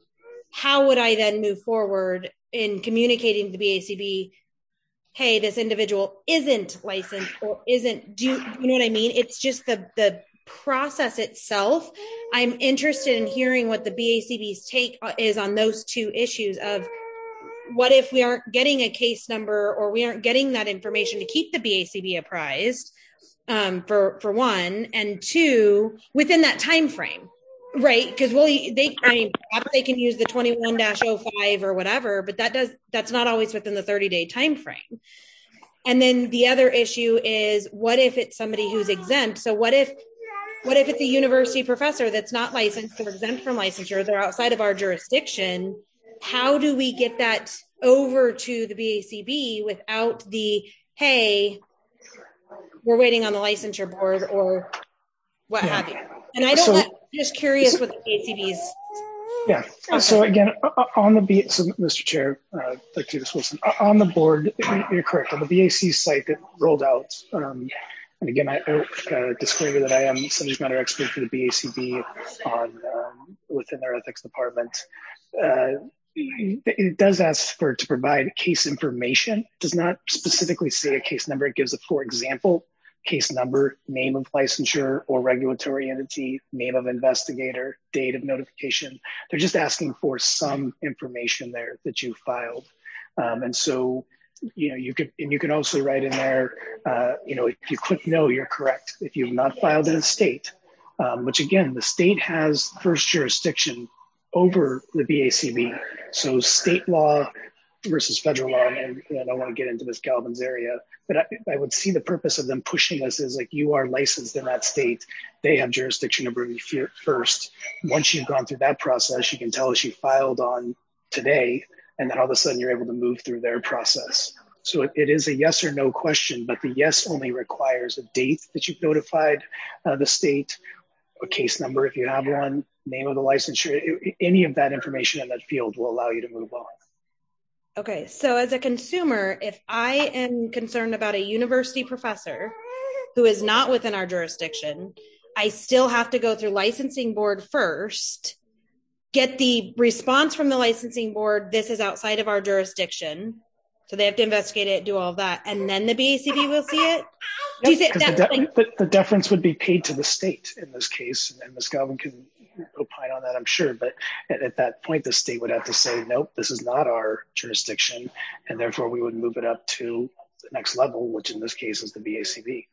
how would I then move forward in communicating to the B A C B, hey, this individual isn't licensed or isn't, do you, you know what I mean? It's just the, the process itself. I'm interested in hearing what the B A C B's take is on those two issues of what if we aren't getting a case number or we aren't getting that information to keep the B A C B apprised, um, for, for one, and two, within that time frame. Right, because well, they, I mean, perhaps they can use the twenty-one dash oh five or whatever, but that does that's not always within the thirty day time frame. And then the other issue is, what if it's somebody who's exempt? So what if what if it's a university professor that's not licensed or exempt from licensure? They're outside of our jurisdiction. How do we get that over to the B A C B without the, hey, we're waiting on the licensure board or what yeah. have you? And I don't. So, let, just curious what the B A C B's. Yeah. Okay. So again, on the B, so Mister Chair, uh, Doctor Davis Wilson, on the board, you're correct. On the B A C site that rolled out, um, and again, I uh, disclaimer that I am subject matter expert for the B A C B on um, within their ethics department. Uh, it does ask for to provide case information. It does not specifically say a case number. It gives a, for example, case number, name of licensure or regulatory entity, name of investigator, date of notification. They're just asking for some information there that you filed. Um, and so, you know, you could, and you can also write in there, uh, you know, if you click no, you're correct. If you've not filed in a state, um, which again, the state has first jurisdiction over the B A C B. So state law versus federal law, and, and I don't want to get into Miz Galvin's area, but I, I would see the purpose of them pushing us is like, you are licensed in that state. They have jurisdiction over you first. Once you've gone through that process, you can tell us you filed on today, and then all of a sudden you're able to move through their process. So it, it is a yes or no question, but the yes only requires a date that you've notified uh, the state, a case number if you have one, name of the licensure. It, any of that information in that field will allow you to move on. Okay, so as a consumer, if I am concerned about a university professor who is not within our jurisdiction, I still have to go through licensing board first, get the response from the licensing board, this is outside of our jurisdiction. So they have to investigate it, do all of that, and then the B A C B will see it? Do you Yep, say because that, the, de- like, the, the deference would be paid to the state in this case, and Miz Galvin can opine on that, I'm sure, but at, at that point, the state would have to say, nope, this is not our jurisdiction, and therefore we would move it up to the next level, which in this case is the B A C B.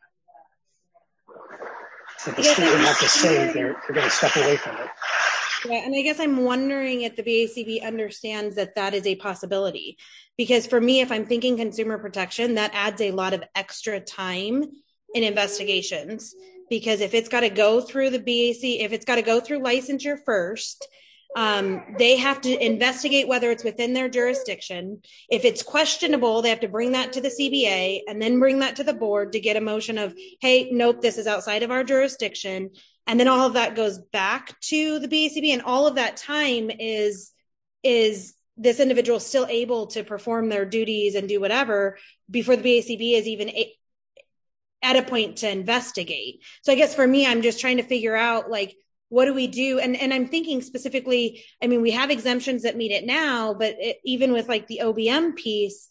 But the state would have to say they're, they're going to step away from it. Yeah, and I guess I'm wondering if the B A C B understands that that is a possibility. Because for me, if I'm thinking consumer protection, that adds a lot of extra time in investigations. Because if it's got to go through the B A C, if it's got to go through licensure first, um, they have to investigate whether it's within their jurisdiction. If it's questionable, they have to bring that to the C B A and then bring that to the board to get a motion of, hey, nope, this is outside of our jurisdiction. And then all of that goes back to the B A C B, and all of that time is is this individual still able to perform their duties and do whatever before the B A C B is even a, at a point to investigate. So I guess for me, I'm just trying to figure out, like, what do we do? And and I'm thinking specifically, I mean, we have exemptions that meet it now, but it, even with like the O B M piece,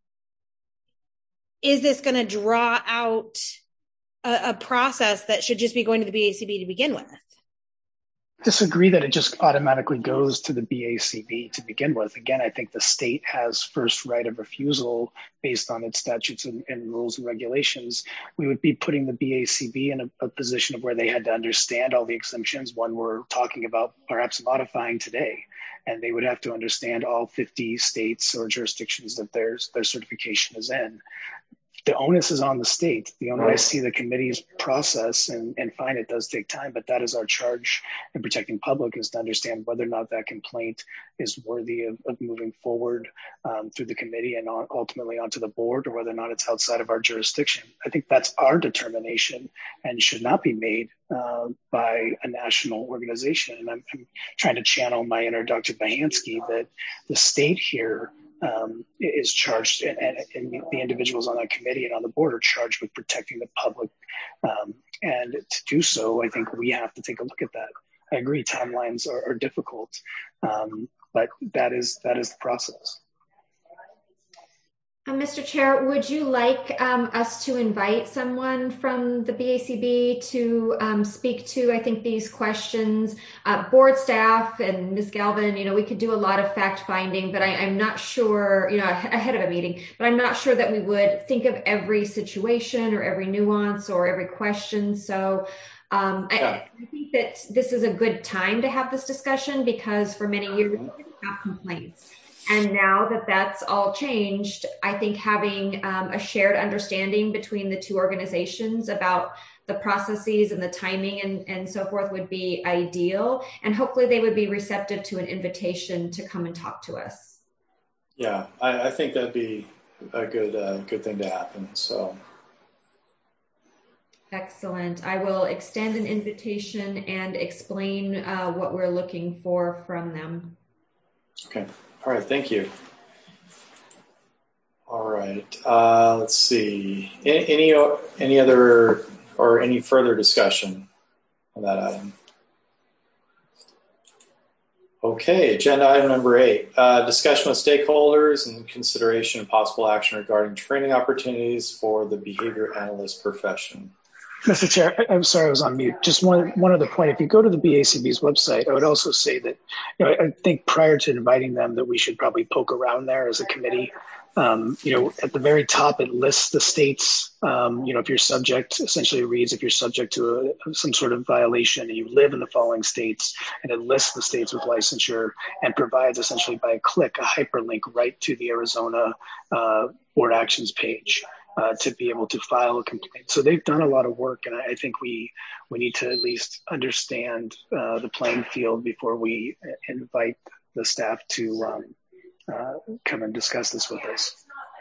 is this going to draw out a, a process that should just be going to the B A C B to begin with? Disagree that it just automatically goes to the B A C B to begin with. Again, I think the state has first right of refusal based on its statutes and, and rules and regulations. We would be putting the B A C B in a, a position of where they had to understand all the exemptions, one we're talking about perhaps modifying today. And they would have to understand all fifty states or jurisdictions that their, their certification is in. The onus is on the state. The only way I see the committee's process, and, and fine, it does take time, but that is our charge in protecting public, is to understand whether or not that complaint is worthy of, of moving forward um, through the committee and on, ultimately onto the board, or whether or not it's outside of our jurisdiction. I think that's our determination and should not be made uh, by a national organization. And I'm, I'm trying to channel my inner Doctor Bahansky that the state here um, is charged, and, and, and the individuals on that committee and on the board are charged with protecting the public. Um, and to do so, I think we have to take a look at that. I agree, timelines are, are difficult, um, but that is that is the process. Uh, Mister Chair, would you like um, us to invite someone from the B A C B to um, speak to, I think, these questions? Uh, board staff and Miz Galvin, you know, we could do a lot of fact finding, but I, I'm not sure, you know, ahead of a meeting, but I'm not sure that we would think of every situation or every nuance or every question. So um, yeah. I, I think that this is a good time to have this discussion because for many years we didn't have complaints. And now that that's all changed, I think having um, a shared understanding between the two organizations about the processes and the timing and, and so forth would be ideal. And hopefully they would be receptive to an invitation to come and talk to us. Yeah, I, I think that'd be a good, uh, good thing to happen. So. Excellent. I will extend an invitation and explain uh, what we're looking for from them. Okay. All right, thank you. All right, uh, let's see. Any, any any other or any further discussion on that item? Okay, agenda item number eight, uh, discussion with stakeholders and consideration of possible action regarding training opportunities for the behavior analyst profession. Mister Chair, I'm sorry I was on mute. Just one one other point. If you go to the B A C B's website, I would also say that, you know, I think prior to inviting them that we should probably poke around there as a committee. Um, you know, at the very top, it lists the states. Um, you know, if you're subject, essentially it reads if you're subject to a, some sort of violation and you live in the following states, and it lists the states with licensure and provides essentially by a click a hyperlink right to the Arizona uh, board actions page. Uh, to be able to file a complaint. So they've done a lot of work, and I think we we need to at least understand uh, the playing field before we invite the staff to um, uh, come and discuss this with us.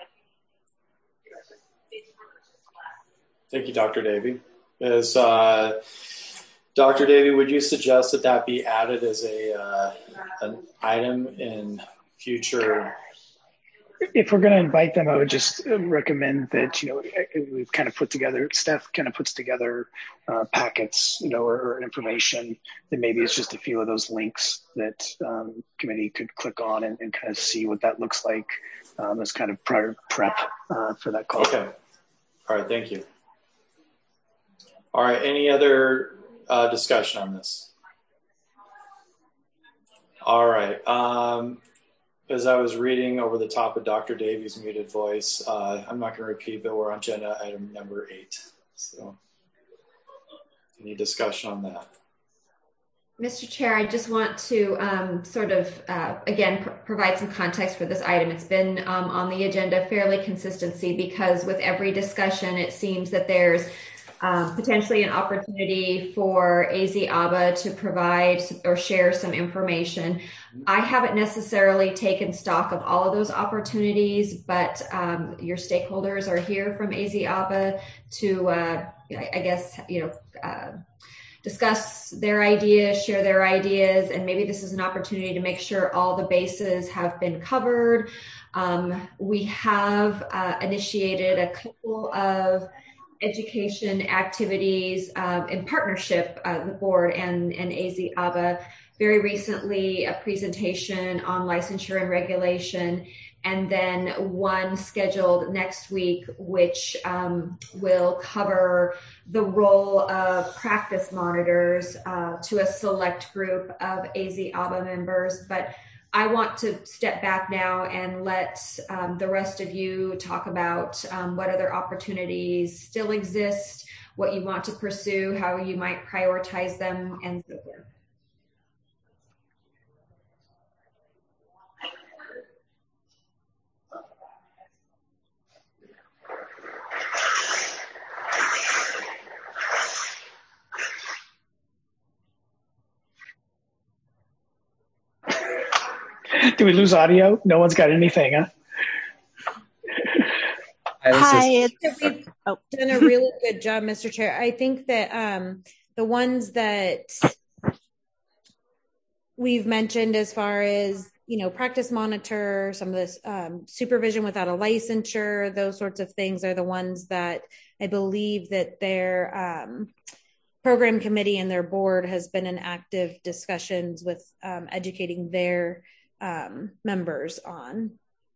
Thank you, Doctor Davey. As uh, Doctor Davey, would you suggest that that be added as a uh, an item in future? If we're going to invite them, I would just recommend that, you know, we've kind of put together, staff kind of puts together uh, packets, you know, or, or information that maybe it's just a few of those links that um, committee could click on and, and kind of see what that looks like um, as kind of prior prep uh, for that call. Okay. All right. Thank you. All right. Any other uh, discussion on this? All right. Um, As I was reading over the top of Doctor Davey's muted voice, uh, I'm not going to repeat, but we're on agenda item number eight. So any discussion on that? Mister Chair, I just want to um, sort of, uh, again, pr provide some context for this item. It's been um, on the agenda fairly consistency because with every discussion, it seems that there's Um, potentially an opportunity for A Z A B A to provide or share some information. I haven't necessarily taken stock of all of those opportunities, but um, your stakeholders are here from A Z A B A to, uh, I guess, you know, uh, discuss their ideas, share their ideas, and maybe this is an opportunity to make sure all the bases have been covered. Um, we have uh, initiated a couple of education activities um, in partnership, uh, the board and, and A Z A B A. Very recently, a presentation on licensure and regulation, and then one scheduled next week, which um, will cover the role of practice monitors uh, to a select group of A Z A B A members. But I want to step back now and let um, the rest of you talk about um, what other opportunities still exist, what you want to pursue, how you might prioritize them, and so forth. Did we lose audio? No one's got anything, huh? Hi, it's, we've oh. done a really good job, Mister Chair. I think that um, the ones that we've mentioned as far as you know, practice monitor, some of this um, supervision without a licensure, those sorts of things are the ones that I believe that their um, program committee and their board has been in active discussions with um, educating their um, members on.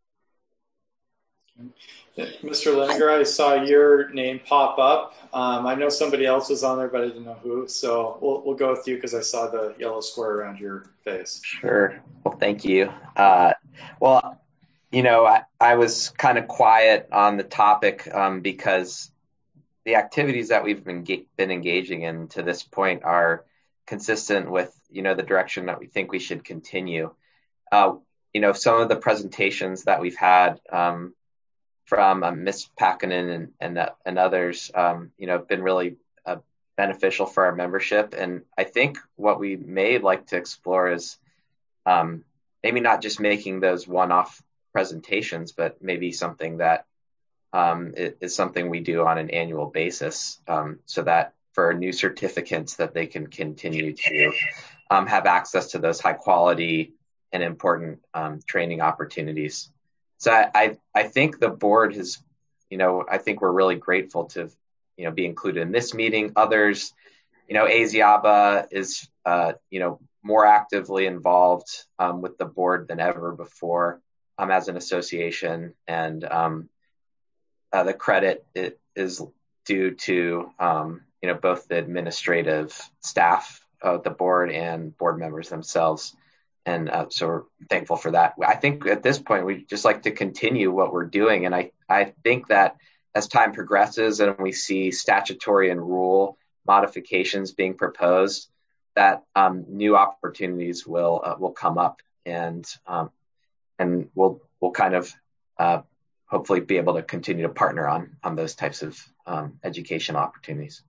Mister Liniger, I saw your name pop up. Um, I know somebody else was on there, but I didn't know who. So we'll we'll go with you because I saw the yellow square around your face. Sure. Well, thank you. Uh, well, you know, I, I was kind of quiet on the topic um, because the activities that we've been been engaging in to this point are consistent with, you know, the direction that we think we should continue. Uh, you know, some of the presentations that we've had um, from uh, Miz Pakkanen and and, uh, and others, um, you know, have been really uh, beneficial for our membership. And I think what we may like to explore is um, maybe not just making those one-off presentations, but maybe something that um, is something we do on an annual basis, um, so that for new certificates that they can continue to um, have access to those high quality and important um, training opportunities. So I, I, I think the board has, you know, I think we're really grateful to, you know, be included in this meeting. Others, you know, A Z I A B A is, uh, you know, more actively involved um, with the board than ever before um, as an association. And um, uh, the credit it is due to, um, you know, both the administrative staff of the board and board members themselves. And uh, so we're thankful for that. I think at this point, we just like to continue what we're doing. And I, I think that as time progresses and we see statutory and rule modifications being proposed, that um, new opportunities will uh, will come up, and um, and we'll we'll kind of uh, hopefully be able to continue to partner on on those types of um, educational opportunities.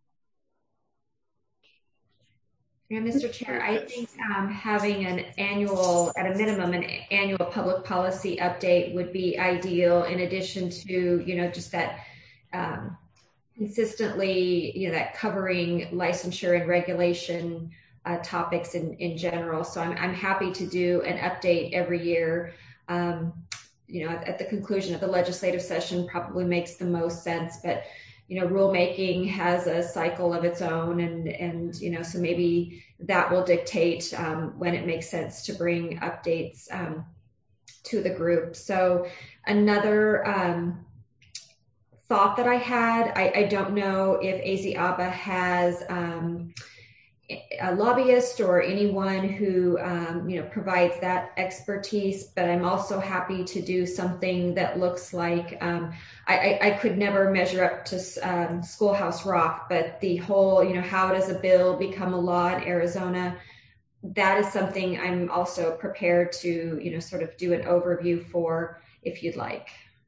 Yeah, Mister Chair, I think um, having an annual, at a minimum, an annual public policy update would be ideal. In addition to, you know, just that um, consistently, you know, that covering licensure and regulation uh, topics in, in general. So I'm, I'm happy to do an update every year. Um, you know, at, at the conclusion of the legislative session probably makes the most sense, but you know, rulemaking has a cycle of its own, and, and you know, so maybe that will dictate um, when it makes sense to bring updates um, to the group. So another um, thought that I had, I, I don't know if A Z I A B A has um, a lobbyist or anyone who, um, you know, provides that expertise, but I'm also happy to do something that looks like, um, I, I, I could never measure up to um, Schoolhouse Rock, but the whole, you know, how does a bill become a law in Arizona? That is something I'm also prepared to, you know, sort of do an overview for if you'd like.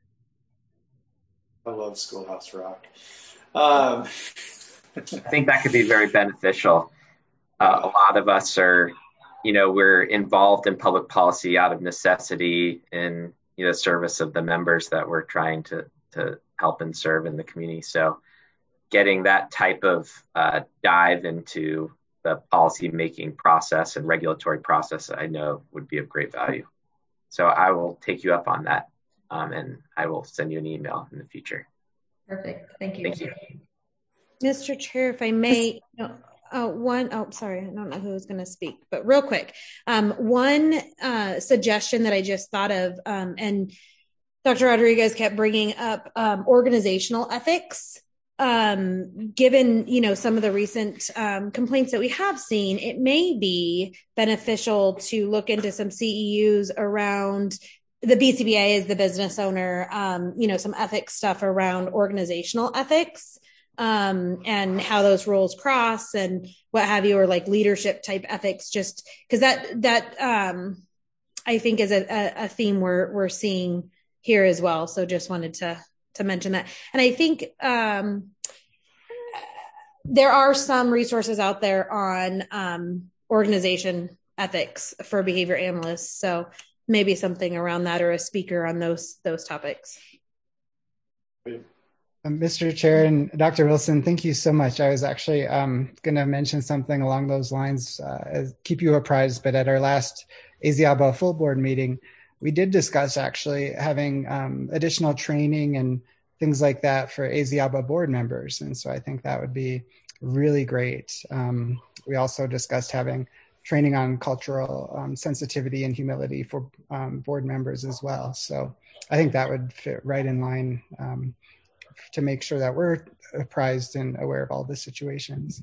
I love Schoolhouse Rock. Um. I think that could be very beneficial. Uh, a lot of us are, you know, we're involved in public policy out of necessity in, you know, service of the members that we're trying to to help and serve in the community. So getting that type of uh, dive into the policy making process and regulatory process, I know would be of great value. So I will take you up on that, um, and I will send you an email in the future. Perfect. Thank you. Thank you. Mister Chair, if I may, no, uh, one, oh, sorry, I don't know who was going to speak, but real quick, um, one uh, suggestion that I just thought of, um, and Doctor Rodriguez kept bringing up um, organizational ethics. Um, given, you know, some of the recent um, complaints that we have seen, it may be beneficial to look into some C E Us around the B C B A as the business owner, um, you know, some ethics stuff around organizational ethics. Um, and how those roles cross and what have you, or like leadership type ethics, just because that, that, um, I think is a, a theme we're, we're seeing here as well. So just wanted to, to mention that. And I think, um, there are some resources out there on, um, organization ethics for behavior analysts. So maybe something around that, or a speaker on those, those topics. Mister Chair and Doctor Wilson, thank you so much. I was actually um, going to mention something along those lines, uh, as, keep you apprised, but at our last ASIABA full board meeting, we did discuss actually having um, additional training and things like that for ASIABA board members. And so I think that would be really great. Um, we also discussed having training on cultural um, sensitivity and humility for um, board members as well. So I think that would fit right in line um, to make sure that we're apprised and aware of all the situations.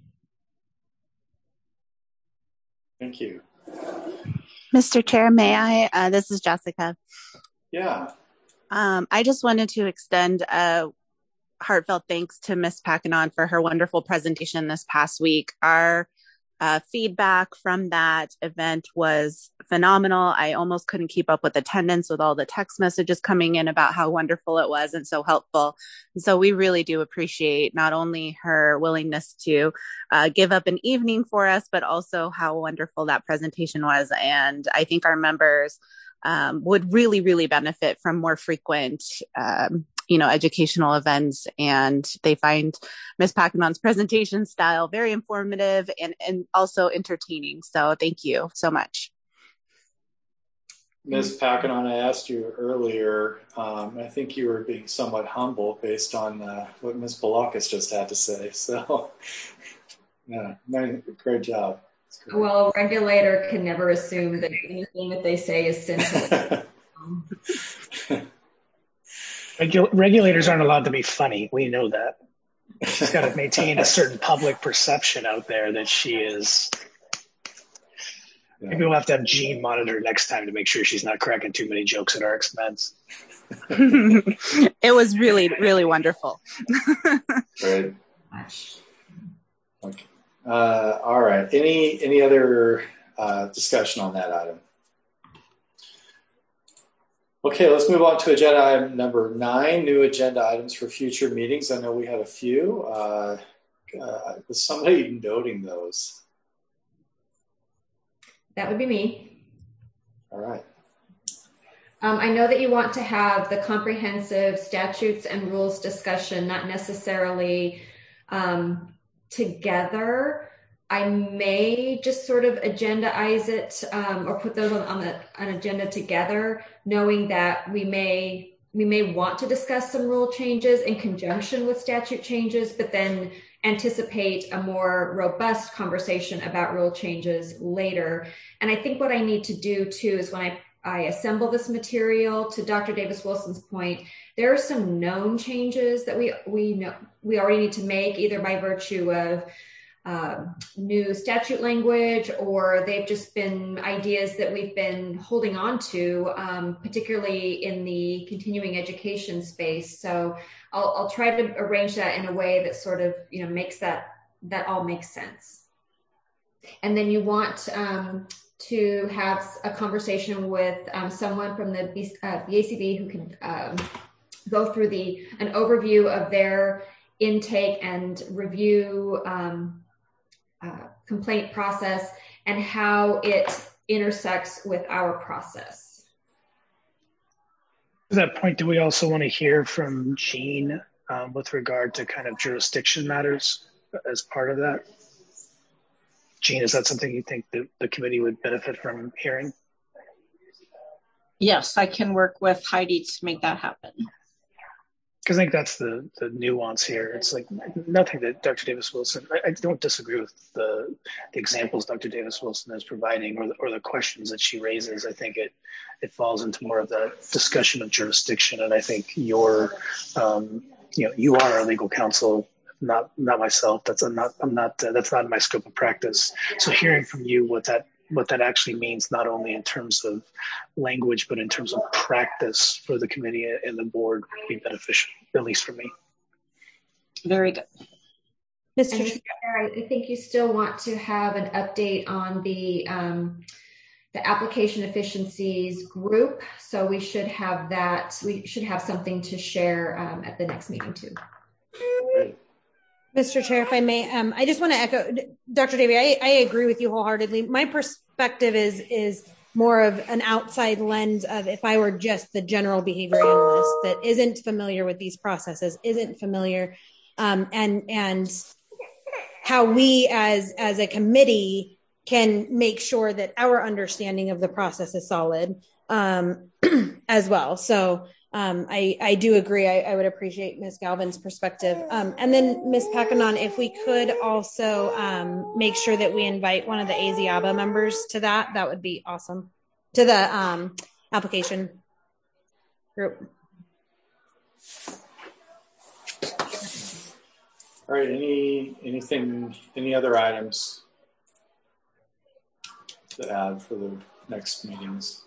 Thank you. Mister Chair, may I? Uh, this is Jessica. Yeah. Um, I just wanted to extend a heartfelt thanks to Miz Packanon for her wonderful presentation this past week. Our uh, feedback from that event was phenomenal. I almost couldn't keep up with attendance with all the text messages coming in about how wonderful it was and so helpful. And so we really do appreciate not only her willingness to uh, give up an evening for us, but also how wonderful that presentation was. And I think our members um, would really, really benefit from more frequent um, you know, educational events, and they find Miz Packanon's presentation style very informative and, and also entertaining. So thank you so much. Miz Packanon, I asked you earlier, um, I think you were being somewhat humble based on uh, what Miz Balakis just had to say. So, yeah, great job. Great. Well, a regulator can never assume that anything that they say is sinful. Regu- regulators aren't allowed to be funny. We know that. She's got to maintain a certain public perception out there that she is. Yeah. Maybe we'll have to have Jean monitor next time to make sure she's not cracking too many jokes at our expense. It was really, really wonderful. Great. Okay. Uh, all right. Any any other uh, discussion on that item? Okay, let's move on to agenda item number nine, new agenda items for future meetings. I know we had a few. Uh, uh, was somebody noting those? That would be me. All right. Um, I know that you want to have the comprehensive statutes and rules discussion, not necessarily um, together. I may just sort of agendaize it um, or put those on, on the, an agenda together, knowing that we may we may want to discuss some rule changes in conjunction with statute changes, but then anticipate a more robust conversation about rule changes later. And I think what I need to do too is when I, I assemble this material, to Doctor Davis-Wilson's point, there are some known changes that we we know we already need to make, either by virtue of Uh, new statute language, or they've just been ideas that we've been holding on to, um, particularly in the continuing education space. So I'll, I'll try to arrange that in a way that sort of, you know, makes that, that all makes sense. And then you want um, to have a conversation with um, someone from the B- uh, B A C B who can um, go through the an overview of their intake and review um, Uh, complaint process and how it intersects with our process. To that point, do we also want to hear from Jean um, with regard to kind of jurisdiction matters as part of that? Jean, is that something you think the, the committee would benefit from hearing? Yes, I can work with Heidi to make that happen. Because I think that's the, the nuance here. It's like nothing that Doctor Davis-Wilson, I, I don't disagree with the, the examples Doctor Davis-Wilson is providing or the, or the questions that she raises. I think it it falls into more of the discussion of jurisdiction. And I think you're, um, you know, you are our legal counsel, not not myself. That's I'm not I'm not uh, that's not in my scope of practice. So hearing from you what that what that actually means, not only in terms of language, but in terms of practice for the committee and the board would be beneficial, at least for me. Very good. Mister Chair, I think you still want to have an update on the um, the application efficiencies group. So we should have that, we should have something to share um, at the next meeting too. Mister Chair, if I may, um, I just want to echo, Doctor Davey, I, I agree with you wholeheartedly. My perspective is is more of an outside lens of if I were just the general behavior analyst that isn't familiar with these processes, isn't familiar, um, and and how we as as a committee can make sure that our understanding of the process is solid um, as well. So um, I, I do agree. I, I would appreciate Miz Galvin's perspective. Um, and then Miz Packanon, if we could also um, make sure that we invite one of the A Z A B A members to that, that would be awesome. To the um, application group. All right, any anything, any other items to add for the next meetings?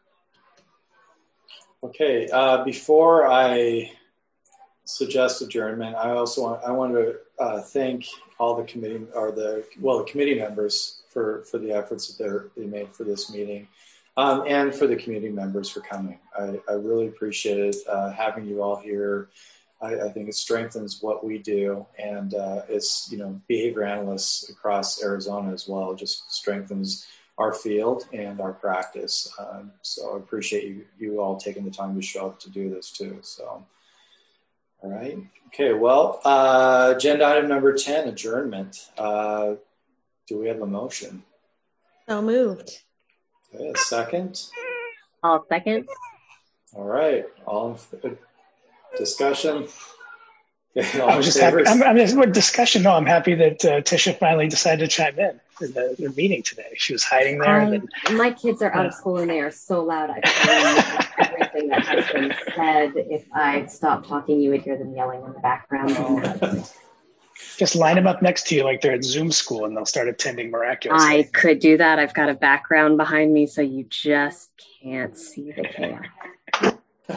Okay, uh, before I suggest adjournment, I also want I want to uh, thank all the committee or the well the committee members for for the efforts that they're, they made for this meeting, um, and for the community members for coming. I, I really appreciated uh, having you all here. I, I think it strengthens what we do, and uh, it's, you know, behavior analysts across Arizona as well. It just strengthens our field and our practice. Um, so I appreciate you, you all taking the time to show up to do this too. So, all right. Okay. Well, uh, agenda item number ten, adjournment. Uh, do we have a motion? So moved. Okay, a second. I'll second. All right. All in discussion. Okay, I was just happy. I'm, I'm just with discussion. No, I'm happy that uh, Tisha finally decided to chime in in the, the meeting today. She was hiding there. I, and then, my kids are out uh, of school and they are so loud. I can hear everything that has been said. If I stopped talking, you would hear them yelling in the background. Oh. Just line them up next to you like they're at Zoom school and they'll start attending miraculously. I could do that. I've got a background behind me, so you just can't see the chaos.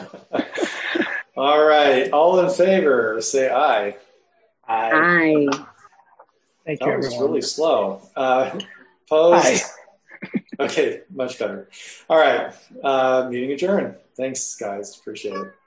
All right. All in favor, say aye. Aye. Aye. Thank that you, was everyone. really slow. Uh, opposed? Aye. Okay, much better. All right. Uh, meeting adjourned. Thanks, guys. Appreciate it.